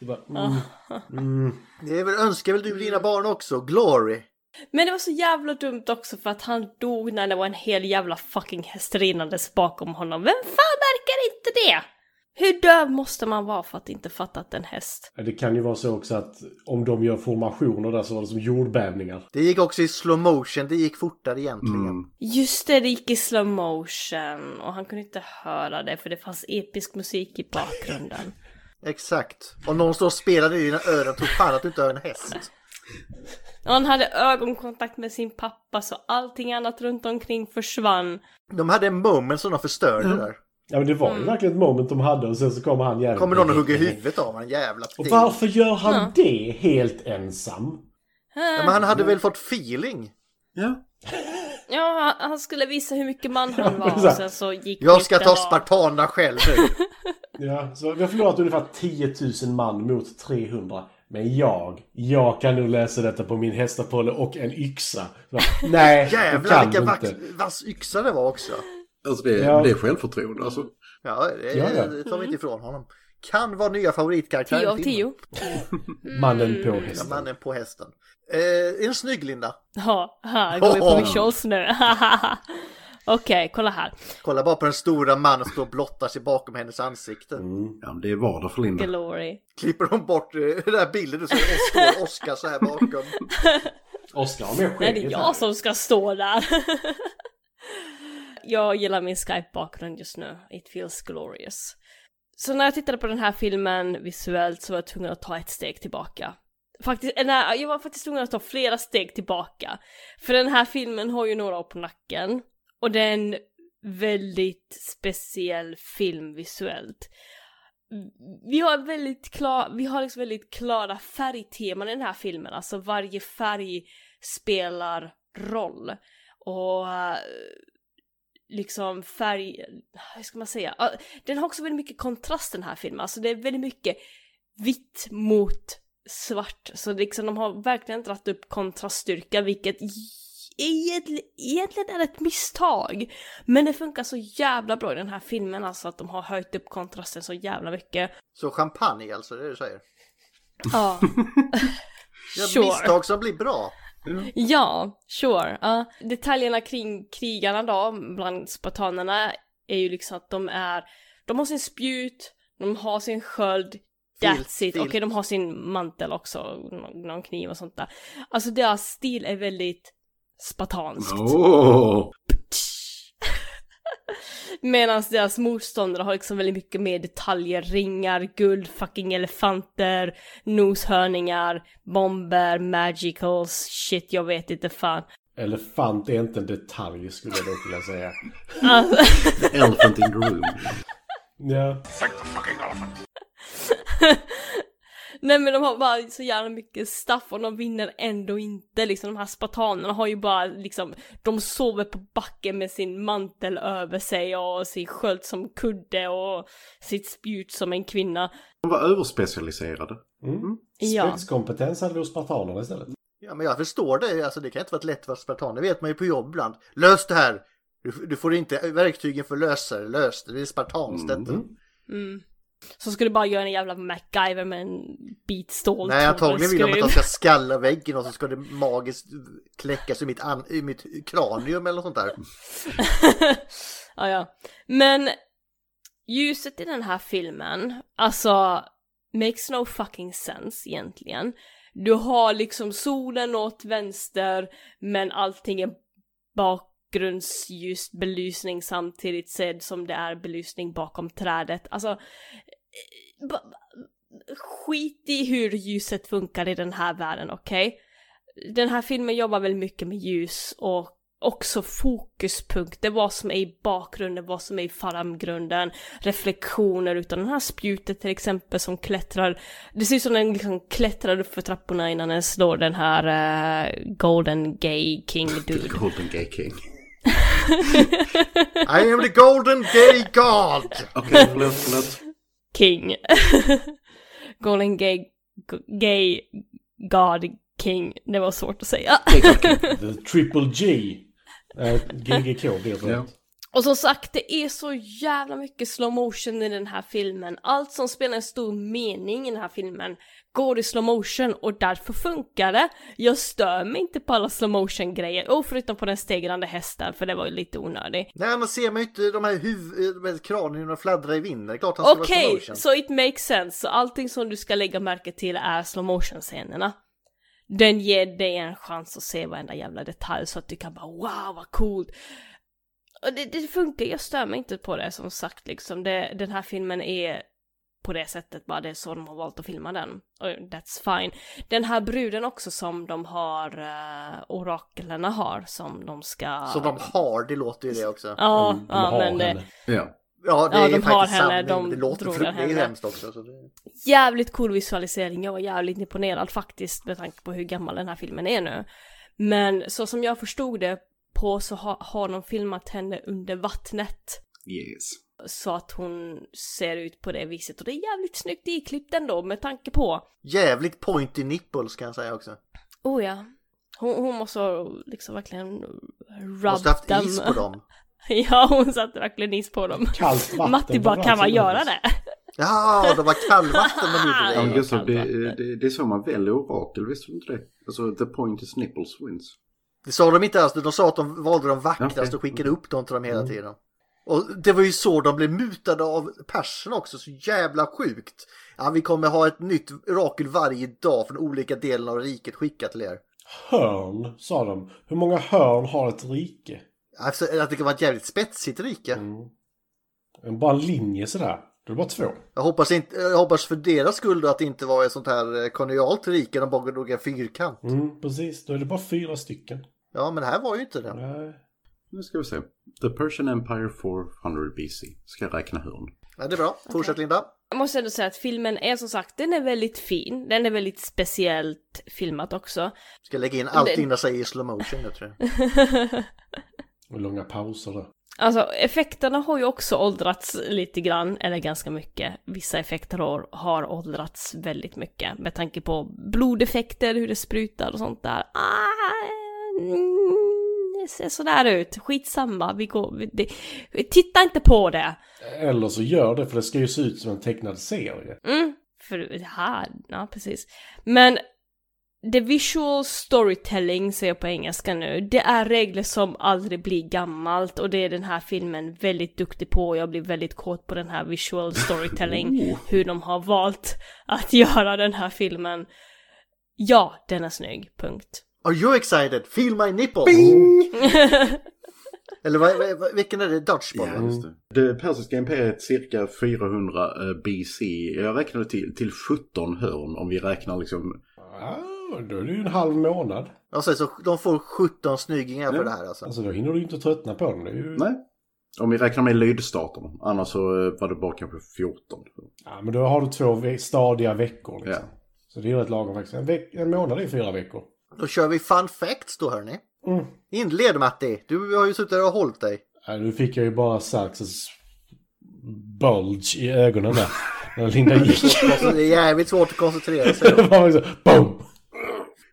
[SPEAKER 2] Det är väl, önskar väl du dina barn också. Glory.
[SPEAKER 1] Men det var så jävla dumt också för att han dog när det var en hel jävla fucking häst rinnandes bakom honom. Vem fan märker inte det? Hur döv måste man vara för att inte fatta att en häst?
[SPEAKER 4] Det kan ju vara så också att om de gör formationer där så var det som jordbävningar.
[SPEAKER 2] Det gick också i slow motion, det gick fortare egentligen.
[SPEAKER 1] Just det gick i slow motion och han kunde inte höra det för det fanns episk musik i bakgrunden.
[SPEAKER 2] Exakt. Och någon står och spelade i dina öron och tog fan att du inte hör en häst.
[SPEAKER 1] Och han hade ögonkontakt med sin pappa så allting annat runt omkring försvann.
[SPEAKER 2] De hade en moment som de förstörde där.
[SPEAKER 4] Ja, men det var ju verkligen ett moment de hade och sen så kommer han jävla...
[SPEAKER 2] Kommer någon och hugger huvudet av en jävla...
[SPEAKER 4] Och varför gör han det helt ensam?
[SPEAKER 2] Ja, men han hade väl fått feeling?
[SPEAKER 1] Ja, han skulle visa hur mycket man han var och sen så gick...
[SPEAKER 2] Jag ska ta spartanerna själv nu.
[SPEAKER 4] Ja, så vi har förlorat ungefär 10 000 man mot 300. Men jag kan nu läsa detta på min hästapolle och en yxa. Så, nej,
[SPEAKER 2] jävlar vilka vass yxa det var också.
[SPEAKER 3] Alltså det är självförtroende alltså.
[SPEAKER 2] Ja, det tar vi inte ifrån honom. Kan vara nya favoritkaraktär.
[SPEAKER 1] 10 av 10.
[SPEAKER 4] Mannen på hästen.
[SPEAKER 2] Ja, mannen på hästen. En snygg Linda.
[SPEAKER 1] Ja, här går vi på visuals nu. Okej, kolla här.
[SPEAKER 2] Kolla bara på den stora mannen som står och blottar sig bakom hennes ansikte.
[SPEAKER 3] Ja, det är vardag för Linda.
[SPEAKER 1] Glory.
[SPEAKER 2] Klipper de bort den där bilden du ser Oscar så här bakom.
[SPEAKER 4] Oscar har med
[SPEAKER 1] skägget. Det är jag som ska stå där. Jag gillar min Skype-bakgrund just nu. It feels glorious. Så när jag tittade på den här filmen visuellt så var jag tvungen att ta ett steg tillbaka. Jag var faktiskt tvungen att ta flera steg tillbaka. För den här filmen har ju några år på nacken. Och det är en väldigt speciell film visuellt. Vi har liksom väldigt klara färgteman i den här filmen. Alltså varje färg spelar roll. Och liksom färg, hur ska man säga? Den har också väldigt mycket kontrast den här filmen. Alltså det är väldigt mycket vitt mot svart. Så liksom de har verkligen dragit upp kontraststyrka, vilket egentligen är ett misstag. Men det funkar så jävla bra i den här filmen, alltså att de har höjt upp kontrasten så jävla mycket.
[SPEAKER 2] Så champagne alltså, det är det du säger?
[SPEAKER 1] Ja.
[SPEAKER 2] Sure. Misstag som blir bra.
[SPEAKER 1] Ja, sure. Detaljerna kring krigarna då, bland spartanerna, är ju liksom att de har sin spjut, de har sin sköld, that's it. Okej, de har sin mantel också, någon kniv och sånt där. Alltså deras stil är väldigt spartanskt. Medan deras motståndare har liksom väldigt mycket mer detaljer, ringar, guld, fucking elefanter, noshörningar, bomber, magicals, shit, jag vet inte fan.
[SPEAKER 4] Elefant är inte en detalj skulle jag då vilja säga.
[SPEAKER 3] Elephant in the room.
[SPEAKER 4] Ja.
[SPEAKER 6] Fight the fucking elephant.
[SPEAKER 1] Nej, men de har bara så jävla mycket stuff och de vinner ändå inte. Liksom, de här spartanerna har ju bara liksom, de sover på backen med sin mantel över sig och sin sköld som kudde och sitt spjut som en kvinna.
[SPEAKER 3] De var överspecialiserade.
[SPEAKER 1] Ja.
[SPEAKER 4] Spetskompetens hade vi hos spartanerna istället.
[SPEAKER 2] Ja, men jag förstår det. Alltså, det kan inte vara ett lätt för spartan. Det vet man ju på jobb ibland. Lös det här! Du får inte verktygen för lös det. Det är spartanskt detta.
[SPEAKER 1] Så skulle du bara göra en jävla MacGyver med en bit stål.
[SPEAKER 2] Nej, antagligen vill de att de ska skalla väggen och så ska det magiskt kläckas i mitt kranium eller något sånt där.
[SPEAKER 1] Ja. Men ljuset i den här filmen, alltså, makes no fucking sense egentligen. Du har liksom solen åt vänster, men allting är bakgrundsljus belysning samtidigt sedd som det är belysning bakom trädet. Alltså, skit i hur ljuset funkar i den här världen, okej? Den här filmen jobbar väl mycket med ljus och också fokuspunkter, vad som är i bakgrunden, vad som är i framgrunden, reflektioner utan den här spjutet till exempel som klättrar, det ser ut som den liksom klättrar upp för trapporna innan den slår den här Golden Gay King dude.
[SPEAKER 3] Golden Gay King.
[SPEAKER 2] I am the Golden Gay God!
[SPEAKER 3] Okej, förlåt.
[SPEAKER 1] King. Golden Gay God King. Det var svårt att säga.
[SPEAKER 4] The Triple G. GGK blir det.
[SPEAKER 1] Och som sagt, det är så jävla mycket slow motion i den här filmen. Allt som spelar en stor mening i den här filmen går i slow motion och därför funkar det. Jag stör mig inte på alla slow motion grejer. Och förutom på den stegrande hästen, för det var ju lite onödigt.
[SPEAKER 2] Nej, man ser man ju inte de här kranierna fladdra i vinden. Det är klart han ska vara slow motion.
[SPEAKER 1] Okej, så it makes sense. Så allting som du ska lägga märke till är slow motion scenerna. Den ger dig en chans att se varenda jävla detalj så att du kan bara wow, vad coolt. Och det funkar, jag stör mig inte på det som sagt liksom. Den här filmen är på det sättet, bara det är så de har valt att filma den. Och that's fine. Den här bruden också som de har, oraklerna har, som de ska...
[SPEAKER 2] Så de har, det låter ju det också.
[SPEAKER 1] Ja, men det...
[SPEAKER 2] Ja, det är
[SPEAKER 1] de har henne,
[SPEAKER 2] sanning.
[SPEAKER 1] de
[SPEAKER 2] det låter
[SPEAKER 1] drog henne.
[SPEAKER 2] hemskt också. Så det...
[SPEAKER 1] Jävligt cool visualisering, jag var jävligt imponerad faktiskt med tanke på hur gammal den här filmen är nu. Men så som jag förstod det på så har de filmat henne under vattnet.
[SPEAKER 3] Yes.
[SPEAKER 1] Så att hon ser ut på det viset. Och det är jävligt snyggt iklippt ändå med tanke på.
[SPEAKER 2] Jävligt pointy nipples kan jag säga också.
[SPEAKER 1] Oh ja. Hon måste liksom verkligen
[SPEAKER 2] måste haft is på dem.
[SPEAKER 1] Ja, hon satte verkligen is på dem.
[SPEAKER 4] Kallt vatten.
[SPEAKER 1] Matti bara, kan man göra det?
[SPEAKER 2] Ja, det var kallvatten de gjorde det.
[SPEAKER 3] Gustav, det är så man väljer orakel, visste du inte det? Alltså, the point is nipples wins.
[SPEAKER 2] Det sa de inte alls, de sa att de valde de vackraste och skickade upp dem till dem hela tiden. Och det var ju så de blev mutade av persen också, så jävla sjukt. Ja, vi kommer ha ett nytt orakel varje dag från olika delar av riket skickat till er.
[SPEAKER 4] Hörn, sa de. Hur många hörn har ett rike?
[SPEAKER 2] Alltså, att det kan vara ett jävligt spetsigt rike.
[SPEAKER 4] Bara en linje sådär. Det är bara 2.
[SPEAKER 2] Jag hoppas för deras skull då att det inte var ett sånt här kolonialt rike. De bara drog en fyrkant.
[SPEAKER 4] Precis, då är det bara 4 stycken.
[SPEAKER 2] Ja, men det här var ju inte det.
[SPEAKER 4] Nej.
[SPEAKER 3] Nu ska vi se. The Persian Empire 400 BC. Ska jag räkna hörn.
[SPEAKER 2] Ja, det är bra. Fortsätt, Linda.
[SPEAKER 1] Jag måste ändå säga att filmen är som sagt, den är väldigt fin. Den är väldigt speciellt filmat också.
[SPEAKER 2] Ska lägga in allt innan sig i slow motion, jag tror jag.
[SPEAKER 4] Och långa pauser då.
[SPEAKER 1] Alltså, effekterna har ju också åldrats lite grann, eller ganska mycket. Vissa effekter har åldrats väldigt mycket. Med tanke på blodeffekter, hur det sprutar och sånt där. Det ser sådär ut. Skitsamma, titta inte på det.
[SPEAKER 4] Eller så gör det, för det ska ju se ut som en tecknad serie.
[SPEAKER 1] Ja, precis. Men the visual storytelling, säger jag på engelska nu, det är regler som aldrig blir gammalt, och det är den här filmen väldigt duktig på. Jag blir väldigt kåt på den här visual storytelling, hur de har valt att göra den här filmen. Ja, den är snygg, punkt.
[SPEAKER 2] Are you excited? Feel my nipple! Eller vilken är det? Dodgeball?
[SPEAKER 3] Ja, just det. Det persiska imperiet cirka 400 BC. Jag räknade till 17 hörn om vi räknar liksom...
[SPEAKER 4] Då är det ju en halv månad.
[SPEAKER 2] Alltså, så de får 17 snyggingar för det här alltså.
[SPEAKER 4] Alltså då hinner du inte tröttna på dem. Det är ju...
[SPEAKER 3] Nej. Om vi räknar med lydstarterna. Annars så var det bara kanske 14.
[SPEAKER 4] Ja, men då har du 2 stadiga veckor liksom.
[SPEAKER 3] Ja.
[SPEAKER 4] Så det är ju rätt lagom faktiskt. En månad är 4 veckor.
[SPEAKER 2] Då kör vi fun facts då, hörni. Inled, Matti. Du har ju suttit och hållit dig.
[SPEAKER 4] Ja, nu fick jag ju bara Saxes bulge i ögonen där. När Linda gick.
[SPEAKER 2] Det är jävligt svårt att koncentrera sig.
[SPEAKER 4] Det var liksom, boom!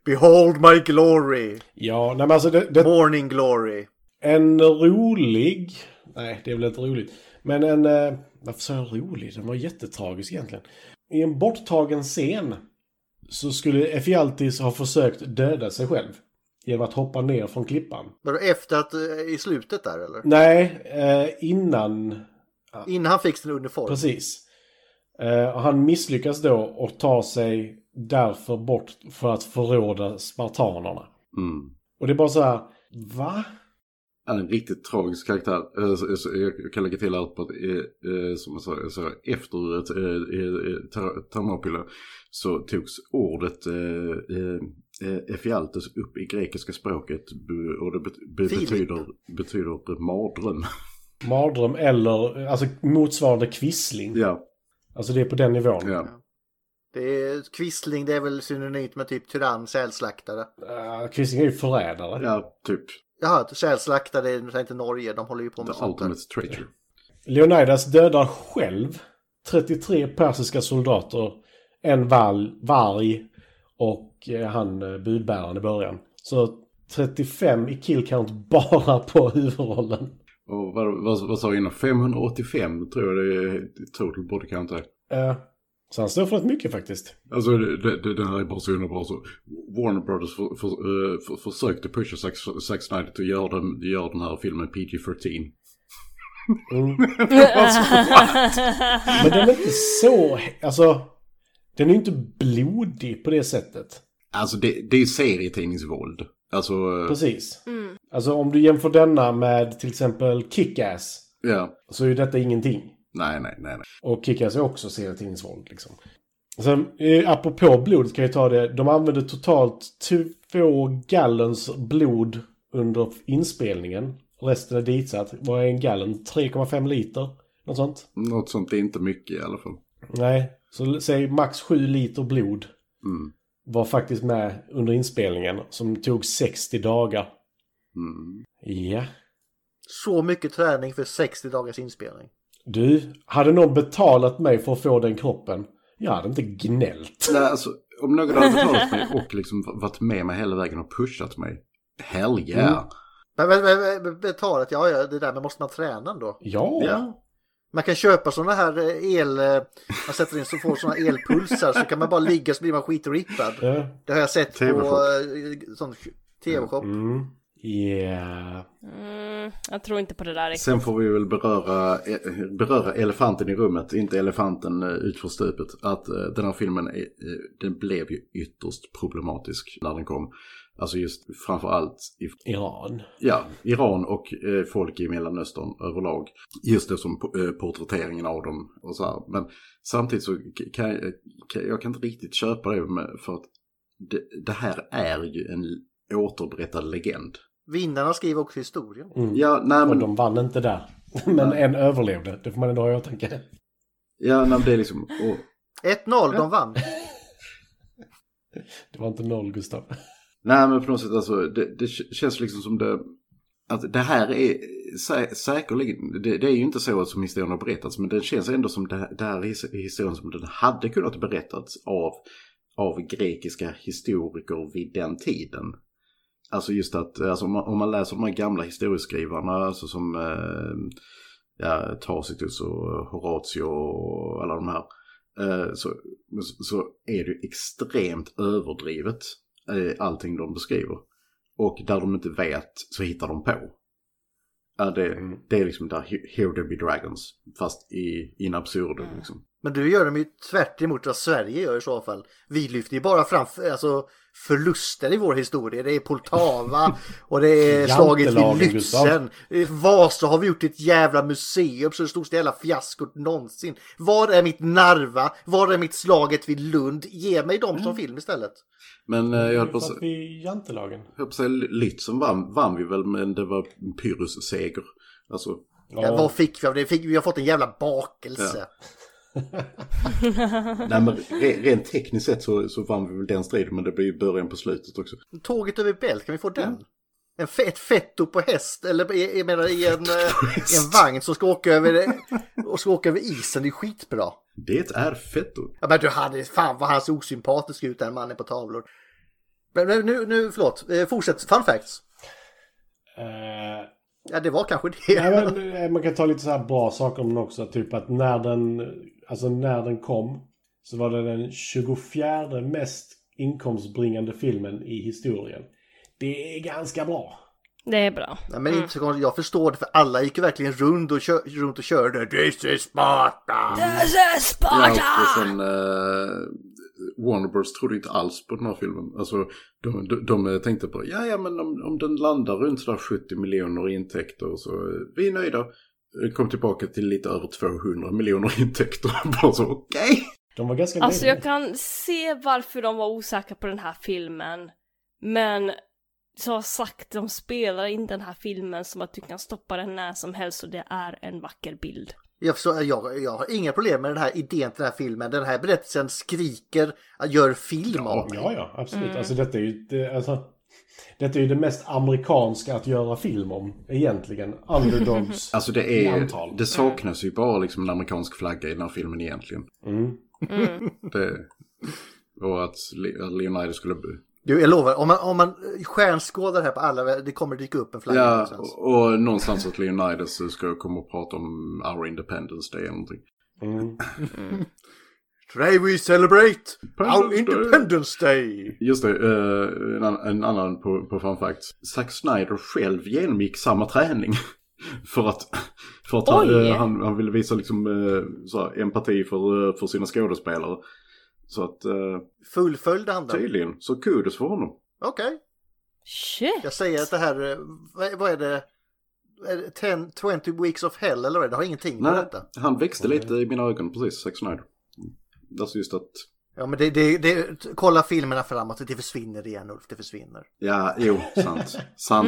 [SPEAKER 2] Behold my glory.
[SPEAKER 4] Ja, nej men alltså det...
[SPEAKER 2] Morning glory.
[SPEAKER 4] En rolig... Nej, det är väl inte roligt. Men varför sa jag rolig? Den var jättetragisk egentligen. I en borttagen scen så skulle Ephialtes ha försökt döda sig själv genom att hoppa ner från klippan.
[SPEAKER 2] Var det efter att i slutet där eller?
[SPEAKER 4] Nej, innan...
[SPEAKER 2] Innan han fick sin uniform.
[SPEAKER 4] Precis. Och han misslyckas då och tar sig därför bort för att förråda spartanerna. Och det är bara så här, va?
[SPEAKER 3] Han är en riktigt tragisk karaktär. Jag kan lägga till allt på att som jag sa, efter Thermopylae så togs ordet Ephialtes upp i grekiska språket och det betyder mardröm.
[SPEAKER 4] Mardröm eller alltså motsvarande kvissling.
[SPEAKER 3] Ja.
[SPEAKER 4] Alltså det är på den nivån.
[SPEAKER 3] Ja.
[SPEAKER 2] Kvissling, det är väl synonymt med typ tyrann, sälslaktare.
[SPEAKER 4] Kvissling är ju förrädare.
[SPEAKER 3] Ja, typ.
[SPEAKER 2] Jaha, sälslaktare är inte Norge, de håller ju på med sånt.
[SPEAKER 3] The ultimate traitor.
[SPEAKER 4] Leonidas dödar själv 33 persiska soldater, en varg och han budbäraren i början. Så 35 i kill count bara på huvudrollen.
[SPEAKER 3] Och vad sa jag innan? 585 tror jag det är total body count där.
[SPEAKER 4] Så han står för rätt mycket faktiskt.
[SPEAKER 3] Alltså den här är bara så himla bra så. Warner Brothers försökte pusha Zack Snyder till att göra den här filmen PG-13.
[SPEAKER 4] Men den är inte så... Alltså, den är inte blodig på det sättet.
[SPEAKER 3] Alltså det är serietidningsvåld. Alltså...
[SPEAKER 4] Precis. Alltså om du jämför denna med till exempel Kick-Ass.
[SPEAKER 3] Ja.
[SPEAKER 4] Så är detta ingenting.
[SPEAKER 3] Nej.
[SPEAKER 4] Och Kick-Ass är också serietidningsvåld liksom. Sen, apropå blod kan jag ta det. De använde totalt 2 gallons blod under inspelningen. Resten är ditsatt. Vad är en gallon? 3,5 liter? Något sånt?
[SPEAKER 3] Något sånt är inte mycket i alla fall.
[SPEAKER 4] Nej, så säg max 7 liter blod. Var faktiskt med under inspelningen. Som tog 60 dagar. Ja.
[SPEAKER 2] Så mycket träning för 60 dagars inspelning.
[SPEAKER 4] Du, hade någon betalat mig för att få den kroppen? Jag hade inte gnällt.
[SPEAKER 3] Nej, alltså, om någon hade betalat mig och liksom varit med mig hela vägen och pushat mig. Hell yeah.
[SPEAKER 2] Men betalat, ja, det där, men måste man träna då?
[SPEAKER 4] Ja.
[SPEAKER 2] Man kan köpa sådana här man sätter in så får sådana elpulsar så kan man bara ligga så blir man skitrippad. Det har jag sett på sån tv-shop.
[SPEAKER 1] Jag tror inte på det där riktigt.
[SPEAKER 3] Sen får vi väl beröra elefanten i rummet, inte elefanten utför stupet. Att den här filmen den blev ju ytterst problematisk när den kom. Alltså just framförallt i
[SPEAKER 4] Iran. Ja,
[SPEAKER 3] Iran och folk i Mellanöstern överlag. Just det som porträtteringen av dem och så här. Men samtidigt så kan jag inte riktigt köpa det för att det här är ju en återberättad legend.
[SPEAKER 2] Vinnarna skriver också historien.
[SPEAKER 3] Ja, nej, men...
[SPEAKER 4] Och de vann inte där. Men en överlevde. Det får man ändå ha i åtanke.
[SPEAKER 3] Ja, nej, det är liksom...
[SPEAKER 2] 1-0, de vann.
[SPEAKER 4] Det var inte 0, Gustav.
[SPEAKER 3] Nej, men på något sätt alltså, det känns liksom som det... Att det här är säkerligen... Det är ju inte så som historien har berättats, men det känns ändå som det här är historien som den hade kunnat berättats av grekiska historiker vid den tiden. Alltså just att alltså om man läser de här gamla historieskrivarna alltså som Tacitus och Horatio och alla de här så är det extremt överdrivet allting de beskriver. Och där de inte vet så hittar de på. Det är liksom där Here There Be Dragons fast in absurdum liksom.
[SPEAKER 2] Men du gör dem ju tvärt emot vad Sverige gör i så fall. Vi lyfter ju bara fram förluster i vår historia. Det är Poltava och det är slaget vid Lützen. Vasa har vi gjort ett jävla museum så det största jävla fiaskot någonsin. Var är mitt Narva? Var är mitt slaget vid Lund? Ge mig dem som film istället.
[SPEAKER 3] Men jag höll på att säga Lützen vann vi väl, men det var Pyrrhus seger. Alltså,
[SPEAKER 2] vad fick vi av det? Vi har fått en jävla bakelse. Ja.
[SPEAKER 3] Nej, men rent tekniskt sett så vann vi väl den striden, men det blir ju början på slutet också.
[SPEAKER 2] Tåget över Bält, kan vi få den? Ett fetto på häst eller jag menar i en vagn som ska åka över isen, det är skitbra.
[SPEAKER 3] Det är fetto.
[SPEAKER 2] Ja, men du hade fan vad han så osympatisk ut den mannen på tavlor. Men nu förlåt. Fortsätt. Fun facts. Ja, det var kanske det.
[SPEAKER 4] Ja, men, man kan ta lite så här bra saker om den också. Typ att när den kom så var det den 24 mest inkomstbringande filmen i historien. Det är ganska bra.
[SPEAKER 1] Det är bra.
[SPEAKER 2] Nej, men inte så konstigt. Jag förstår det, för alla gick ju verkligen runt och körde. This is Sparta!
[SPEAKER 1] This is Sparta!
[SPEAKER 3] Ja, och sen Warner Bros trodde inte alls på den här filmen. Alltså, de tänkte på, ja men om den landar runt sådär 70 miljoner i intäkter så vi är nöjda. Kom tillbaka till lite över 200 miljoner intäkter. Bara så, okej.
[SPEAKER 4] De var ganska
[SPEAKER 1] alltså jag kan se varför de var osäkra på den här filmen. Men så sagt, de spelar in den här filmen som att du kan stoppa den när som helst och det är en vacker bild.
[SPEAKER 2] Jag har inga problem med den här idén till den här filmen. Den här berättelsen skriker att gör film av mig.
[SPEAKER 4] Ja, absolut. Alltså detta är ju det mest amerikanska att göra film om egentligen. Underdogs.
[SPEAKER 3] Alltså det saknas ju bara liksom en amerikansk flagga i den här filmen egentligen. Och att Leonidas skulle...
[SPEAKER 2] Jag lovar, om man stjärnskådar här på alla, det kommer dyka upp en flagga.
[SPEAKER 3] Ja, och någonstans att Leonidas ska komma och prata om Our Independence Day eller någonting.
[SPEAKER 2] Today we celebrate our Independence Day.
[SPEAKER 3] Just det, en annan på fun fact. Zack Snyder själv genomgick samma träning. för att han ville visa liksom så här, empati för sina skådespelare. Så att
[SPEAKER 2] fullföljde han då?
[SPEAKER 3] Tydligen, så kudos för honom.
[SPEAKER 2] Okej.
[SPEAKER 1] Shit.
[SPEAKER 2] Jag säger att det här, vad är det? 20 weeks of hell eller vad är det? Det har ingenting med detta.
[SPEAKER 3] Han växte lite i mina ögon, precis, Zack Snyder. Alltså just att...
[SPEAKER 2] Ja, men det kolla filmerna framåt, det försvinner igen, Ulf, det försvinner.
[SPEAKER 3] Ja, jo, sant.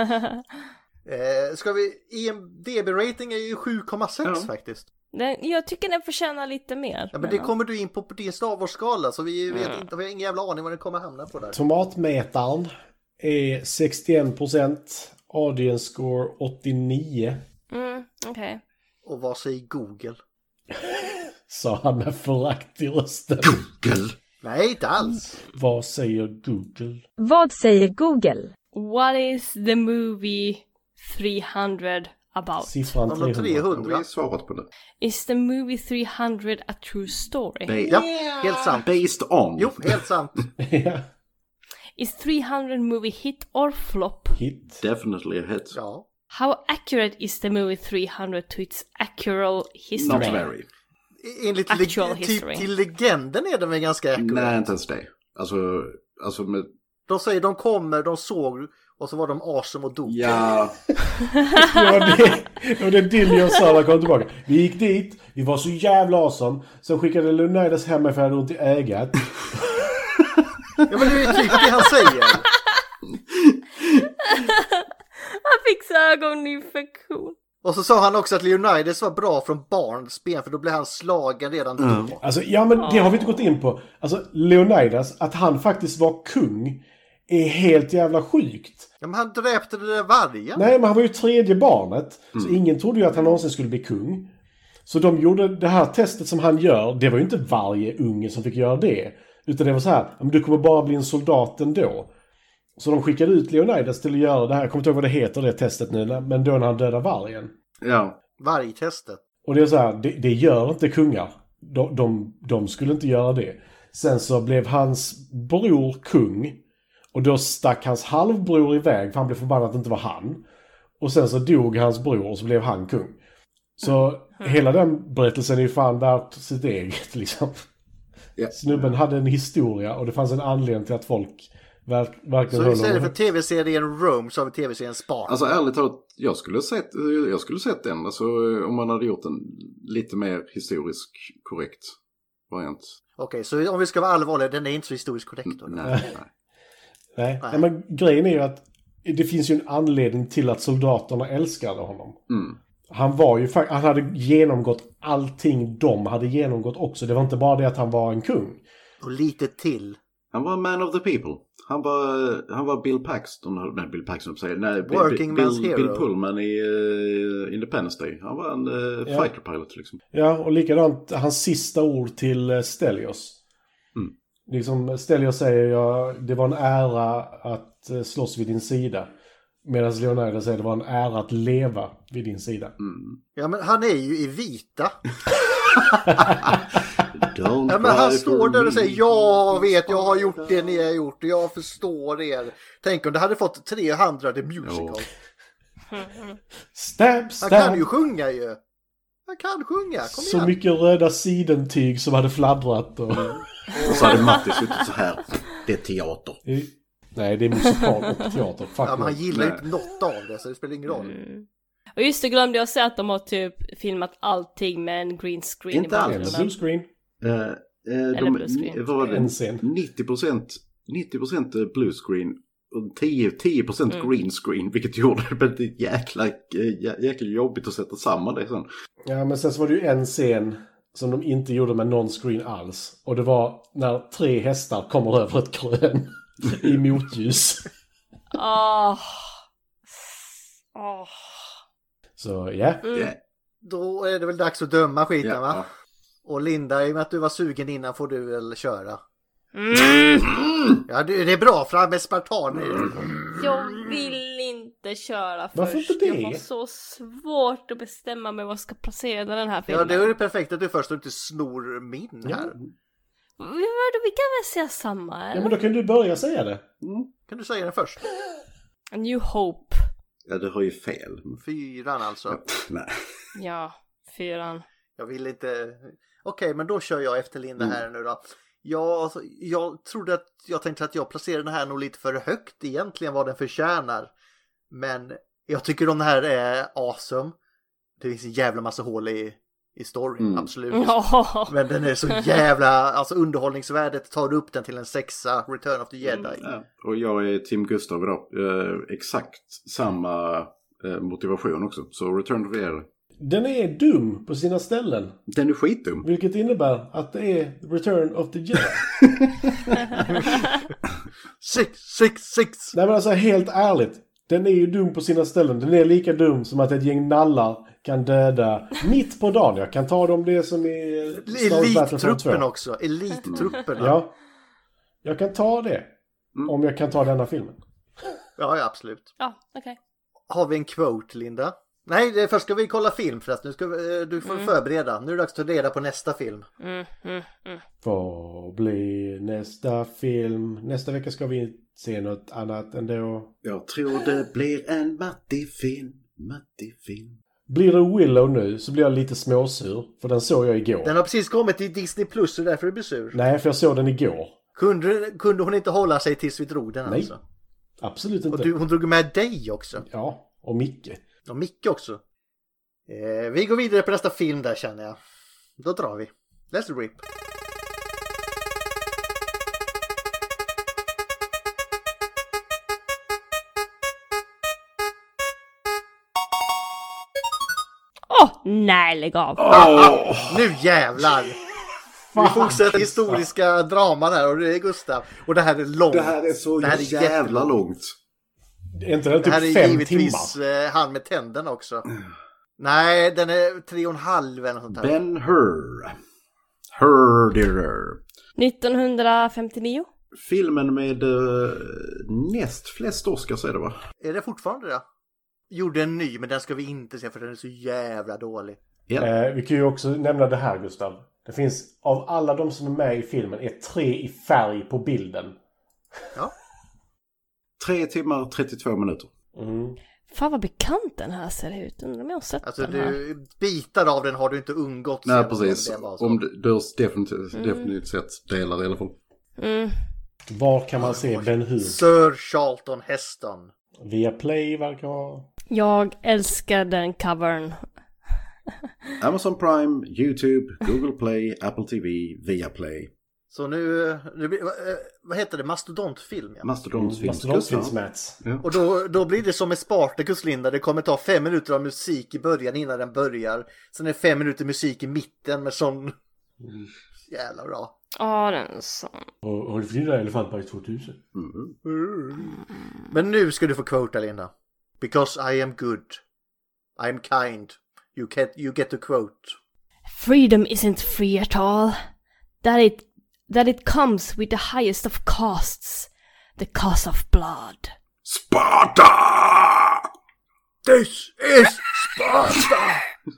[SPEAKER 2] Ska vi, IMDb-rating är ju 7,6 faktiskt.
[SPEAKER 1] Jag tycker den förtjänar lite mer.
[SPEAKER 2] Ja, men det kommer du in på din Star Wars-skala, så vi vet inte, vi har ingen jävla aning vad den kommer hamna på där.
[SPEAKER 4] Tomatmetaren är 61%, audience score 89.
[SPEAKER 1] Okej.
[SPEAKER 2] Och vad säger Google?
[SPEAKER 4] Sa han med förakt i rösten.
[SPEAKER 3] Google?
[SPEAKER 2] Nej, inte alls.
[SPEAKER 4] Vad säger Google?
[SPEAKER 17] Vad säger Google?
[SPEAKER 1] What is the movie 300 about?
[SPEAKER 4] Siffran 300.
[SPEAKER 3] Vi har svarat på det.
[SPEAKER 1] Is the movie 300 a true story?
[SPEAKER 2] Ja, helt sant.
[SPEAKER 3] Based on.
[SPEAKER 2] Jo, helt sant.
[SPEAKER 1] Is 300 movie hit or flop?
[SPEAKER 4] Hit.
[SPEAKER 3] Definitely a hit.
[SPEAKER 2] Ja.
[SPEAKER 1] How accurate is the movie 300 to its actual history?
[SPEAKER 3] Not very.
[SPEAKER 2] Enligt till legenden är den väl ganska accurate.
[SPEAKER 3] Nej, inte ens det. Alltså med...
[SPEAKER 2] De säger de såg och så var de awesome och dog.
[SPEAKER 3] Ja.
[SPEAKER 4] det var det Dilly och Sara kom tillbaka. Vi gick dit, vi var så jävla awesome. Sen skickade Leonidas hem med för att ont i ägat.
[SPEAKER 2] Ja, men det är typ det han säger.
[SPEAKER 1] Han fick ögoninfektion.
[SPEAKER 2] Och så sa han också att Leonidas var bra från barnsben, för då blev han slagen redan då.
[SPEAKER 4] Alltså, ja, men det har vi inte gått in på. Alltså, Leonidas, att han faktiskt var kung är helt jävla sjukt.
[SPEAKER 2] Ja, men han dräpte det där vargen.
[SPEAKER 4] Nej, men han var ju tredje barnet. Så ingen trodde ju att han någonsin skulle bli kung. Så de gjorde det här testet som han gör. Det var ju inte varje unge som fick göra det. Utan det var så här, men du kommer bara bli en soldat ändå. Så de skickade ut Leonidas till att göra det här. Jag kommer inte ihåg vad det heter, det testet nu. Men då när han dödar vargen.
[SPEAKER 3] Ja.
[SPEAKER 2] Vargtestet.
[SPEAKER 4] Och det är så här, det gör inte kungar. De skulle inte göra det. Sen så blev hans bror kung. Och då stack hans halvbror iväg, för han blev förbannad att det inte var han. Och sen så dog hans bror och så blev han kung. Så hela den berättelsen är ju fan värt sitt eget liksom.
[SPEAKER 3] Yeah.
[SPEAKER 4] Snubben hade en historia och det fanns en anledning till att folk verkligen...
[SPEAKER 2] Så istället för tv-serien Rome så har vi tv-serien Sparta.
[SPEAKER 3] Alltså ärligt talat, jag skulle sett den. Alltså, om man hade gjort en lite mer historisk korrekt variant.
[SPEAKER 2] Okej, så om vi ska vara allvarliga, den är inte så historiskt korrekt då?
[SPEAKER 4] Nej, men grejen är ju att det finns ju en anledning till att soldaterna älskade honom. Han var ju han hade genomgått allting de hade genomgått också. Det var inte bara det att han var en kung.
[SPEAKER 2] Och lite till.
[SPEAKER 3] Han var man of the people. Han var Bill Paxton. Nej, Bill Paxton säger. Nej, Bill Pullman i Independence Day. Han var en fighter pilot liksom.
[SPEAKER 4] Ja, och likadant hans sista ord till Stelios. liksom ställer och säger det var en ära att slåss vid din sida. Medan Leonardo säger det var en ära att leva vid din sida.
[SPEAKER 2] Mm. Ja, men han är ju i vita. Ja, men han står där och säger jag vet, jag har gjort det ni har gjort och jag förstår er. Tänk om det hade fått 300 The Musical.
[SPEAKER 4] Stab.
[SPEAKER 2] Han kan ju sjunga ju. Han kan sjunga, kom
[SPEAKER 4] så
[SPEAKER 2] igen.
[SPEAKER 4] mycket röda sidentyg som hade fladdrat. Och
[SPEAKER 3] så hade Matti suttit så här. Det är teater.
[SPEAKER 4] Nej, det är musikal och teater.
[SPEAKER 2] Ja, men han gillar inte något av det, så det spelar ingen roll.
[SPEAKER 1] Och just det, glömde jag säga att de har typ filmat allting med en green screen.
[SPEAKER 3] Inte alls.
[SPEAKER 4] Eller blue screen.
[SPEAKER 1] Eller blue screen.
[SPEAKER 3] Vad var det?
[SPEAKER 4] En scen.
[SPEAKER 3] 90% blue screen och 10% green screen, vilket gjorde det jäkla jobbigt att sätta samman det sen.
[SPEAKER 4] Ja, men sen så var det ju en scen som de inte gjorde med någon screen alls. Och det var när 3 hästar kommer över ett krön i motljus. Så ja.
[SPEAKER 2] Då är det väl dags att döma skiten, va?
[SPEAKER 3] Ja.
[SPEAKER 2] Och Linda, i och med att du var sugen innan får du väl köra. Ja, det är bra, fram med spartan.
[SPEAKER 1] Jag vill inte köra först.
[SPEAKER 4] Varför inte det?
[SPEAKER 1] Jag har så svårt att bestämma mig var jag ska placera den här filmen.
[SPEAKER 2] Ja, det är ju perfekt att du först inte snor min här.
[SPEAKER 1] Vi kan väl säga samma, eller?
[SPEAKER 4] Ja, men då kan du börja säga det.
[SPEAKER 2] Kan du säga den först?
[SPEAKER 1] A New Hope.
[SPEAKER 3] Ja, du har ju fel.
[SPEAKER 2] 4 alltså.
[SPEAKER 3] Nej.
[SPEAKER 1] Ja, 4.
[SPEAKER 2] Jag vill inte... Okej, men då kör jag efter Linda här nu då. Jag trodde att jag tänkte att jag placerade den här nog lite för högt egentligen vad den förtjänar. Men jag tycker de här är awesome. Det finns en jävla massa hål i storyn, absolut. Men den är så jävla, alltså underhållningsvärdet tar upp den till en 6, Return of the Jedi.
[SPEAKER 3] Ja. Och jag är Tim Gustav idag. Exakt samma motivation också. Så Return of the Jedi.
[SPEAKER 4] Den är dum på sina ställen.
[SPEAKER 3] Den är skitdum.
[SPEAKER 4] Vilket innebär att det är Return of the Jedi.
[SPEAKER 2] 6.
[SPEAKER 4] Nej, men alltså helt ärligt. Den är ju dum på sina ställen. Den är lika dum som att ett gäng nallar kan döda mitt på dagen. Jag kan ta dem det som är
[SPEAKER 2] Elittruppen också. Elittruppen.
[SPEAKER 4] Ja. Jag kan ta det. Om jag kan ta denna filmen.
[SPEAKER 2] Ja, absolut.
[SPEAKER 1] Ja, okej.
[SPEAKER 2] Har vi en quote, Linda? Nej, först ska vi kolla film förresten. Du får förbereda. Nu är det dags att ta reda på nästa film.
[SPEAKER 4] Vad blir nästa film? Nästa vecka ska vi se något annat ändå.
[SPEAKER 3] Jag tror det blir en Matti-film.
[SPEAKER 4] Blir det Willow nu så blir jag lite småsur. För den såg jag igår.
[SPEAKER 2] Den har precis kommit till Disney Plus så därför är du sur.
[SPEAKER 4] Nej, för jag såg den igår.
[SPEAKER 2] Kunde hon inte hålla sig tills vi drog den?
[SPEAKER 4] Nej,
[SPEAKER 2] alltså?
[SPEAKER 4] Absolut inte.
[SPEAKER 2] Och hon drog med dig också.
[SPEAKER 4] Ja, och Micke.
[SPEAKER 2] Och Micke också. Vi går vidare på nästa film där, känner jag. Då drar vi. Let's rip.
[SPEAKER 1] Nej, lägg av.
[SPEAKER 2] Nu jävlar. Vi fortsätter historiska draman här och det är Gustav. Och det här är långt.
[SPEAKER 3] Det här är så jävla långt.
[SPEAKER 4] Det är inte det, typ
[SPEAKER 2] här är
[SPEAKER 4] 5
[SPEAKER 2] givetvis
[SPEAKER 4] timmar.
[SPEAKER 2] Han med tänderna också. Nej, den är 3,5 eller något sånt här.
[SPEAKER 3] Ben-Hur. Hur.
[SPEAKER 1] 1959.
[SPEAKER 3] Filmen med näst flest Oscars är det, va?
[SPEAKER 2] Är det fortfarande det? Gjorde en ny, men den ska vi inte se för den är så jävla dålig.
[SPEAKER 3] Ja.
[SPEAKER 4] Vi kan ju också nämna det här, Gustav. Det finns, av alla de som är med i filmen, är 3 i färg på bilden.
[SPEAKER 2] Ja.
[SPEAKER 3] 3 timmar 32 minuter.
[SPEAKER 1] Fan vad bekant den här ser ut. Undrar om jag har sett
[SPEAKER 2] alltså,
[SPEAKER 1] den här.
[SPEAKER 2] Bitar av den har du inte ungått.
[SPEAKER 3] Nej, precis. Om du har definitivt sett delar i alla fall.
[SPEAKER 4] Var kan man se Ben-Hur?
[SPEAKER 2] Sir Charlton Heston.
[SPEAKER 4] Via Play verkar ha.
[SPEAKER 1] Jag älskar den covern.
[SPEAKER 3] Amazon Prime, YouTube, Google Play, Apple TV, Viaplay.
[SPEAKER 2] Så nu vad heter det? Mastodontfilm. Ja.
[SPEAKER 4] Mastodontfilms, Mats.
[SPEAKER 2] Ja. Och då blir det som med Spartacus, Linda. Det kommer ta 5 minuter av musik i början innan den börjar. Sen är det 5 minuter musik i mitten med sån... Jävla bra.
[SPEAKER 1] Ja, den är sån.
[SPEAKER 4] Och det flyger Elefantberg 2000.
[SPEAKER 2] Men nu ska du få quota, Linda. Because I am good. I am kind. You get to quote.
[SPEAKER 1] Freedom isn't free at all. that it comes with the highest of costs, the cost of blood.
[SPEAKER 3] Sparta!
[SPEAKER 2] This is Sparta!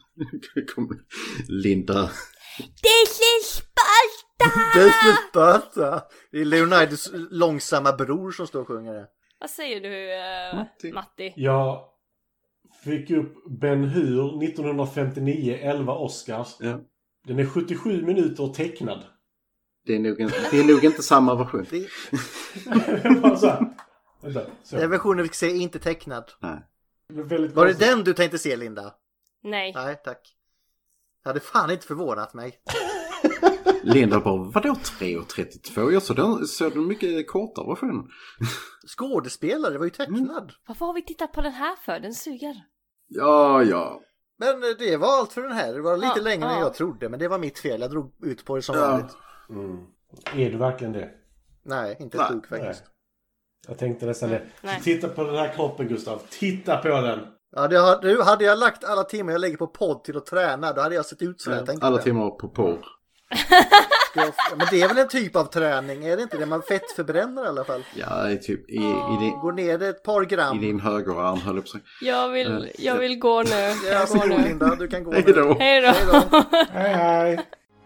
[SPEAKER 3] Linda.
[SPEAKER 1] This is Sparta!
[SPEAKER 2] This is Sparta! Det är Leonidas långsamma bror som står och sjunger det.
[SPEAKER 1] Vad säger du, Matti?
[SPEAKER 4] Jag fick upp Ben Hur 1959, 11 Oscars.
[SPEAKER 3] Ja.
[SPEAKER 4] Den är 77 minuter tecknad.
[SPEAKER 3] Det är nog inte samma version.
[SPEAKER 2] Den versionen vi fick se är inte tecknad.
[SPEAKER 3] Nej.
[SPEAKER 2] Var det den du tänkte se, Linda?
[SPEAKER 1] Nej.
[SPEAKER 2] Nej, tack. Det hade fan inte förvånat mig.
[SPEAKER 3] Linda bara, vadå 3:32? Jag såg den mycket kortare version.
[SPEAKER 2] Skådespelare, det var ju tecknad.
[SPEAKER 1] Varför har vi tittat på den här för? Den suger.
[SPEAKER 3] Ja.
[SPEAKER 2] Men det var allt för den här. Det var lite längre än jag trodde. Men det var mitt fel. Jag drog ut på det som vanligt.
[SPEAKER 4] Är du verkligen det?
[SPEAKER 2] Nej, inte ett dugg faktiskt.
[SPEAKER 4] Jag tänkte nästan det. Titta på den här kroppen, Gustav. Titta på den.
[SPEAKER 2] Ja, hade jag lagt alla timmar jag lägger på podd till att träna, då hade jag sett ut så här.
[SPEAKER 3] Alla timmar på porr.
[SPEAKER 2] Men det är väl en typ av träning, är det inte det? Man fettförbränner i alla fall.
[SPEAKER 3] Ja, typ
[SPEAKER 2] går ner det ett par gram.
[SPEAKER 3] I din högerarm, höll upp sig.
[SPEAKER 1] Jag vill gå nu.
[SPEAKER 2] Jag går nu. Linda, du kan gå
[SPEAKER 3] Hej
[SPEAKER 2] nu.
[SPEAKER 3] då.
[SPEAKER 1] Hej då.
[SPEAKER 4] Hej.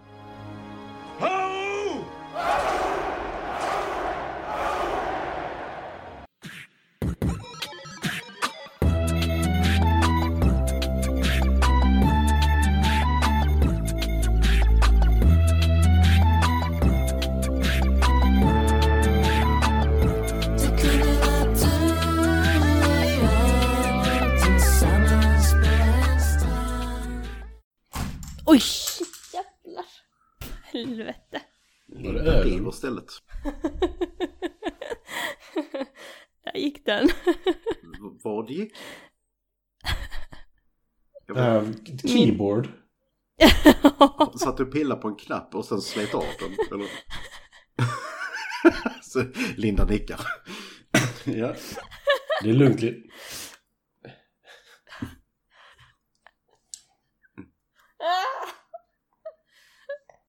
[SPEAKER 1] Oj, jävlar. Helvete.
[SPEAKER 3] Linda river stället.
[SPEAKER 1] Där gick den.
[SPEAKER 3] Vad gick?
[SPEAKER 4] Keyboard.
[SPEAKER 3] Satt du pilla på en knapp och sen slet av den, eller? Så Linda nickar. Ja.
[SPEAKER 4] Det är lugnt.